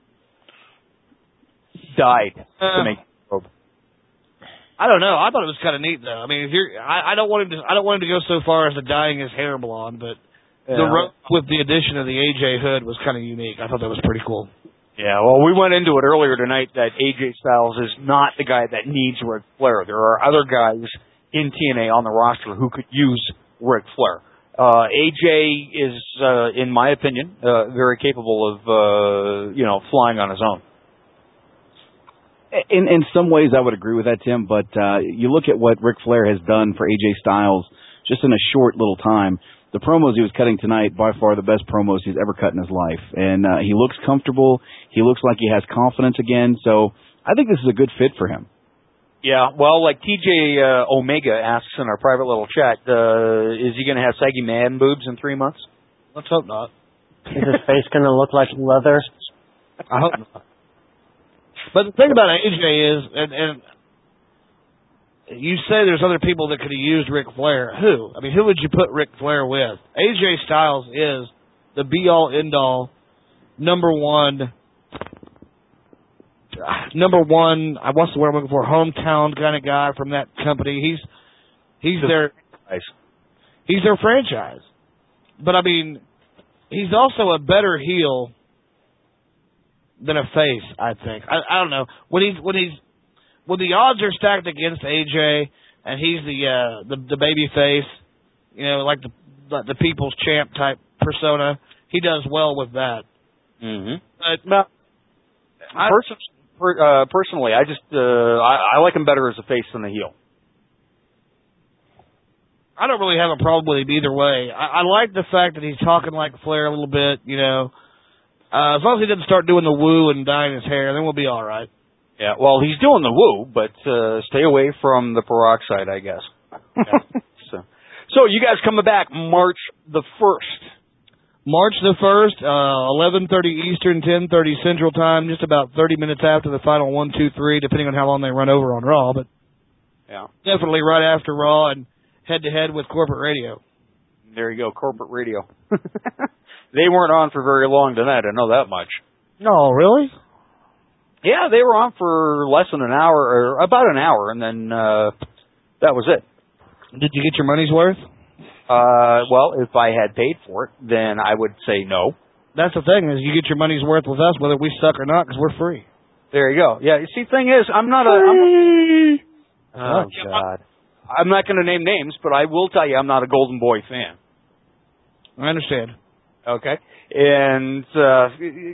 died uh, to make the robe? I don't know. I thought it was kind of neat, though. I mean, if you're, I, I don't want him to. I don't want him to go so far as to dyeing his hair blonde, but yeah. the robe with the addition of the A J hood was kind of unique. I thought that was pretty cool. Yeah, well, we went into it earlier tonight that A J Styles is not the guy that needs Ric Flair. There are other guys in T N A on the roster who could use Ric Flair. Uh, A J is, uh, in my opinion, uh, very capable of, uh, you know, flying on his own. In in some ways, I would agree with that, Tim. But uh, you look at what Ric Flair has done for A J Styles just in a short little time. The promos he was cutting tonight, by far the best promos he's ever cut in his life. And uh, he looks comfortable. He looks like he has confidence again. So I think this is a good fit for him. Yeah, well, like T J uh, Omega asks in our private little chat, uh, is he going to have saggy man boobs in three months? Let's hope not. Is his face going to look like leather? I hope not. But the thing about A J is, and, and you say there's other people that could have used Ric Flair. Who? I mean, who would you put Ric Flair with? A J Styles is the be-all, end-all, number one, number one, I what's the word I'm looking for, hometown kind of guy from that company. He's he's their he's their franchise. But, I mean, he's also a better heel than a face, I think. I, I don't know. When he's when he's when the odds are stacked against A J and he's the uh, the, the baby face, you know, like the like the people's champ type persona, he does well with that. Mm-hmm. But no, I, Person, per, uh, personally, I just uh, I, I like him better as a face than a heel. I don't really have a problem with him either way. I, I like the fact that he's talking like Flair a little bit, you know. Uh, as long as he doesn't start doing the woo and dyeing his hair, then we'll be all right. Yeah, well, he's doing the woo, but uh, stay away from the peroxide, I guess. Yeah. so, so you guys coming back March the first. March the first, uh, eleven thirty Eastern, ten thirty Central Time, just about thirty minutes after the final one, two, three, depending on how long they run over on Raw, but yeah, definitely right after Raw and head-to-head with corporate radio. There you go, corporate radio. They weren't on for very long tonight, I know that much. No, really? Yeah, they were on for less than an hour, or about an hour, and then uh, that was it. Did you get your money's worth? Uh, well, if I had paid for it, then I would say no. That's the thing, is you get your money's worth with us, whether we suck or not, because we're free. There you go. Yeah, you see, thing is, I'm not a... I'm, oh, God. I'm not going to name names, but I will tell you I'm not a Golden Boy fan. I understand. Okay, and uh,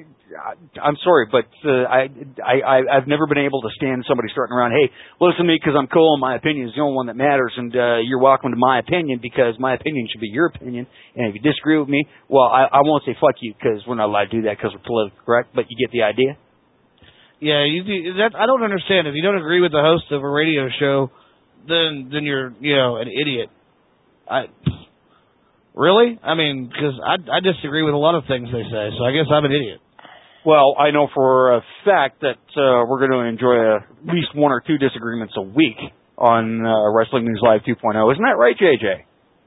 I'm sorry, but uh, I, I, I've never been able to stand somebody starting around, hey, listen to me because I'm cool and my opinion is the only one that matters, and uh, you're welcome to my opinion because my opinion should be your opinion, and if you disagree with me, well, I, I won't say fuck you because we're not allowed to do that because we're politically correct, but you get the idea? Yeah, you, that, I don't understand. If you don't agree with the host of a radio show, then then you're, you know, an idiot. I... Really? I mean, because I, I disagree with a lot of things they say, so I guess I'm an idiot. Well, I know for a fact that uh, we're going to enjoy a, at least one or two disagreements a week on uh, Wrestling News Live two point oh. Isn't that right, J J?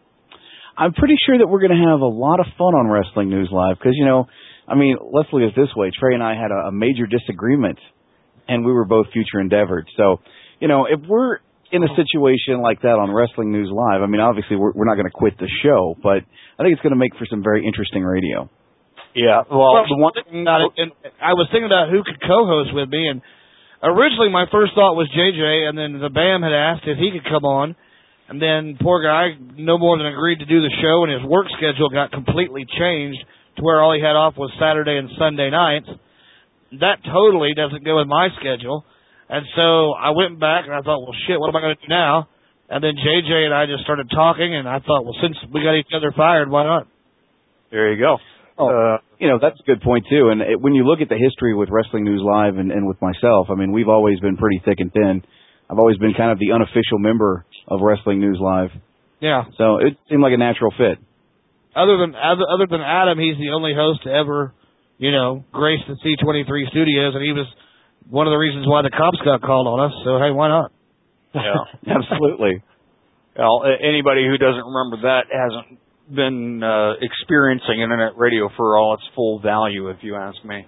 I'm pretty sure that we're going to have a lot of fun on Wrestling News Live because, you know, I mean, let's look at it this way. Trey and I had a, a major disagreement, and we were both future endeavored. So, you know, if we're in a situation like that on Wrestling News Live, I mean, obviously we're, we're not going to quit the show, but I think it's going to make for some very interesting radio. Yeah, well, well the one thing about it, and I was thinking about who could co-host with me, and originally my first thought was J J, and then the B A M had asked if he could come on, and then poor guy no more than agreed to do the show, and his work schedule got completely changed to where all he had off was Saturday and Sunday nights. That totally doesn't go with my schedule. And so I went back and I thought, well, shit, what am I going to do now? And then J J and I just started talking, and I thought, well, since we got each other fired, why not? There you go. Oh, uh, you know, that's a good point, too. And it, when you look at the history with Wrestling News Live and, and with myself, I mean, we've always been pretty thick and thin. I've always been kind of the unofficial member of Wrestling News Live. Yeah. So it seemed like a natural fit. Other than other, other than Adam, he's the only host to ever, you know, grace the C twenty-three studios, and he was one of the reasons why the cops got called on us, so hey, why not? Yeah, absolutely. Well, anybody who doesn't remember that hasn't been uh, experiencing internet radio for all its full value, if you ask me.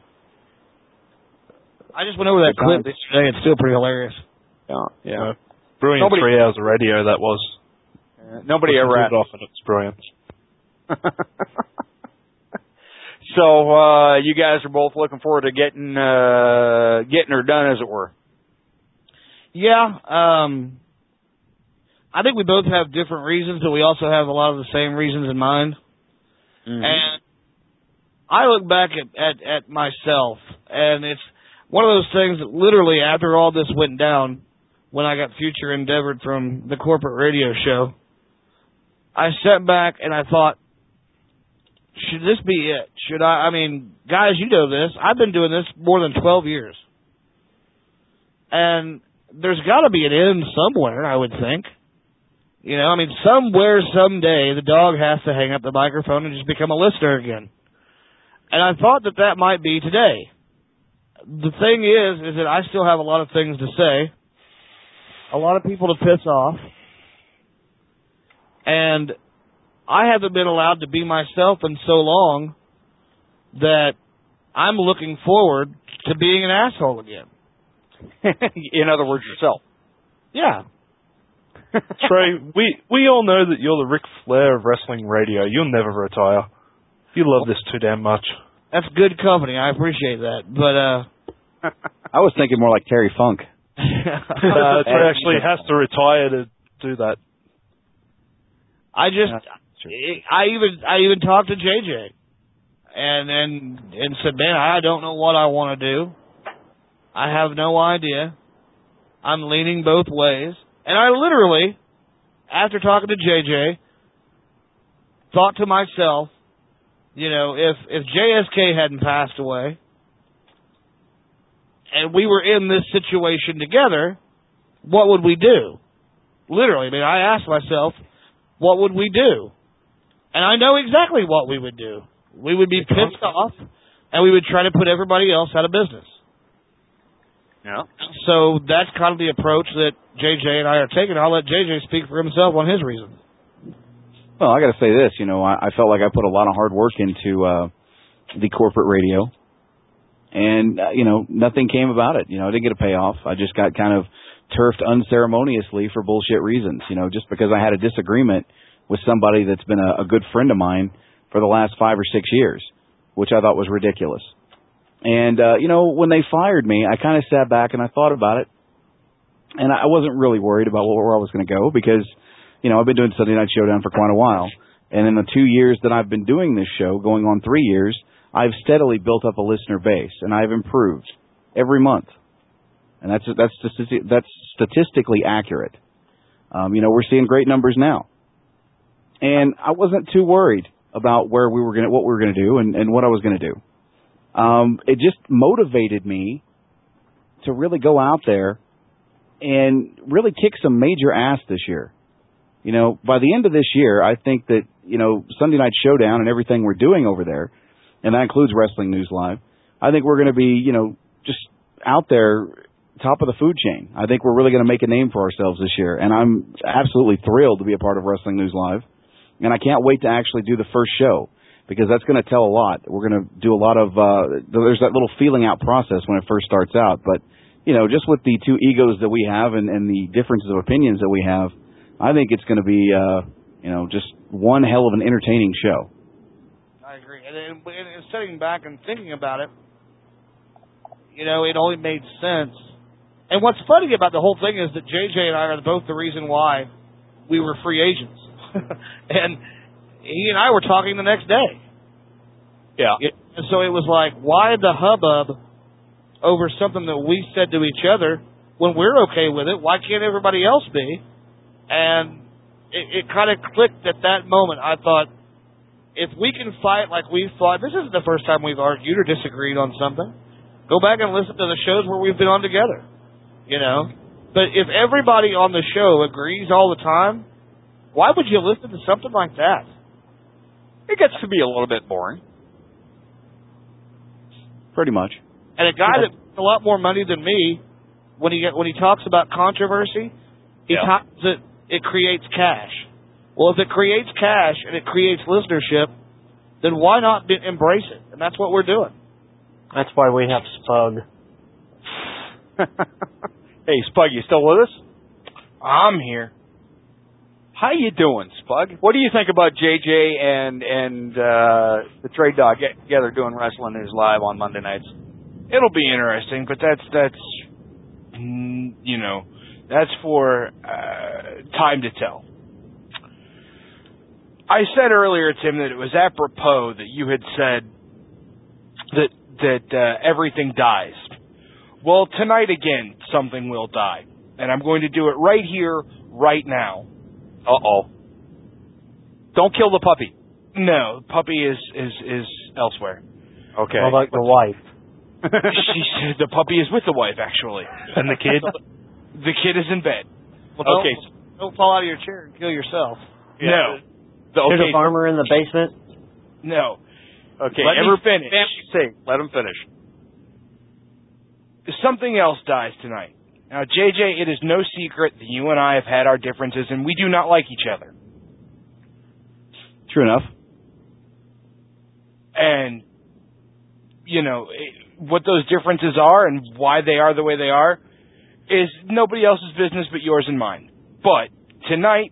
I just went over that clip today. It's still pretty hilarious. Yeah, yeah. Uh, brilliant nobody, three hours of radio that was. Uh, nobody ever had off, and it's brilliant. So uh, you guys are both looking forward to getting uh, getting her done, as it were. Yeah, um, I think we both have different reasons, but we also have a lot of the same reasons in mind. Mm-hmm. And I look back at, at, at myself, and it's one of those things that literally after all this went down, when I got future endeavored from the corporate radio show, I sat back and I thought, should this be it? Should I, I mean, guys, you know this. I've been doing this more than twelve years. And there's got to be an end somewhere, I would think. You know, I mean, somewhere, someday, the dog has to hang up the microphone and just become a listener again. And I thought that that might be today. The thing is, is that I still have a lot of things to say, a lot of people to piss off, and I haven't been allowed to be myself in so long that I'm looking forward to being an asshole again. In other words, yourself. Yeah. Trey, we we all know that you're the Ric Flair of wrestling radio. You'll never retire. You love this too damn much. That's good company. I appreciate that. But, uh... I was thinking more like Terry Funk. uh, Trey actually has to retire to do that. I just... I even I even talked to J J and, and, and said, man, I don't know what I want to do. I have no idea. I'm leaning both ways. And I literally, after talking to J J, thought to myself, you know, if, if J S K hadn't passed away and we were in this situation together, what would we do? Literally, I mean, I asked myself, what would we do? And I know exactly what we would do. We would be pissed off, and we would try to put everybody else out of business. Yeah. So that's kind of the approach that J J and I are taking. I'll let J J speak for himself on his reasons. Well, I got to say this. You know, I, I felt like I put a lot of hard work into uh, the corporate radio, and uh, you know, nothing came about it. You know, I didn't get a payoff. I just got kind of turfed unceremoniously for bullshit reasons. You know, just because I had a disagreement with somebody that's been a, a good friend of mine for the last five or six years, which I thought was ridiculous. And, uh, you know, when they fired me, I kind of sat back and I thought about it. And I wasn't really worried about where I was going to go because, you know, I've been doing Sunday Night Showdown for quite a while. And in the two years that I've been doing this show, going on three years, I've steadily built up a listener base and I've improved every month. And that's, that's, that's statistically accurate. Um, you know, we're seeing great numbers now. And I wasn't too worried about where we were going to, what we were going to do and, and what I was going to do. Um, it just motivated me to really go out there and really kick some major ass this year. You know, by the end of this year, I think that, you know, Sunday Night Showdown and everything we're doing over there, and that includes Wrestling News Live, I think we're going to be, you know, just out there, top of the food chain. I think we're really going to make a name for ourselves this year, and I'm absolutely thrilled to be a part of Wrestling News Live. And I can't wait to actually do the first show because that's going to tell a lot. We're going to do a lot of, uh, there's that little feeling out process when it first starts out. But, you know, just with the two egos that we have and, and the differences of opinions that we have, I think it's going to be, uh, you know, just one hell of an entertaining show. I agree. And, and, and sitting back and thinking about it, you know, it only made sense. And what's funny about the whole thing is that J J and I are both the reason why we were free agents. And he and I were talking the next day. Yeah. And so it was like, why the hubbub over something that we said to each other when we're okay with it? Why can't everybody else be? And it, it kind of clicked at that moment. I thought, if we can fight like we fought, this isn't the first time we've argued or disagreed on something. Go back and listen to the shows where we've been on together. You know? But if everybody on the show agrees all the time, why would you listen to something like that? It gets to be a little bit boring. Pretty much. And a guy that makes a lot more money than me, when he when he talks about controversy, he Yeah. talks that it creates cash. Well, if it creates cash and it creates listenership, then why not be, embrace it? And that's what we're doing. That's why we have Spug. Hey, Spug, you still with us? I'm here. How you doing, Spug? What do you think about J J and and uh, the Trade Dog getting together doing Wrestling News Live on Monday nights? It'll be interesting, but that's that's mm, you know that's for uh, time to tell. I said earlier, Tim, that it was apropos that you had said that that uh, everything dies. Well, tonight again, something will die. And I'm going to do it right here, right now. Uh-oh. Don't kill the puppy. No, the puppy is, is, is elsewhere. Okay. How about the wife? she said the puppy is with the wife, actually. And the kid? The kid is in bed. Well, okay. Don't, don't fall out of your chair and kill yourself. No. The, There's okay. a farmer in the basement? No. Okay, Let every me finish. family's sake, let him finish. Something else dies tonight. Now, J J, it is no secret that you and I have had our differences, and we do not like each other. True enough. And, you know, it, what those differences are and why they are the way they are is nobody else's business but yours and mine. But tonight,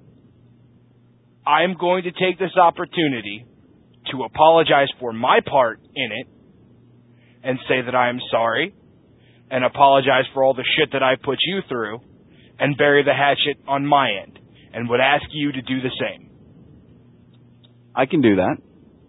I'm going to take this opportunity to apologize for my part in it and say that I am sorry and apologize for all the shit that I put you through and bury the hatchet on my end and would ask you to do the same. I can do that.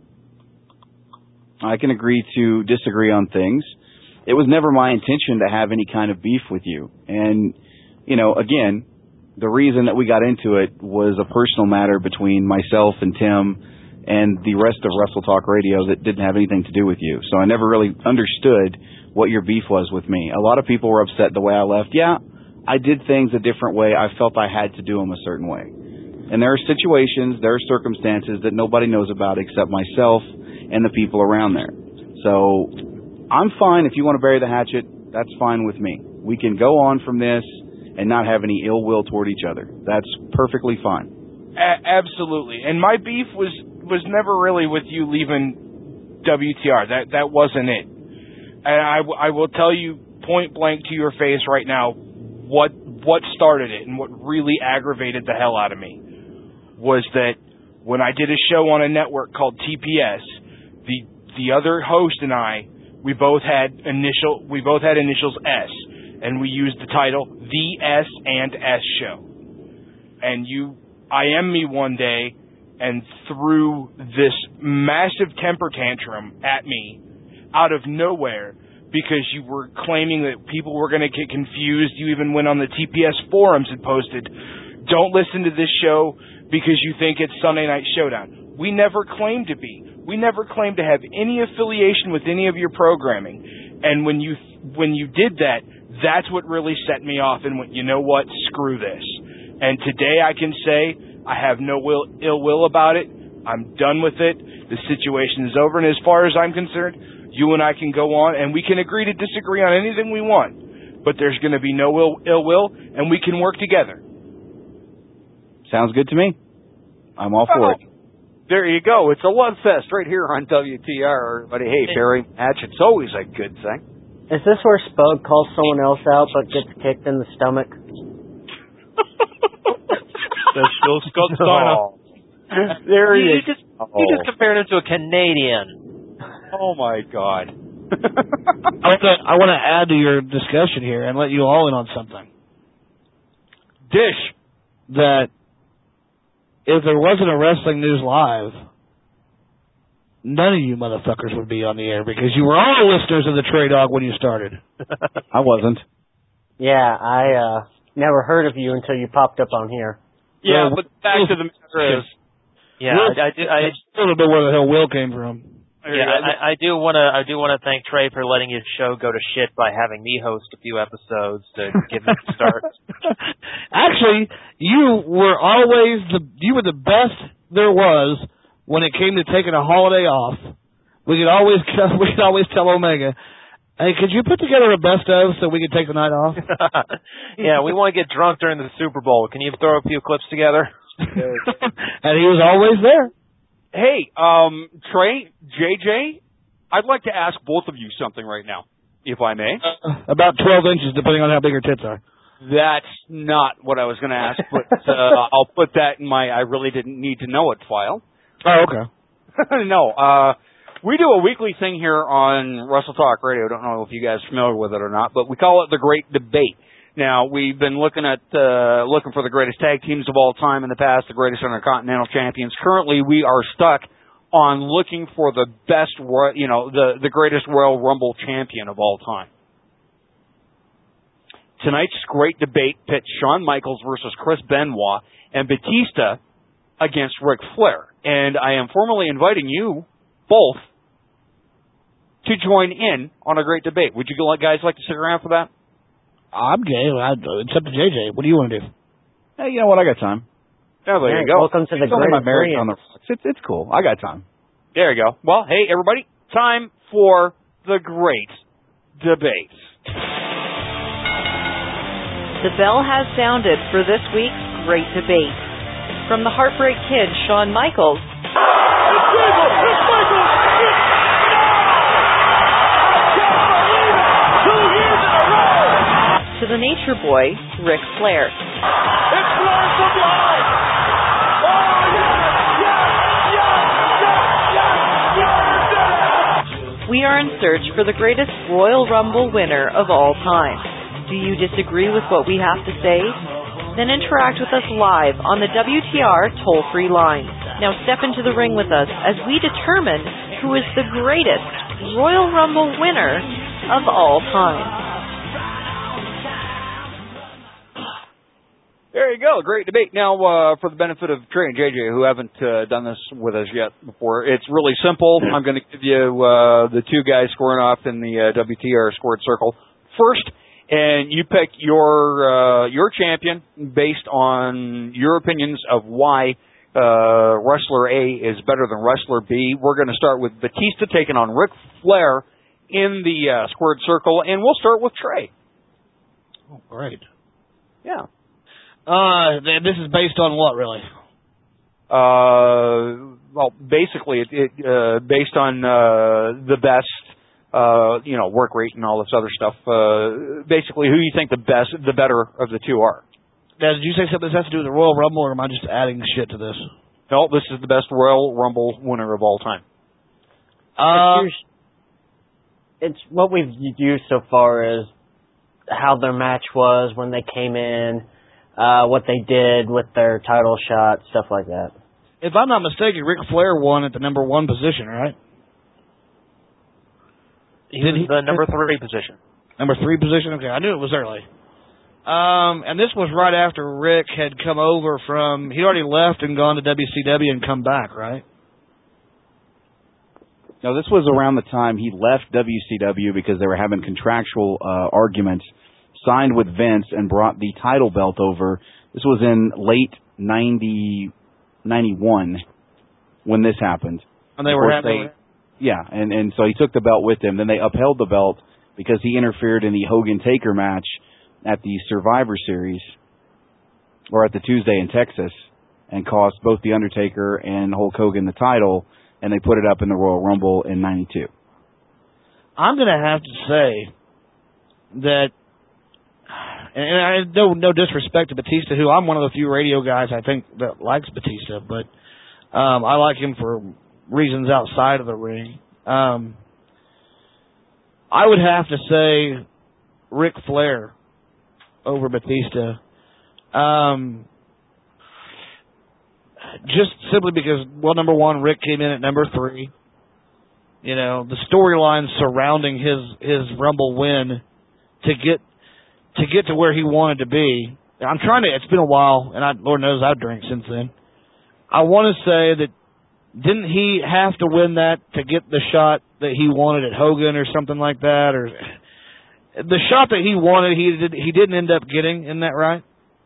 I can agree to disagree on things. It was never my intention to have any kind of beef with you. And, you know, again, the reason that we got into it was a personal matter between myself and Tim and the rest of Wrestle Talk Radio that didn't have anything to do with you. So I never really understood what your beef was with me. A lot of people were upset the way I left. Yeah, I did things a different way. I felt I had to do them a certain way. And there are situations, there are circumstances that nobody knows about except myself and the people around there. So I'm fine if you want to bury the hatchet. That's fine with me. We can go on from this and not have any ill will toward each other. That's perfectly fine. A- absolutely. And my beef was was never really with you leaving W T R. That that wasn't it. And I, w- I will tell you point blank to your face right now what what started it and what really aggravated the hell out of me was that when I did a show on a network called T P S, the the other host and I, we both had initial we both had initials S, and we used the title The S and S Show. And you I M me one day and threw this massive temper tantrum at me out of nowhere because you were claiming that people were going to get confused. You even went on the T P S forums and posted, "Don't listen to this show because you think it's Sunday Night Showdown." We never claimed to be. We never claimed to have any affiliation with any of your programming. And when you when you did that, that's what really set me off and went, you know what, screw this. And today I can say I have no will, ill will about it. I'm done with it. The situation is over. And as far as I'm concerned, you and I can go on and we can agree to disagree on anything we want. But there's going to be no ill, ill will, and we can work together. Sounds good to me. I'm all for it. There you go. It's a love fest right here on W T R. Everybody, hey, Barry Hatchet's always a good thing. Is this where Spug calls someone else out but gets kicked in the stomach? That's Phil Scott Steiner. Oh. There he you is. Just, oh. You just compared him to a Canadian. Oh, my God. I want to I want to add to your discussion here and let you all in on something. Dish. That if there wasn't a Wrestling News Live, none of you motherfuckers would be on the air because you were all listeners of the Trey Dog when you started. I wasn't. Yeah, I uh never heard of you until you popped up on here. Yeah, Well, but back to the matter is, Yeah, Will, I, I, do, I, I don't know where the hell Will came from. yeah, I, I do want to. I do want to thank Trey for letting his show go to shit by having me host a few episodes to give him a start. Actually, you were always the you were the best there was when it came to taking a holiday off. We could always we could always tell Omega, "Hey, could you put together a best of so we could take the night off?" Yeah, we want to get drunk during the Super Bowl. Can you throw a few clips together? And he was always there. hey, um, Trey, J J, I'd like to ask both of you something right now, if I may. Uh, about twelve inches, depending on how big her tits are. That's not what I was going to ask, but uh, I'll put that in my I really didn't need to know it file. Oh, okay. no, uh, we do a weekly thing here on Wrestle Talk Radio. I don't know if you guys are familiar with it or not, but we call it The Great Debate. Now, we've been looking at uh, looking for the greatest tag teams of all time in the past, the greatest intercontinental champions. Currently, we are stuck on looking for the best, you know, the, the greatest Royal Rumble champion of all time. tonight's great debate pits Shawn Michaels versus Chris Benoit and Batista against Ric Flair. And I am formally inviting you both to join in on a great debate. Would you guys like to stick around for that? I'm game. I, it's up to J J. What do you want to do? Hey, you know what? I got time. Oh, there you go. Welcome to the it's only my greatest marriage brand. on the rocks. It's, it's cool. I got time. There you go. Well, hey, everybody. Time for the great debate. The bell has sounded for this week's Great Debate. From the Heartbreak Kid, Shawn Michaels, to the Nature Boy, Ric Flair. It's Flair from behind! Oh, yes, yes, yes, yes, yes, yes! We are in search for the greatest Royal Rumble winner of all time. Do you disagree with what we have to say? Then interact with us live on the W T R toll-free line. Now step into the ring with us as we determine who is the greatest Royal Rumble winner of all time. There you go. Great debate. Now, uh, for the benefit of Trey and J J, who haven't uh, done this with us yet before, it's really simple. I'm going to give you uh, the two guys scoring off in the uh, W T R scored circle first, and you pick your uh, your champion based on your opinions of why uh, Wrestler A is better than Wrestler B. We're going to start with Batista taking on Ric Flair in the uh, squared circle, and we'll start with Trey. Oh, great. Yeah. Uh, th- this is based on what, really? Uh, well, basically, it, it uh, based on uh, the best, uh, you know, work rate and all this other stuff. Uh, basically, who you think the best, the better of the two are. Now, did you say something that has to do with the Royal Rumble, or am I just adding shit to this? No, this is the best Royal Rumble winner of all time. it's, Uh, us- it's what we've used so far is how their match was when they came in. Uh, what they did with their title shot, stuff like that. If I'm not mistaken, Ric Flair won at the number one position, right? He was the number three position. Number three position? Okay, I knew it was early. Um, and this was right after Rick had come over from, he'd already left and gone to W C W and come back, right? No, this was around the time he left W C W because they were having contractual uh, arguments, signed with Vince, and brought the title belt over. This was in late ninety, ninety-one when this happened. And they were having... Yeah, and, and so he took the belt with him. Then they upheld the belt because he interfered in the Hogan-Taker match at the Survivor Series, or at the Tuesday in Texas, and cost both The Undertaker and Hulk Hogan the title, and they put it up in the Royal Rumble in ninety-two. I'm going to have to say that, and I no no disrespect to Batista, who I'm one of the few radio guys I think that likes Batista, but um, I like him for reasons outside of the ring. Um, I would have to say Ric Flair over Batista. Um, just simply because, well, number one, Rick came in at number three. You know, the storyline surrounding his his Rumble win to get to get to where he wanted to be. I'm trying to. It's been a while, and I, Lord knows I've drank since then. I want to say that didn't he have to win that to get the shot that he wanted at Hogan or something like that, or the shot that he wanted he did he didn't end up getting? Isn't that right?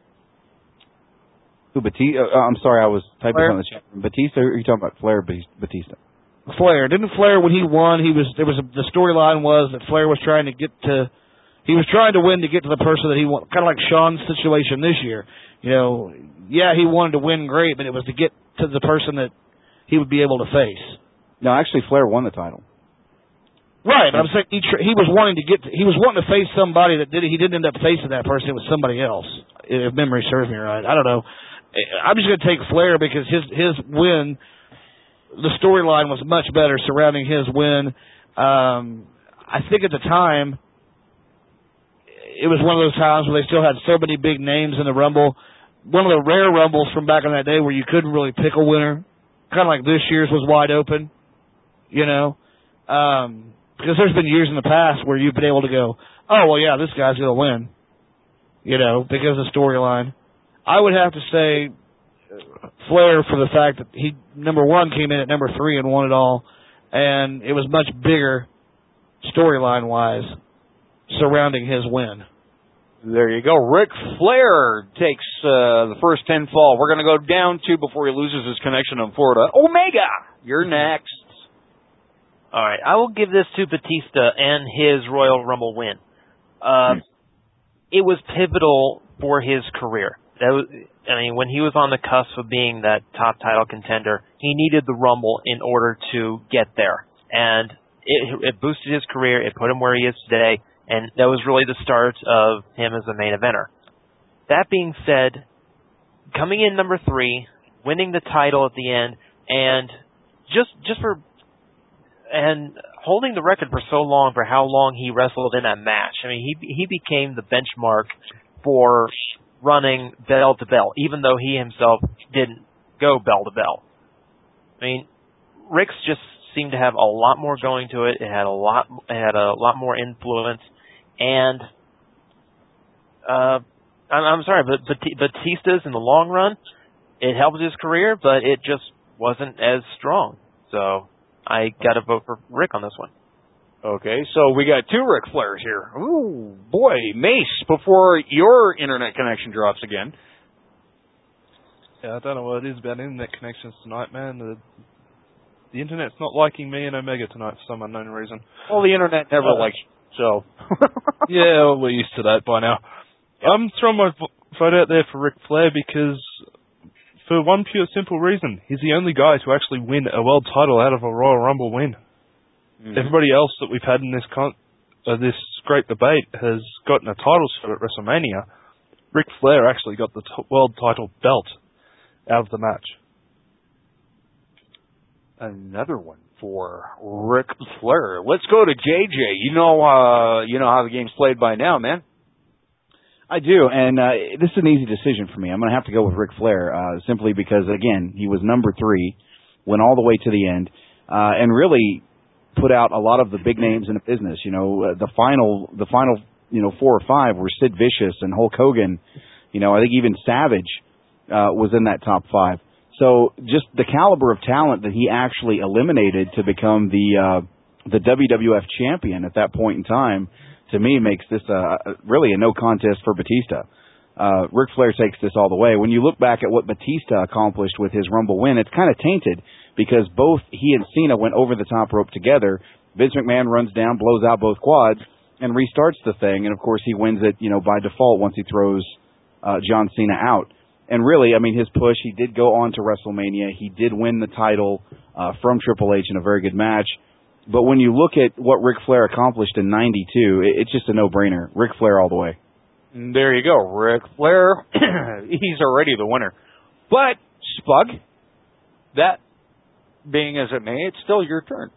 Who, Batista? Uh, I'm sorry, I was typing Flair? on the chat. Batista, or are you talking about Flair or Batista? Flair. Didn't Flair, when he won, he was there was a, the storyline was that Flair was trying to get to he was trying to win to get to the person that he wanted, kind of like Shawn's situation this year. You know, yeah, he wanted to win great, but it was to get to the person that he would be able to face. No, actually, Flair won the title. Right, but I'm saying he, tr- he was wanting to get to, he was wanting to face somebody that did he didn't end up facing that person. It was somebody else, if memory serves me right. I don't know. I'm just going to take Flair because his his win, the storyline was much better surrounding his win. Um, I think at the time, it was one of those times where they still had so many big names in the Rumble. One of the rare Rumbles from back in that day where you couldn't really pick a winner. Kind of like this year's was wide open, you know. Um, because there's been years in the past where you've been able to go, oh, well, yeah, this guy's going to win. you know, because of storyline. I would have to say Flair for the fact that he, number one, came in at number three and won it all, and it was much bigger storyline-wise surrounding his win. There you go. Ric Flair takes uh, the first pinfall. We're going to go down to, before he loses his connection in Florida, Omega. You're next. All right. I will give this to Batista and his Royal Rumble win. Uh, it was pivotal for his career. That was, I mean, when he was on the cusp of being that top title contender, he needed the Rumble in order to get there. And it, it boosted his career. It put him where he is today. And that was really the start of him as a main eventer. That being said, coming in number three, winning the title at the end, and just just for and holding the record for so long for how long he wrestled in that match. I mean, he he became the benchmark for running bell to bell, even though he himself didn't go bell to bell. I mean, Rick's just seemed to have a lot more going to it. It had a lot, it had a lot more influence, and uh, I'm, I'm sorry, but Batista's in the long run, it helped his career, but it just wasn't as strong. So I got to vote for Rick on this one. Okay, so we got two Ric Flairs here. Ooh, boy, Mace, before your internet connection drops again. Yeah, I don't know what it is about internet connections tonight, man. The, the internet's not liking me and Omega tonight for some unknown reason. Well, the internet never uh, likes you, so. Yeah, well, we're used to that by now. Yep. I'm throwing my vote out there for Ric Flair because, for one pure simple reason, he's the only guy to actually win a world title out of a Royal Rumble win. Mm-hmm. Everybody else that we've had in this con- uh, this great debate has gotten a title shot at WrestleMania. Ric Flair actually got the t- world title belt out of the match. Another one for Ric Flair. Let's go to J J. You know, uh, you know how the game's played by now, man. I do, and uh, this is an easy decision for me. I'm going to have to go with Ric Flair, uh, simply because, again, he was number three, went all the way to the end, uh, and really put out a lot of the big names in the business. You know, uh, the final, the final, you know, four or five were Sid Vicious and Hulk Hogan. You know, I think even Savage uh, was in that top five. So just the caliber of talent that he actually eliminated to become the uh, the W W F champion at that point in time, to me, makes this uh, really a no contest for Batista. Uh, Ric Flair takes this all the way. When you look back at what Batista accomplished with his Rumble win, it's kind of tainted because both he and Cena went over the top rope together. Vince McMahon runs down, blows out both quads, and restarts the thing. And, of course, he wins it, you know, by default once he throws uh, John Cena out. And really, I mean, his push, he did go on to WrestleMania. He did win the title uh, from Triple H in a very good match. But when you look at what Ric Flair accomplished in ninety-two, it's just a no-brainer. Ric Flair all the way. There you go. Ric Flair, he's already the winner. But, Spug, that being as it may, it's still your turn.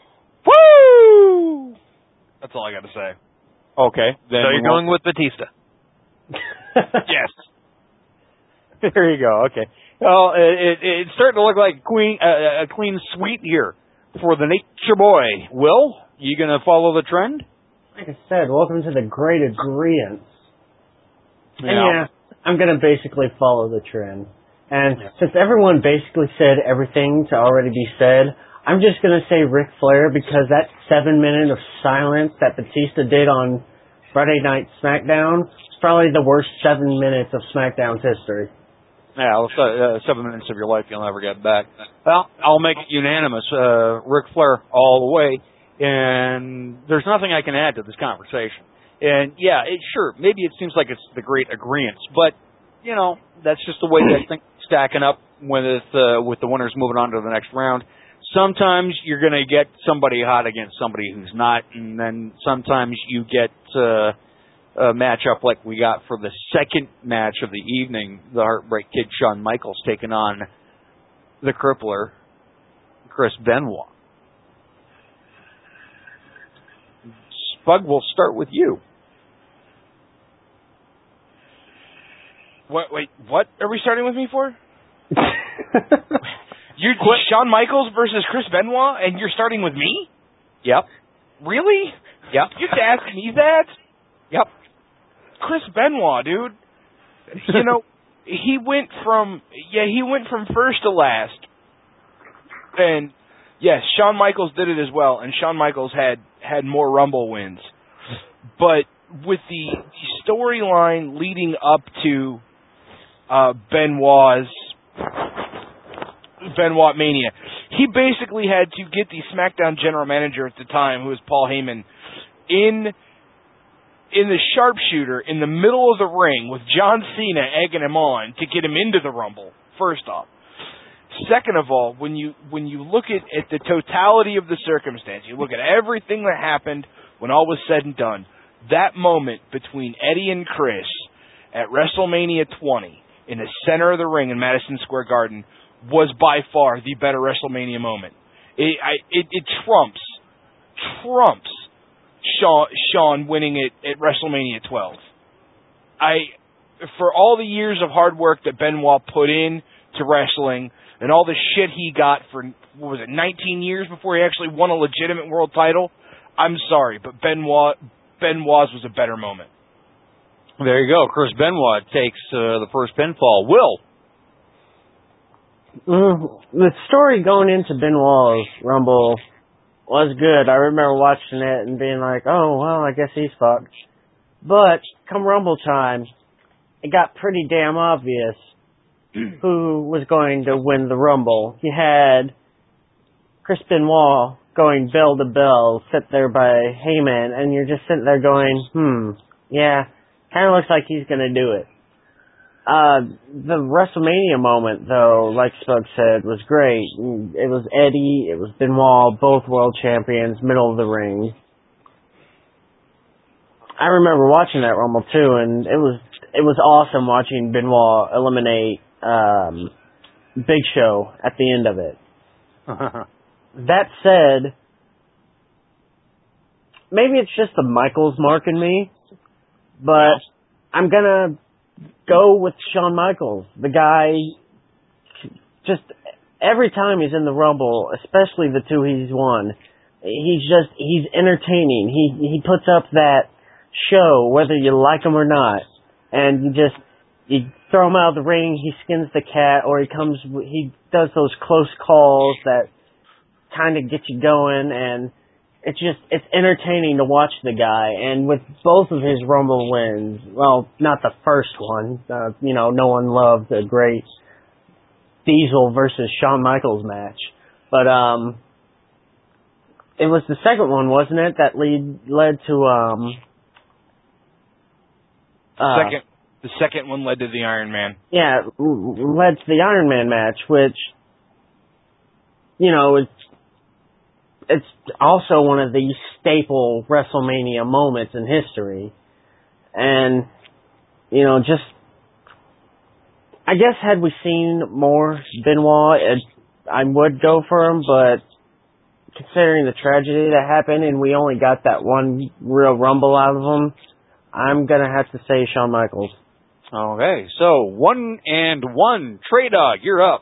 Woo! That's all I got to say. Okay. Then so you're going with Batista? Yes. There you go. Okay. Well, it, it, it's starting to look like queen, uh, a clean sweep here for the Nature Boy. Will, you going to follow the trend? Like I said, welcome to the great agreeance. Yeah. And yeah, I'm going to basically follow the trend. And yeah. since everyone basically said everything to already be said, I'm just going to say Ric Flair because that seven minute of silence that Batista did on Friday Night SmackDown is probably the worst seven minutes of SmackDown's history. Yeah, well, uh, seven minutes of your life you'll never get back. Well, I'll make it unanimous. Uh, Ric Flair all the way. And there's nothing I can add to this conversation. And, yeah, it, sure, maybe it seems like it's the great agreeance. But, you know, that's just the way that things stacking up with, uh, with the winners moving on to the next round. Sometimes you're going to get somebody hot against somebody who's not. And then sometimes you get uh, a matchup like we got for the second match of the evening, the Heartbreak Kid Shawn Michaels taking on the Crippler, Chris Benoit. Spug, we'll start with you. What? Wait, what are we starting with me for? You're Shawn Michaels versus Chris Benoit, and you're starting with me? Yep. Really? Yep. You have to ask me that? Yep. Chris Benoit, dude. You know, he went from yeah, he went from first to last. And yes, Shawn Michaels did it as well, and Shawn Michaels had had more Rumble wins. But with the, the storyline leading up to uh, Benoit's Benoit Mania, he basically had to get the SmackDown general manager at the time, who was Paul Heyman, in in the sharpshooter in the middle of the ring with John Cena egging him on to get him into the Rumble, first off. Second of all, when you when you look at, at the totality of the circumstance, you look at everything that happened when all was said and done, that moment between Eddie and Chris at WrestleMania twenty in the center of the ring in Madison Square Garden was by far the better WrestleMania moment. It, I, it, it trumps, trumps Shawn, Shawn winning it at WrestleMania twelve. I, for all the years of hard work that Benoit put in to wrestling and all the shit he got for, what was it, nineteen years before he actually won a legitimate world title, I'm sorry, but Benoit, Benoit's was a better moment. There you go. Chris Benoit takes uh, the first pinfall. Will? Mm, the story going into Benoit's Rumble was good. I remember watching it and being like, oh, well, I guess he's fucked. But come Rumble time, it got pretty damn obvious who was going to win the Rumble. You had Chris Benoit going bell to bell, sit there by Heyman, and you're just sitting there going, hmm, yeah, kind of looks like he's going to do it. Uh, the WrestleMania moment, though, like Spug said, was great. It was Eddie, it was Benoit, both world champions, middle of the ring. I remember watching that Rumble, too, and it was it was awesome watching Benoit eliminate um, Big Show at the end of it. That said, maybe it's just the Michaels mark in me, but I'm gonna go with Shawn Michaels. The guy, just every time he's in the Rumble, especially the two he's won, he's just, he's entertaining. He he puts up that show, whether you like him or not, and you just, you throw him out of the ring, he skins the cat, or he comes, he does those close calls that kind of get you going, and it's just, it's entertaining to watch the guy. And with both of his Rumble wins, well, not the first one, uh, you know, no one loved the great Diesel versus Shawn Michaels match, but um, it was the second one, wasn't it, that lead led to um, uh, Second, the second one led to the Iron Man. Yeah, led to the Iron Man match, which, you know, it's it's also one of the staple WrestleMania moments in history. And, you know, just, I guess had we seen more Benoit, it, I would go for him, but considering the tragedy that happened and we only got that one real Rumble out of him, I'm going to have to say Shawn Michaels. Okay, so one and one. Trey Dog, you're up.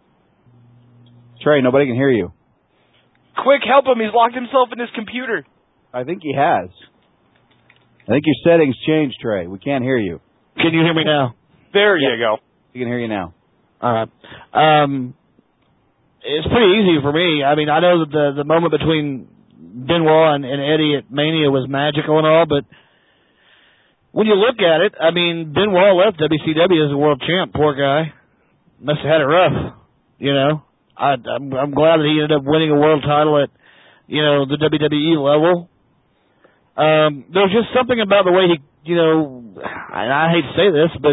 Trey, nobody can hear you. Quick, help him. He's locked himself in his computer. I think he has. I think your settings changed, Trey. We can't hear you. Can you hear me now? There you go. We can hear you now. All right. Um, it's pretty easy for me. I mean, I know that the the moment between Benoit and, and Eddie at Mania was magical and all, but when you look at it, I mean, Benoit left W C W as a world champ. Poor guy. Must have had it rough, you know. I, I'm, I'm glad that he ended up winning a world title at, you know, the W W E level. Um, there's just something about the way he, you know, and I hate to say this, but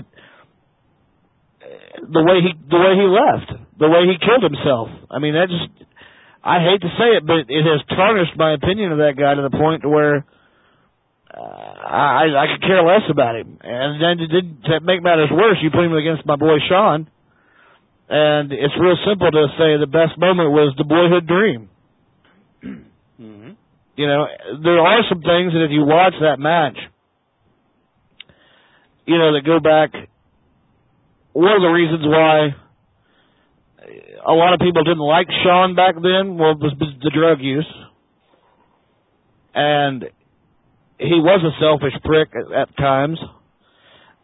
the way he, the way he left, the way he killed himself. I mean, that just, I hate to say it, but it has tarnished my opinion of that guy to the point to where uh, I, I could care less about him. And then to, to make matters worse, you put him against my boy Shawn. And it's real simple to say the best moment was the boyhood dream. Mm-hmm. You know, there are some things that if you watch that match, you know, that go back, one of the reasons why a lot of people didn't like Shawn back then well, was the drug use. And he was a selfish prick at, at times.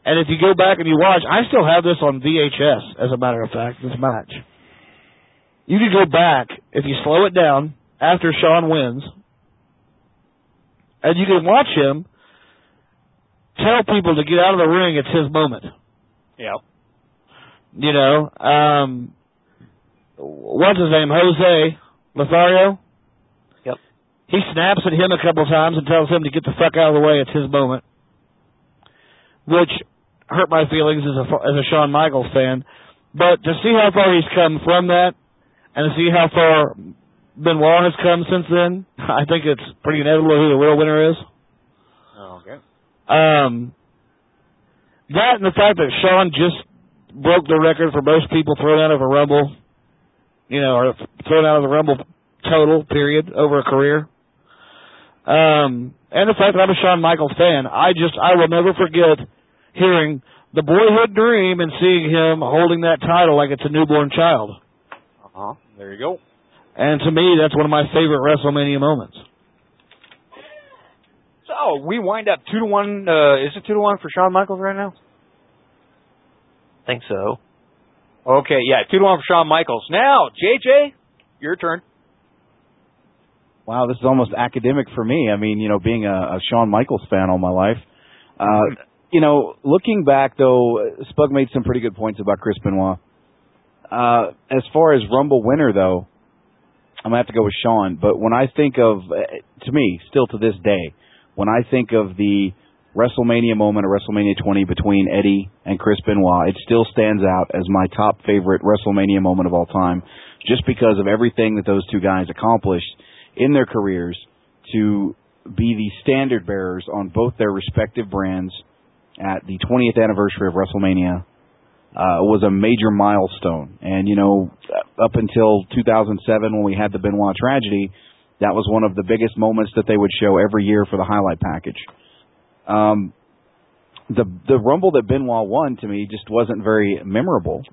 And if you go back and you watch, I still have this on V H S, as a matter of fact, this match. You can go back, if you slow it down, after Shawn wins, and you can watch him tell people to get out of the ring. It's his moment. Yeah. You know, um, what's his name? Jose Lothario? Yep. He snaps at him a couple times and tells him to get the fuck out of the way. It's his moment. Which hurt my feelings as a, as a Shawn Michaels fan. But to see how far he's come from that, and to see how far Benoit has come since then, I think it's pretty inevitable who the real winner is. Okay. Um, that and the fact that Shawn just broke the record for most people thrown out of a Rumble, you know, or thrown out of the Rumble total, period, over a career. Um, and the fact that I'm a Shawn Michaels fan, I just, I will never forget hearing the boyhood dream and seeing him holding that title like it's a newborn child. Uh-huh. There you go. And to me, that's one of my favorite WrestleMania moments. So we wind up two to one. Uh, is it two to one for Shawn Michaels right now? I think so. Okay, yeah, two to one for Shawn Michaels. Now, J J, your turn. Wow, this is almost academic for me. I mean, you know, being a, a Shawn Michaels fan all my life. Uh, you know, looking back, though, Spug made some pretty good points about Chris Benoit. Uh, as far as Rumble winner, though, I'm going to have to go with Shawn. But when I think of, to me, still to this day, when I think of the WrestleMania moment of WrestleMania twenty between Eddie and Chris Benoit, it still stands out as my top favorite WrestleMania moment of all time, just because of everything that those two guys accomplished in their careers to be the standard bearers on both their respective brands at the twentieth anniversary of WrestleMania. Uh, was a major milestone. And, you know, up until two thousand seven when we had the Benoit tragedy, that was one of the biggest moments that they would show every year for the highlight package. Um, the the Rumble that Benoit won, to me, just wasn't very memorable.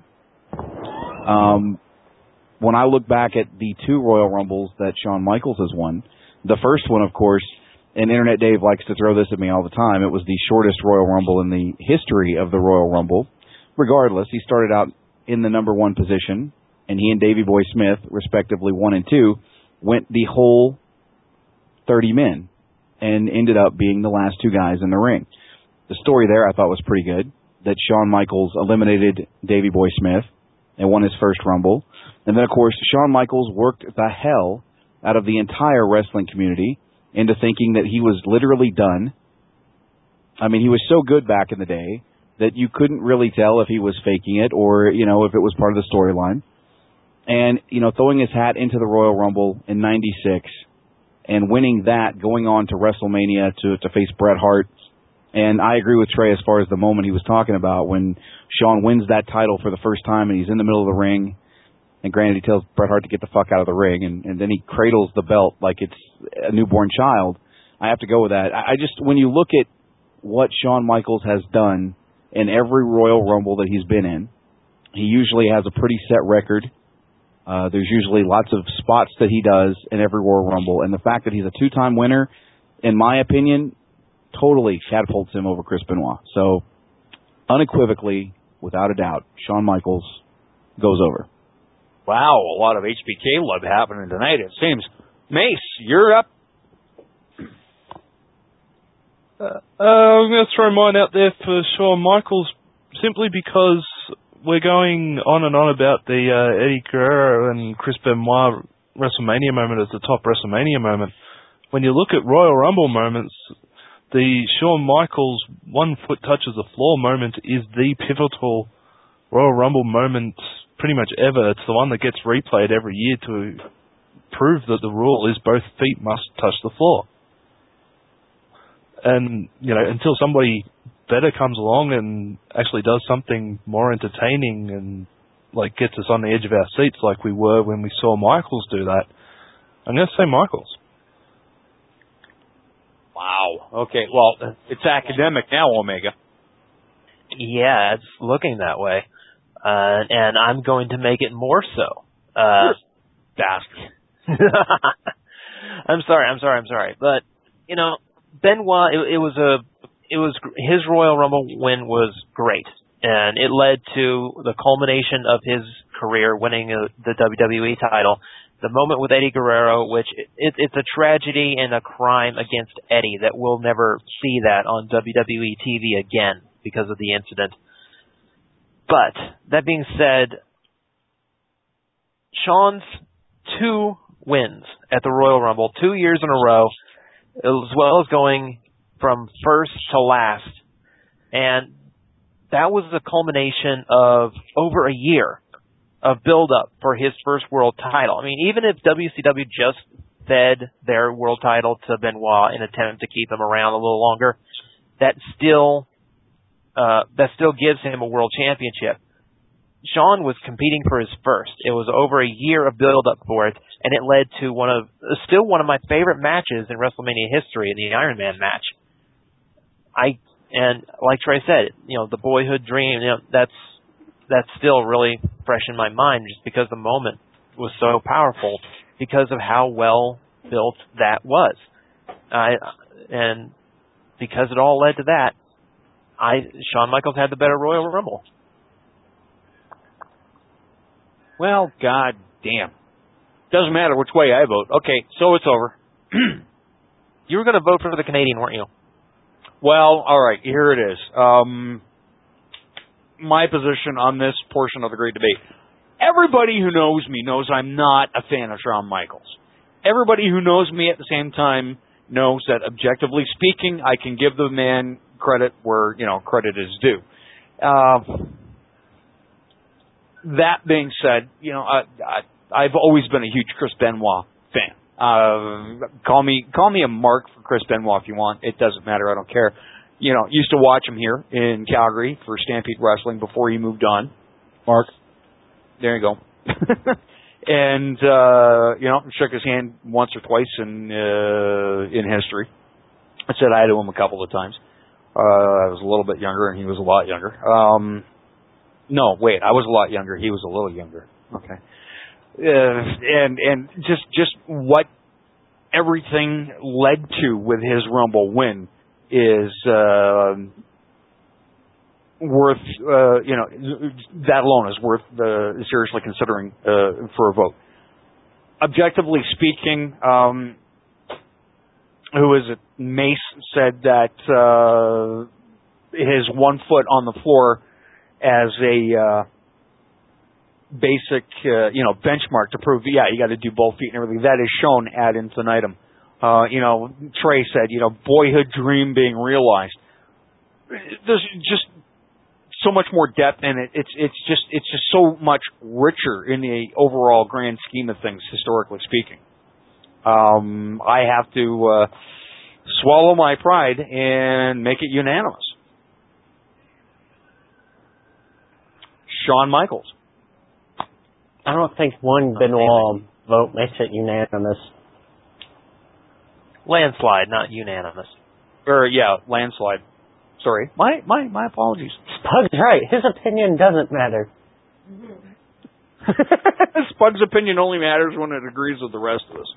Um, when I look back at the two Royal Rumbles that Shawn Michaels has won, the first one, of course, and Internet Dave likes to throw this at me all the time, it was the shortest Royal Rumble in the history of the Royal Rumble. Regardless, he started out in the number one position, and he and Davey Boy Smith, respectively one and two, went the whole thirty men and ended up being the last two guys in the ring. The story there I thought was pretty good, that Shawn Michaels eliminated Davey Boy Smith and won his first Rumble. And then, of course, Shawn Michaels worked the hell out of the entire wrestling community into thinking that he was literally done. I mean, he was so good back in the day that you couldn't really tell if he was faking it or, you know, if it was part of the storyline. And, you know, throwing his hat into the Royal Rumble in ninety-six and winning that, going on to WrestleMania to, to face Bret Hart. And I agree with Trey as far as the moment he was talking about when Shawn wins that title for the first time and he's in the middle of the ring. And granted, he tells Bret Hart to get the fuck out of the ring, and, and then he cradles the belt like it's a newborn child. I have to go with that. I, I just, when you look at what Shawn Michaels has done in every Royal Rumble that he's been in, he usually has a pretty set record. Uh, there's usually lots of spots that he does in every Royal Rumble, and the fact that he's a two-time winner, in my opinion, totally catapults him over Chris Benoit. So, unequivocally, without a doubt, Shawn Michaels goes over. Wow, a lot of H B K love happening tonight, it seems. Mace, you're up. Uh, uh, I'm going to throw mine out there for Shawn Michaels simply because we're going on and on about the uh, Eddie Guerrero and Chris Benoit WrestleMania moment as the top WrestleMania moment. When you look at Royal Rumble moments, the Shawn Michaels one foot touches the floor moment is the pivotal Royal Rumble moment pretty much ever. It's the one that gets replayed every year to prove that the rule is both feet must touch the floor. And, you know, until somebody better comes along and actually does something more entertaining and, like, gets us on the edge of our seats like we were when we saw Michaels do that, I'm going to say Michaels. Wow. Okay, well, it's academic now, Omega. Yeah, it's looking that way. Uh, and I'm going to make it more so. Uh, bastard. I'm sorry, I'm sorry, I'm sorry. But, you know, Benoit, it, it was a it was his Royal Rumble win was great, and it led to the culmination of his career, winning uh, the W W E title. The moment with Eddie Guerrero, which it, it's a tragedy and a crime against Eddie that we'll never see that on W W E T V again because of the incident. But that being said, Shawn's two wins at the Royal Rumble, two years in a row, as well as going from first to last, and that was the culmination of over a year of build-up for his first world title. I mean, even if W C W just fed their world title to Benoit in an attempt to keep him around a little longer, that still uh, that still gives him a world championship. Shawn was competing for his first. It was over a year of build-up for it, and it led to one of still one of my favorite matches in WrestleMania history, in the Iron Man match. I and like Trey said, you know, the boyhood dream. You know, that's that's still really fresh in my mind, just because the moment was so powerful because of how well built that was. I and because it all led to that, I Shawn Michaels had the better Royal Rumble. Well, god damn. Doesn't matter which way I vote. Okay, so it's over. You were going to vote for the Canadian, weren't you? Well, all right, here it is. Um, my position on this portion of the Great Debate. Everybody who knows me knows I'm not a fan of Shawn Michaels. Everybody who knows me at the same time knows that, objectively speaking, I can give the man credit where, you know, credit is due. Uh, that being said, you know, I, I, I've always been a huge Chris Benoit fan. Uh, call me, call me a mark for Chris Benoit if you want. It doesn't matter. I don't care. You know, used to watch him here in Calgary for Stampede Wrestling before he moved on. Mark. There you go. And, uh, you know, shook his hand once or twice in, uh, in history. I said hi to him a couple of times. Uh, I was a little bit younger and he was a lot younger. Um, no, wait, I was a lot younger. He was a little younger. Okay. Uh, and, and just, just what everything led to with his Rumble win is, uh, worth, uh, you know, that alone is worth uh, seriously considering uh, for a vote. Objectively speaking, um, who is it? Mace said that uh, his one foot on the floor as a uh, basic, uh, you know, benchmark to prove, yeah, you got to do both feet and everything. That is shown ad infinitum. Uh, you know, Trey said, you know, boyhood dream being realized. There's just so much more depth in it. It's it's just it's just so much richer in the overall grand scheme of things, historically speaking. Um, I have to uh, swallow my pride and make it unanimous. Shawn Michaels. I don't think one Benoit vote makes it unanimous. Landslide, not unanimous. Or yeah, landslide. Sorry, my my my apologies. Spug's right. His opinion doesn't matter. Spug's opinion only matters when it agrees with the rest of us.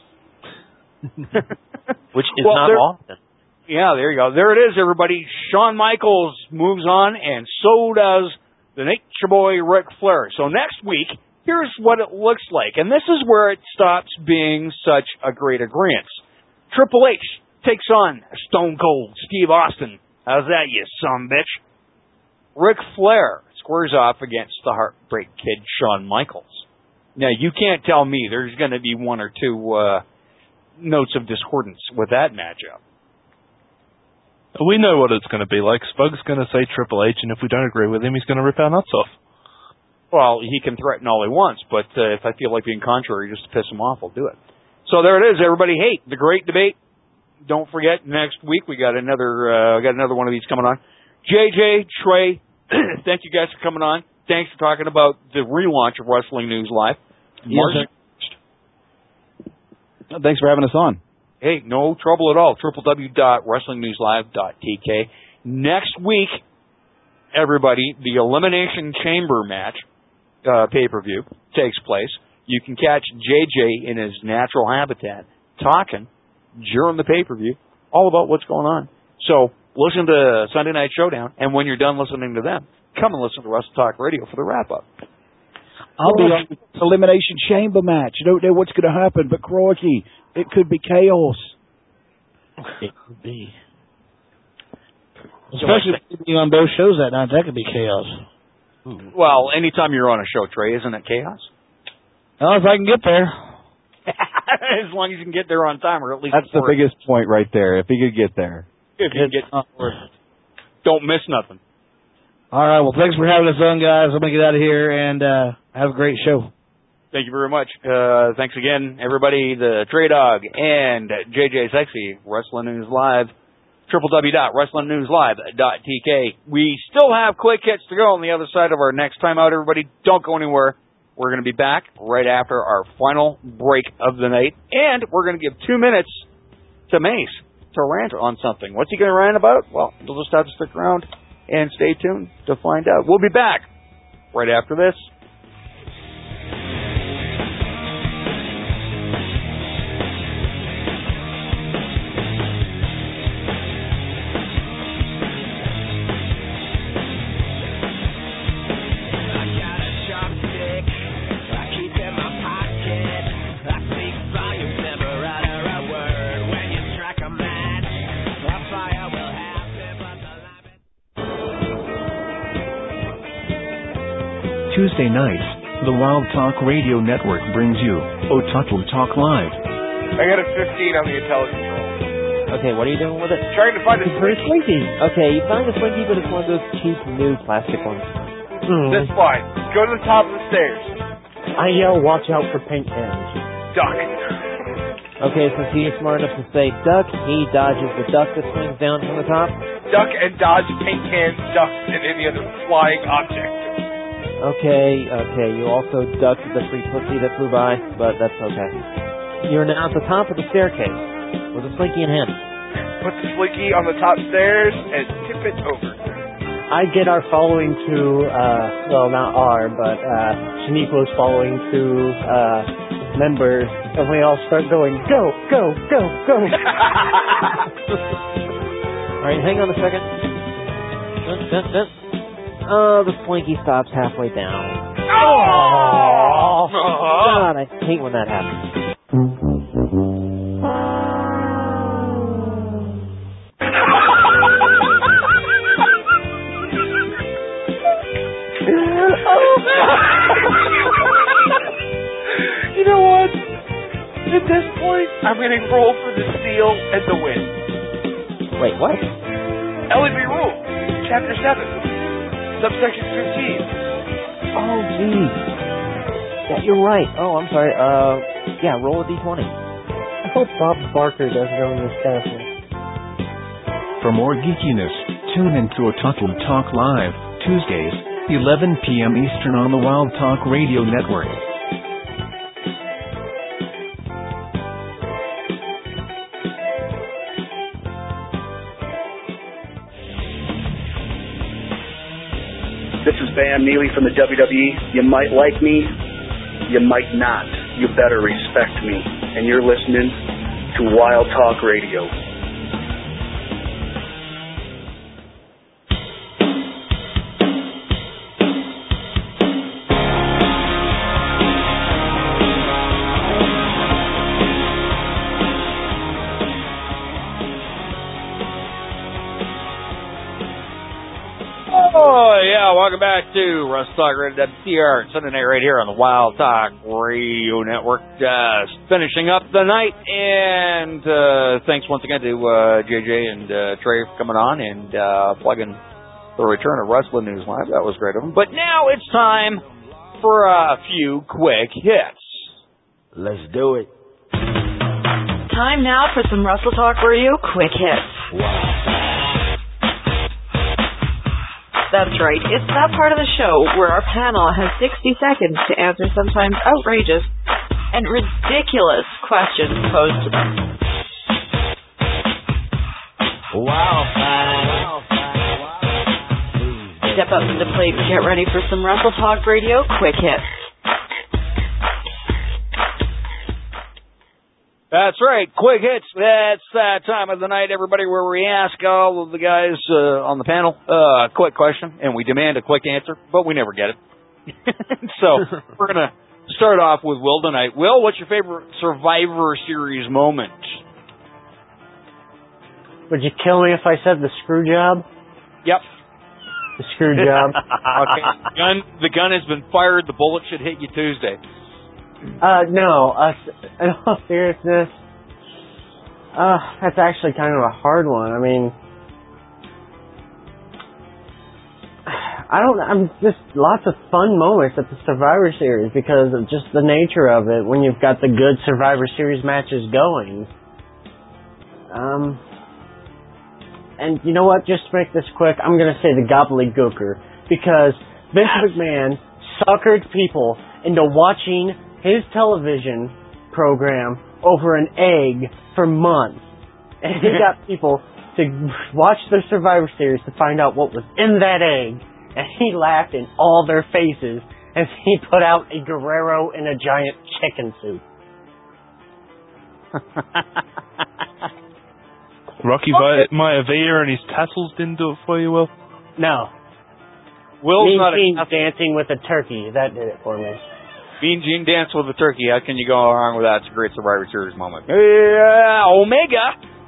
Which is well, not there, often. Yeah, there you go. There it is, everybody. Shawn Michaels moves on, and so does the Nature Boy Ric Flair. So next week, here's what it looks like, and this is where it stops being such a great agreement. Triple H takes on Stone Cold Steve Austin. How's that, you sumbitch? Ric Flair squares off against the Heartbreak Kid, Shawn Michaels. Now, you can't tell me there's going to be one or two uh, notes of discordance with that matchup. We know what it's going to be like. Spug's going to say Triple H, and if we don't agree with him, he's going to rip our nuts off. Well, he can threaten all he wants, but uh, if I feel like being contrary just to piss him off, I'll do it. So there it is, everybody. Hey, the Great Debate. Don't forget, next week we got another uh, got another one of these coming on. J J, Trey, thank you guys for coming on. Thanks for talking about the relaunch of Wrestling News Live. Yes, thanks for having us on. Hey, no trouble at all. w w w dot wrestling news live dot t k. Next week, everybody, the Elimination Chamber match uh, pay-per-view takes place. You can catch J J in his natural habitat talking during the pay-per-view all about what's going on. So listen to Sunday Night Showdown, and when you're done listening to them, come and listen to Wrestle Talk Radio for the wrap-up. I'll be on the Elimination Chamber match. You don't know what's going to happen, but crikey, it could be chaos. It could be. Especially being on both shows that night, that could be chaos. Well, anytime you're on a show, Trey, isn't it chaos? Well, if I can get there. As long as you can get there on time, or at least That's the before it. biggest point right there. If he could get there. If you can get don't miss nothing. All right, well, thanks for having us on, guys. I'm going to get out of here, and uh, have a great show. Thank you very much. Uh, thanks again, everybody, the Trey Dog and J J Sexy, Wrestling News Live, w w w dot wrestling news live dot t k. We still have quick hits to go on the other side of our next time out, everybody. Don't go anywhere. We're going to be back right after our final break of the night, and we're going to give two minutes to Mace to rant on something. What's he going to rant about? Well, you'll just have to stick around and stay tuned to find out. We'll be back right after this. Tuesday nights, the Wild Talk Radio Network brings you Otaku Talk Live. I got a fifteen on the intelligence roll. Okay, what are you doing with it? Trying to find a Slinky. Okay, you found a Slinky, but it's one of those cheap new plastic ones. Mm. This fine. Go to the top of the stairs. I yell, watch out for pink pins. Duck. Okay, since he is smart enough to say duck, he dodges the duck that swings down from the top. Duck and dodge paint cans, ducks, and any other flying object. Okay, okay, you also ducked the free pussy that flew by, but that's okay. You're now at the top of the staircase with a Slinky in hand. Put the Slinky on the top stairs and tip it over. I get our following to, uh, well, not our, but uh, Shaniqua's following to uh, members, and we all start going, go, go, go, go. All right, hang on a second. Dun, dun, dun. Oh, the Slinky stops halfway down. Oh! God, I hate when that happens. You know what? At this point, I'm going to roll for the steal and the win. Wait, what? L E B Rule, Chapter seven. Subsection fifteen. Oh, geez. Yeah, you're right. Oh, I'm sorry. Uh, yeah, roll a d twenty. I hope Bob Barker doesn't go in this castle. For more geekiness, tune in to Otaku Talk Live, Tuesdays, eleven p.m. Eastern on the Wild Talk Radio Network. This is Van Neely from the W W E. You might like me, you might not. You better respect me. And you're listening to Wild Talk Radio. Oh, yeah, welcome back to Wrestle Talk Radio W T R Sunday night right here on the Wild Talk Radio Network. Just finishing up the night, and uh, thanks once again to uh, J J and uh, Trey for coming on and uh, plugging the return of Wrestling News Live. That was great of them. But now it's time for a few quick hits. Let's do it. Time now for some Wrestle Talk Radio quick hits. Wow. That's right. It's that part of the show where our panel has sixty seconds to answer sometimes outrageous and ridiculous questions posed to them. Wow. Step up to the plate and get ready for some Wrestle Talk Radio quick hits. That's right. Quick hits. That's that time of the night, everybody, where we ask all of the guys uh, on the panel uh, a quick question, and we demand a quick answer, but we never get it. So we're going to start off with Will tonight. Will, what's your favorite Survivor Series moment? Would you kill me if I said the screw job? Yep. The screw job. Okay. Gun, the gun has been fired. The bullet should hit you Tuesday. Uh, no, uh, in all seriousness, uh, that's actually kind of a hard one. I mean, I don't, I'm just lots of fun moments at the Survivor Series because of just the nature of it when you've got the good Survivor Series matches going. Um, and you know what, just to make this quick, I'm gonna say the gobbledygooker because Vince McMahon suckered people into watching his television program over an egg for months. And he got people to watch the Survivor Series to find out what was in that egg. And he laughed in all their faces as he put out a Guerrero in a giant chicken suit. Rocky Vi- Maivia and his tassels didn't do it for you, Will? No. Will's Mean not a Gene dancing with a turkey. That did it for me. Mean Gene dance with a turkey. How can you go wrong with that? It's a great Survivor Series moment. Yeah, Omega.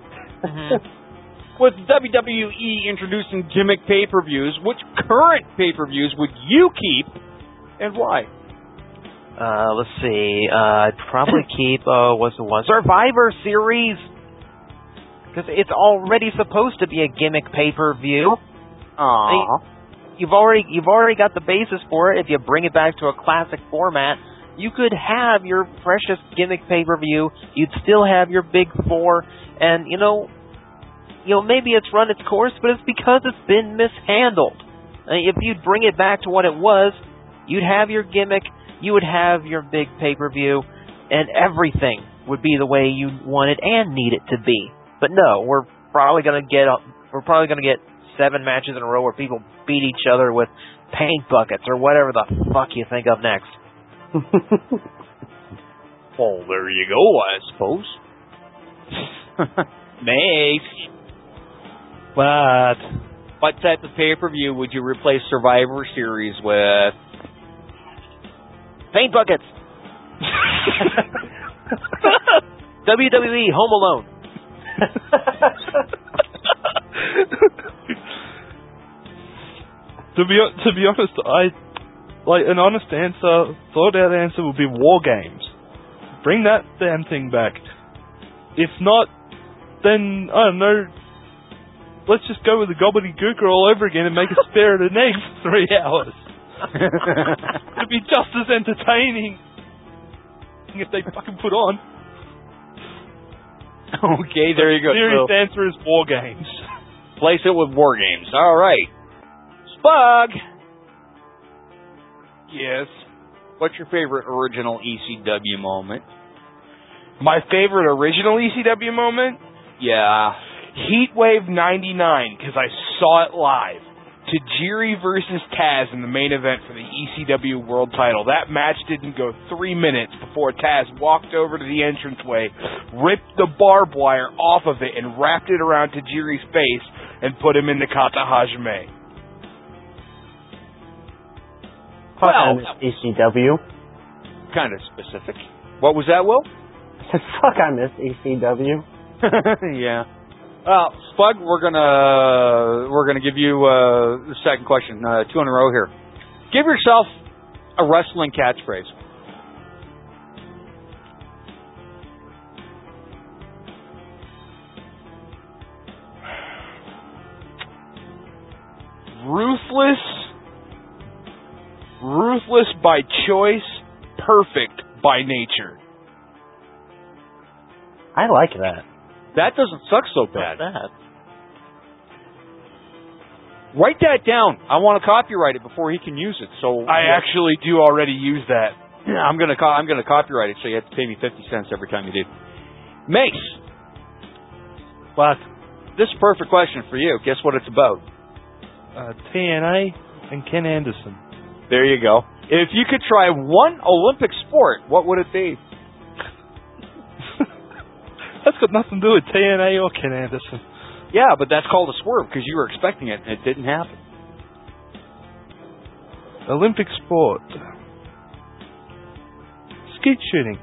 With W W E introducing gimmick pay-per-views, which current pay-per-views would you keep and why? Uh, let's see. Uh, I'd probably keep, uh, what's the one? Survivor Series. Because it's already supposed to be a gimmick pay-per-view. Aww. You've already you've already got the basis for it. If you bring it back to a classic format, you could have your precious gimmick pay-per-view. You'd still have your big four, and you know, you know maybe it's run its course, but it's because it's been mishandled. Uh, if you'd bring it back to what it was, you'd have your gimmick, you would have your big pay-per-view, and everything would be the way you want it and need it to be. But no, we're probably gonna get we're probably gonna get seven matches in a row where people beat each other with paint buckets or whatever the fuck you think of next. Well, there you go, I suppose. Mace. What? What type of pay-per-view would you replace Survivor Series with? Paint buckets. W W E Home Alone. To be to be honest, I like an honest answer. Thought out answer would be War Games. Bring that damn thing back. If not, then I don't know. Let's just go with the gobbledygooker all over again and make a spare an egg for three hours. It'd be just as entertaining if they fucking put on. Okay, there you go. Serious So, answer is War Games. place it with War Games. All right. Spug. Yes. What's your favorite original E C W moment? My favorite original E C W moment? Yeah. Heatwave ninety-nine, because I saw it live. Tajiri versus Taz in the main event for the E C W World Title. That match didn't go three minutes before Taz walked over to the entranceway, ripped the barbed wire off of it, and wrapped it around Tajiri's face and put him in the Kata Hajime. Fuck on this E C W. Kind of specific. What was that, Will? I said, fuck on this E C W. Yeah. Well, Spug, we're gonna we're gonna give you uh, the second question, uh, two in a row here. Give yourself a wrestling catchphrase. Ruthless, ruthless by choice, perfect by nature. I like that. That doesn't suck so bad. Not bad. Write that down. I want to copyright it before he can use it. So I yeah. actually do already use that. I'm gonna co- I'm gonna copyright it, so you have to pay me fifty cents every time you do. Mace. What? This is a perfect question for you. Guess what it's about? Uh, T N A and Ken Anderson. There you go. If you could try one Olympic sport, what would it be? That's got nothing to do with T N A or Ken Anderson. Yeah, but that's called a swerve because you were expecting it and it didn't happen. Olympic sport. Skeet shooting.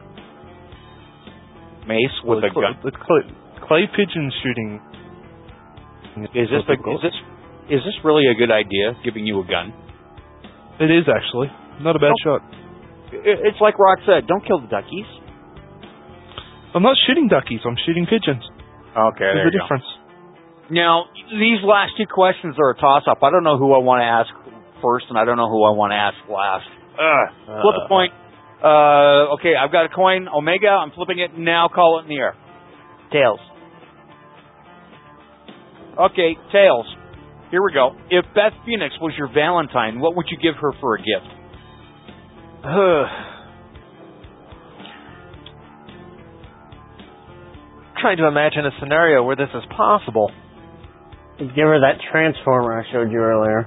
Mace with Well, a gun. The clay, clay pigeon shooting. Is this a, is this is this really a good idea? Giving you a gun? It is actually not a bad Oh. shot. It- It's like Rock said. Don't kill the duckies. I'm not shooting duckies. I'm shooting pigeons. Okay, There's there a you go. difference. Now, these last two questions are a toss-up. I don't know who I want to ask first, and I don't know who I want to ask last. Ugh. Flip a coin. Uh, okay, I've got a coin. Omega, I'm flipping it now. Call it in the air. Tails. Okay, tails. Here we go. If Beth Phoenix was your Valentine, what would you give her for a gift? Trying to imagine a scenario where this is possible. Give her that transformer I showed you earlier.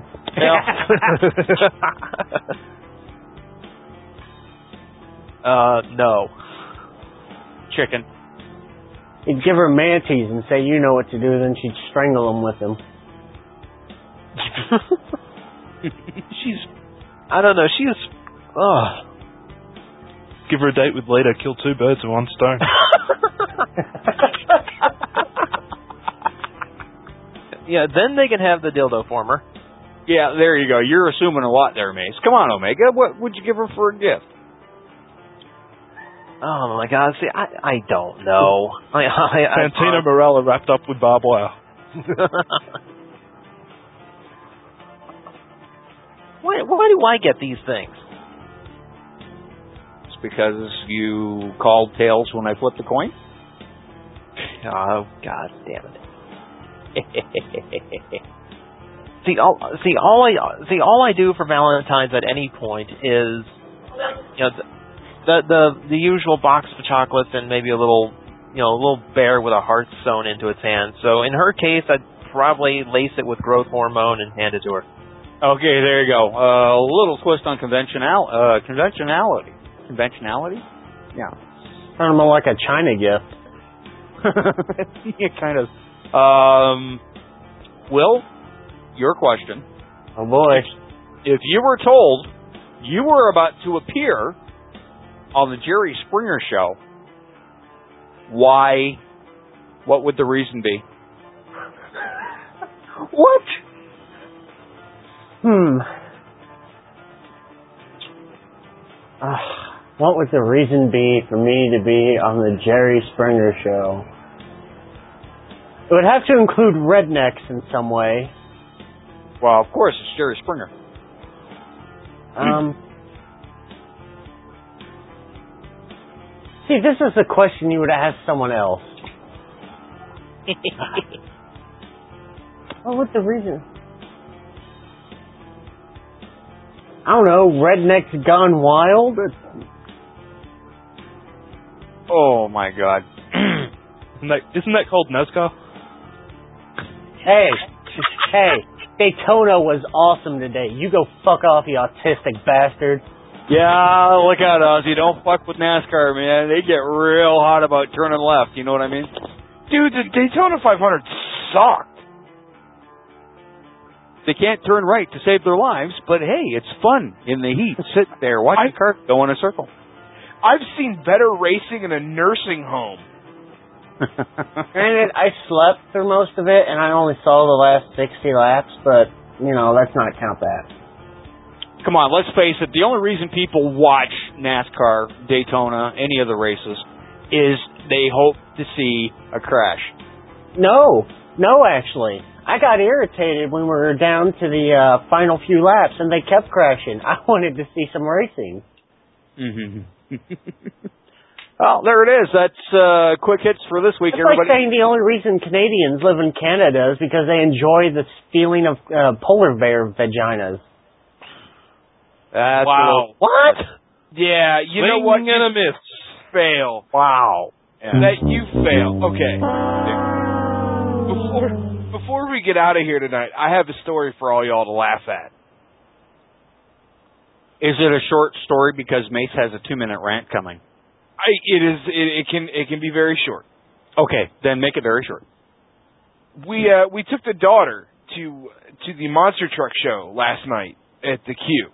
uh, no. Chicken. You'd give her manatees and say you know what to do, then she'd strangle them with them. She's, I don't know, she's, ugh. Give her a date with Lita. Kill two birds with one stone. Yeah, then they can have the dildo former. Yeah, there you go. You're assuming a lot there, Mace. Come on, Omega. What would you give her for a gift? Oh my God! See, I I don't know. I, I, I Santino Morella wrapped up with barbed wire. why why do I get these things? It's because you called tails when I flipped the coin. Oh God damn it! see all see all I see all I do for Valentine's at any point is you know. The, The, the the usual box of chocolates and maybe a little, you know, a little bear with a heart sewn into its hand. So in her case, I'd probably lace it with growth hormone and hand it to her. Okay, there you go. Uh, a little twist on conventional uh, conventionality. Conventionality? Yeah. Sounds more like a China gift. Yeah, kind of. Um, Will, your question. Oh boy. If you were told you were about to appear on the Jerry Springer Show, why? What would the reason be? What? Hmm. Uh, what would the reason be for me to be on the Jerry Springer Show? It would have to include rednecks in some way. Well, of course, it's Jerry Springer. Um. See, this is a question you would ask someone else. What was the reason? I don't know, rednecks gone wild? Oh my God. isn't, that, isn't that called NASCAR? Hey, hey, Daytona was awesome today. You go fuck off, you autistic bastard. Yeah, look out, Ozzy. Don't fuck with NASCAR, man. They get real hot about turning left. You know what I mean? Dude, the Daytona five hundred sucked. They can't turn right to save their lives, but hey, it's fun in the heat. Sit there, watch I, the car go in a circle. I've seen better racing in a nursing home. Granted, I slept through most of it, and I only saw the last sixty laps, but, you know, let's not count that. Come on, let's face it. The only reason people watch NASCAR, Daytona, any of the races, is they hope to see a crash. No, no, actually. I got irritated when we were down to the uh, final few laps, and they kept crashing. I wanted to see some racing. Mm-hmm. Well, there it is. That's uh, quick hits for this week, It's everybody. like saying the only reason Canadians live in Canada is because they enjoy the feeling of uh, polar bear vaginas. That's Wow. What? Yeah, you know Swing what? and a miss. Fail. Wow. Yeah. That you fail. Okay. Before before we get out of here tonight, I have a story for all y'all to laugh at. Is it a short story because Mace has a two-minute rant coming? I, it is. It, it can. It can be very short. Okay, then make it very short. We uh, we took the daughter to to the Monster Truck show last night at the Q,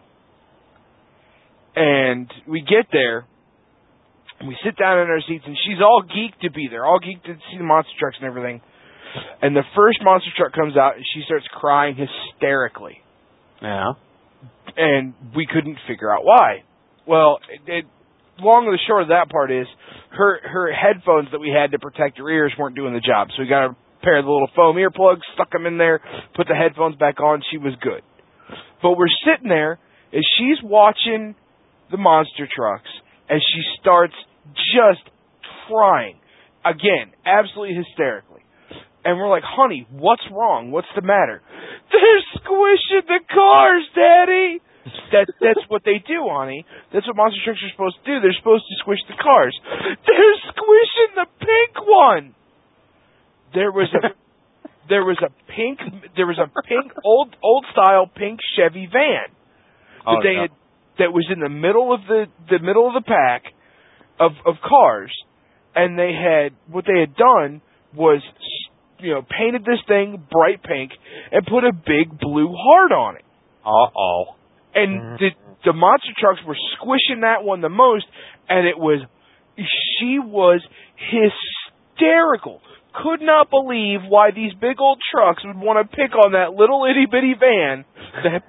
and we get there. We sit down in our seats, and she's all geeked to be there, all geeked to see the monster trucks and everything. And the first monster truck comes out, and she starts crying hysterically. Yeah. And we couldn't figure out why. Well, it, it, long and the short of that part is, her her headphones that we had to protect her ears weren't doing the job. So we got a pair of the little foam earplugs, stuck them in there, put the headphones back on. She was good. But we're sitting there as she's watching the monster trucks, as she starts just crying. Again, absolutely hysterically. And we're like, honey, what's wrong? What's the matter? They're squishing the cars, Daddy! That, that's what they do, honey. That's what monster trucks are supposed to do. They're supposed to squish the cars. They're squishing the pink one! There was a... There was a pink, there was a pink, old, old style pink Chevy van that Oh, they no. had, that was in the middle of the, the middle of the pack of, of cars, and they had, what they had done was, you know, painted this thing bright pink and put a big blue heart on it. Uh-oh. And the, the monster trucks were squishing that one the most, and it was, she was hysterical. Could not believe why these big old trucks would want to pick on that little itty bitty van that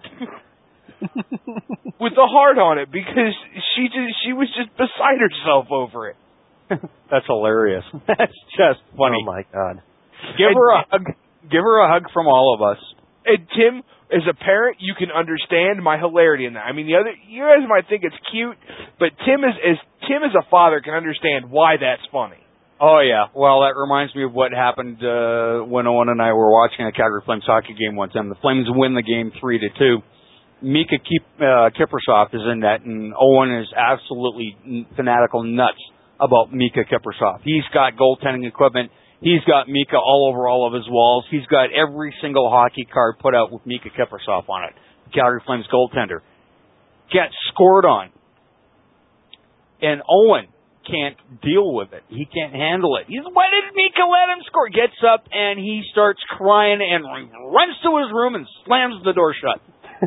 with the heart on it, because she just, she was just beside herself over it. That's hilarious. That's just funny. Oh my God. Give And- her a hug. Give her a hug from all of us. And Tim, as a parent, you can understand my hilarity in that. I mean, the other, you guys might think it's cute, but Tim is, as Tim as a father can understand why that's funny. Oh, yeah. Well, that reminds me of what happened uh, when Owen and I were watching a Calgary Flames hockey game one time. The Flames win the game three to two. Mika Keep, uh, Kiprusoff is in that, and Owen is absolutely n- fanatical nuts about Mika Kiprusoff. He's got goaltending equipment. He's got Mika all over all of his walls. He's got every single hockey card put out with Mika Kiprusoff on it. Calgary Flames goaltender. Gets scored on. And Owen can't deal with it. He can't handle it. He's, why did Mika let him score? Gets up and he starts crying and runs to his room and slams the door shut.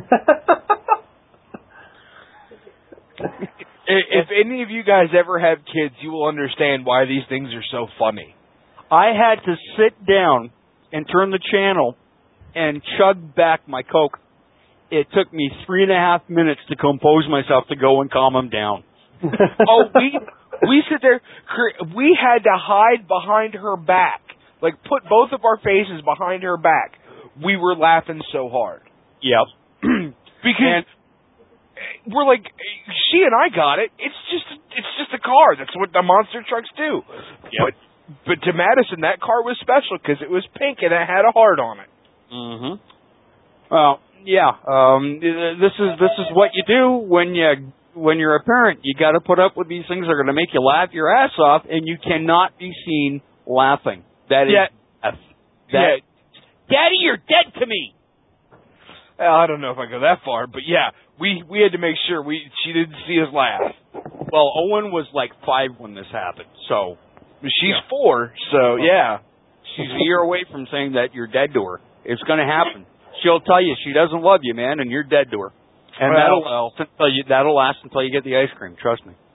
If any of you guys ever have kids, you will understand why these things are so funny. I had to sit down and turn the channel and chug back my Coke. It took me three and a half minutes to compose myself to go and calm him down. Oh, we we sit there. We had to hide behind her back, like put both of our faces behind her back. We were laughing so hard. Yep. Because we're like, she and I got it. It's just it's just a car. That's what the monster trucks do. Yep. But but to Madison, that car was special because it was pink and it had a heart on it. Mm-hmm. Well, yeah. Um, this is this is what you do when you when you're a parent. You got to put up with these things that are going to make you laugh your ass off, and you cannot be seen laughing. That is Yeah. death. That, Daddy, you're dead to me. Well, I don't know if I go that far, but yeah, we we had to make sure we she didn't see us laugh. Well, Owen was like five when this happened, so she's four. So yeah, she's a year away from saying that you're dead to her. It's going to happen. She'll tell you she doesn't love you, man, and you're dead to her. And Well, that'll well. last until you that'll last until you get the ice cream. Trust me.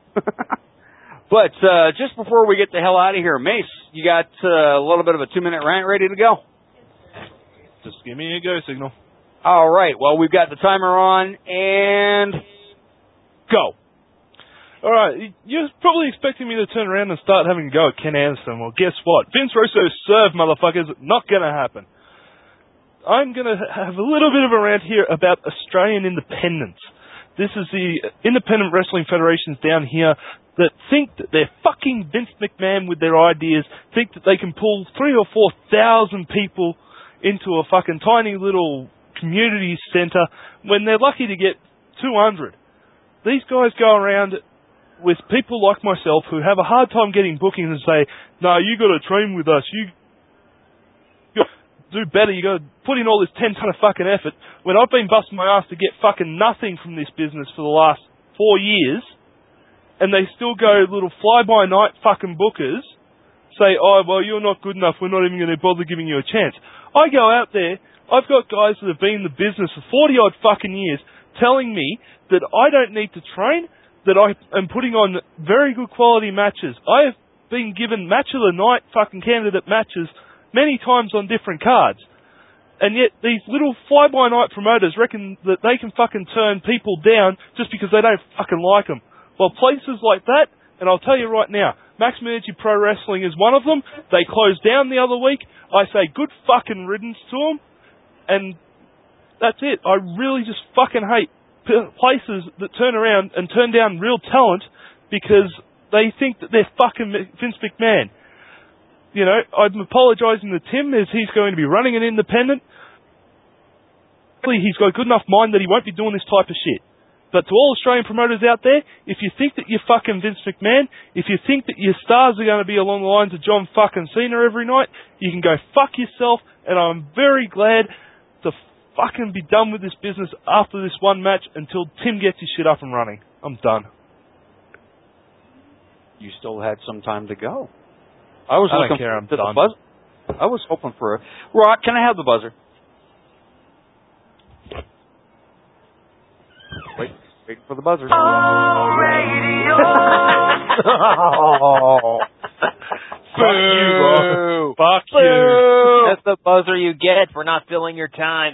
But uh, just before we get the hell out of here, Mace, you got uh, a little bit of a two minute rant ready to go. Just give me a go signal. All right. Well, we've got the timer on and go. All right, you're probably expecting me to turn around and start having a go at Ken Anderson. Well, guess what? Vince Russo served, motherfuckers. Not going to happen. I'm going to have a little bit of a rant here about Australian independence. This is the independent wrestling federations down here that think that they're fucking Vince McMahon with their ideas, think that they can pull three or four thousand people into a fucking tiny little community centre when they're lucky to get two hundred. These guys go around with people like myself who have a hard time getting bookings and say, no, you got to train with us. You got to do better. You got to put in all this ten ton of fucking effort. When I've been busting my ass to get fucking nothing from this business for the last four years, and they still go little fly-by-night fucking bookers say, oh, well, you're not good enough, we're not even going to bother giving you a chance. I go out there, I've got guys that have been in the business for forty-odd fucking years telling me that I don't need to train, that I am putting on very good quality matches. I have been given match of the night fucking candidate matches many times on different cards. And yet these little fly-by-night promoters reckon that they can fucking turn people down just because they don't fucking like them. Well, places like that, and I'll tell you right now, Maximum Energy Pro Wrestling is one of them. They closed down the other week. I say good fucking riddance to them. And that's it. I really just fucking hate p- places that turn around and turn down real talent because they think that they're fucking Vince McMahon. You know, I'm apologising to Tim as he's going to be running an independent. He's got a good enough mind that he won't be doing this type of shit. But to all Australian promoters out there, if you think that you're fucking Vince McMahon, if you think that your stars are going to be along the lines of John fucking Cena every night, you can go fuck yourself, and I'm very glad to fucking be done with this business after this one match until Tim gets his shit up and running. I'm done. You still had some time to go. I was I looking don't care, I'm for the done. buzzer. I was hoping for a... Rock, can I have the buzzer? Wait, waiting for the buzzer. Oh, radio. Oh. Fuck you, bro. Fuck you. That's the buzzer you get for not filling your time.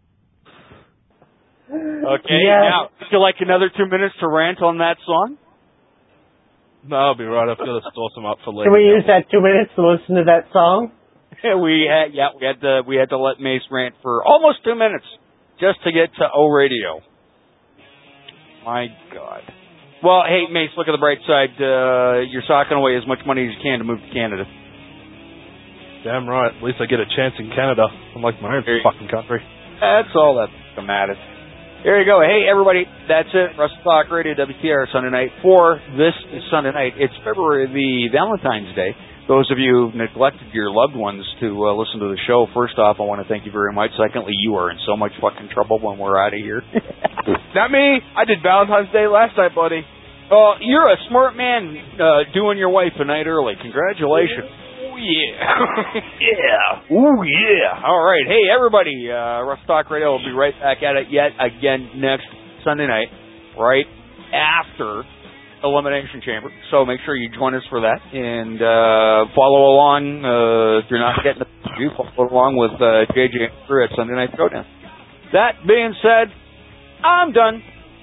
Okay, Yeah. now, would you like another two minutes to rant on that song? No, I'll be right. I've got to store some up for later. Can we use that two minutes to listen to that song? we had, yeah, we had to, we had to let Mace rant for almost two minutes just to get to O Radio. My God. Well, hey, Mace, look at the bright side. Uh, you're socking away as much money as you can to move to Canada. Damn right. At least I get a chance in Canada. Unlike my own fucking country. That's all that matters. Here you go. Hey, everybody. That's it. Wrestle Talk Radio, W T R Sunday night. For this Sunday night, it's February the Valentine's Day. Those of you who've neglected your loved ones to uh, listen to the show, first off, I want to thank you very much. Secondly, you are in so much fucking trouble when we're out of here. Not me. I did Valentine's Day last night, buddy. Oh, you're a smart man uh, doing your wife a night early. Congratulations. Oh, yeah. Yeah. Ooh, yeah. All right. Hey, everybody. Uh, Rough Talk Radio will be right back at it yet again next Sunday night, right after Elimination Chamber. So make sure you join us for that and uh, follow along. Uh, if you're not getting the you follow along with uh, J J at Sunday Night Showdown. That being said, I'm done.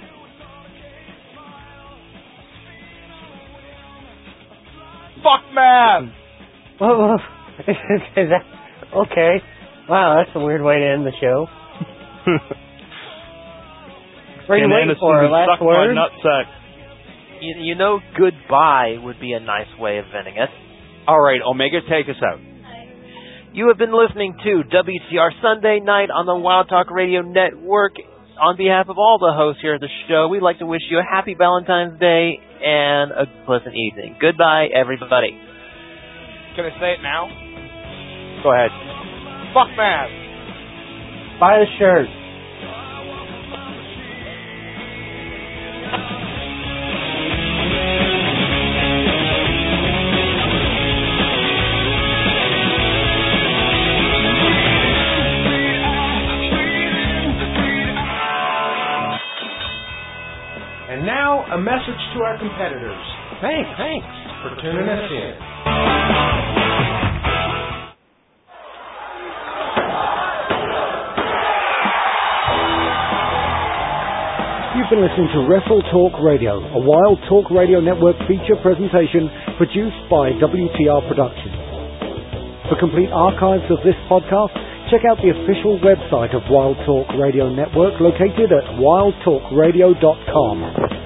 Fuck man. Whoa, whoa. Is that, okay. Wow, that's a weird way to end the show. What are you Ken waiting Anderson for? would Last suck my word? nutsack. You, you know, goodbye would be a nice way of ending it. All right, Omega, take us out. You have been listening to W T R Sunday Night on the Wild Talk Radio Network. On behalf of all the hosts here at the show, we'd like to wish you a happy Valentine's Day and a pleasant evening. Goodbye, everybody. Can I say it now? Go ahead. Fuck man. Buy a shirt. And now, a message to our competitors. Thanks, thanks. For tuning us in. You've been listening to Wrestle Talk Radio, a Wild Talk Radio Network feature presentation produced by W T R Productions. For complete archives of this podcast, check out the official website of Wild Talk Radio Network located at wild talk radio dot com.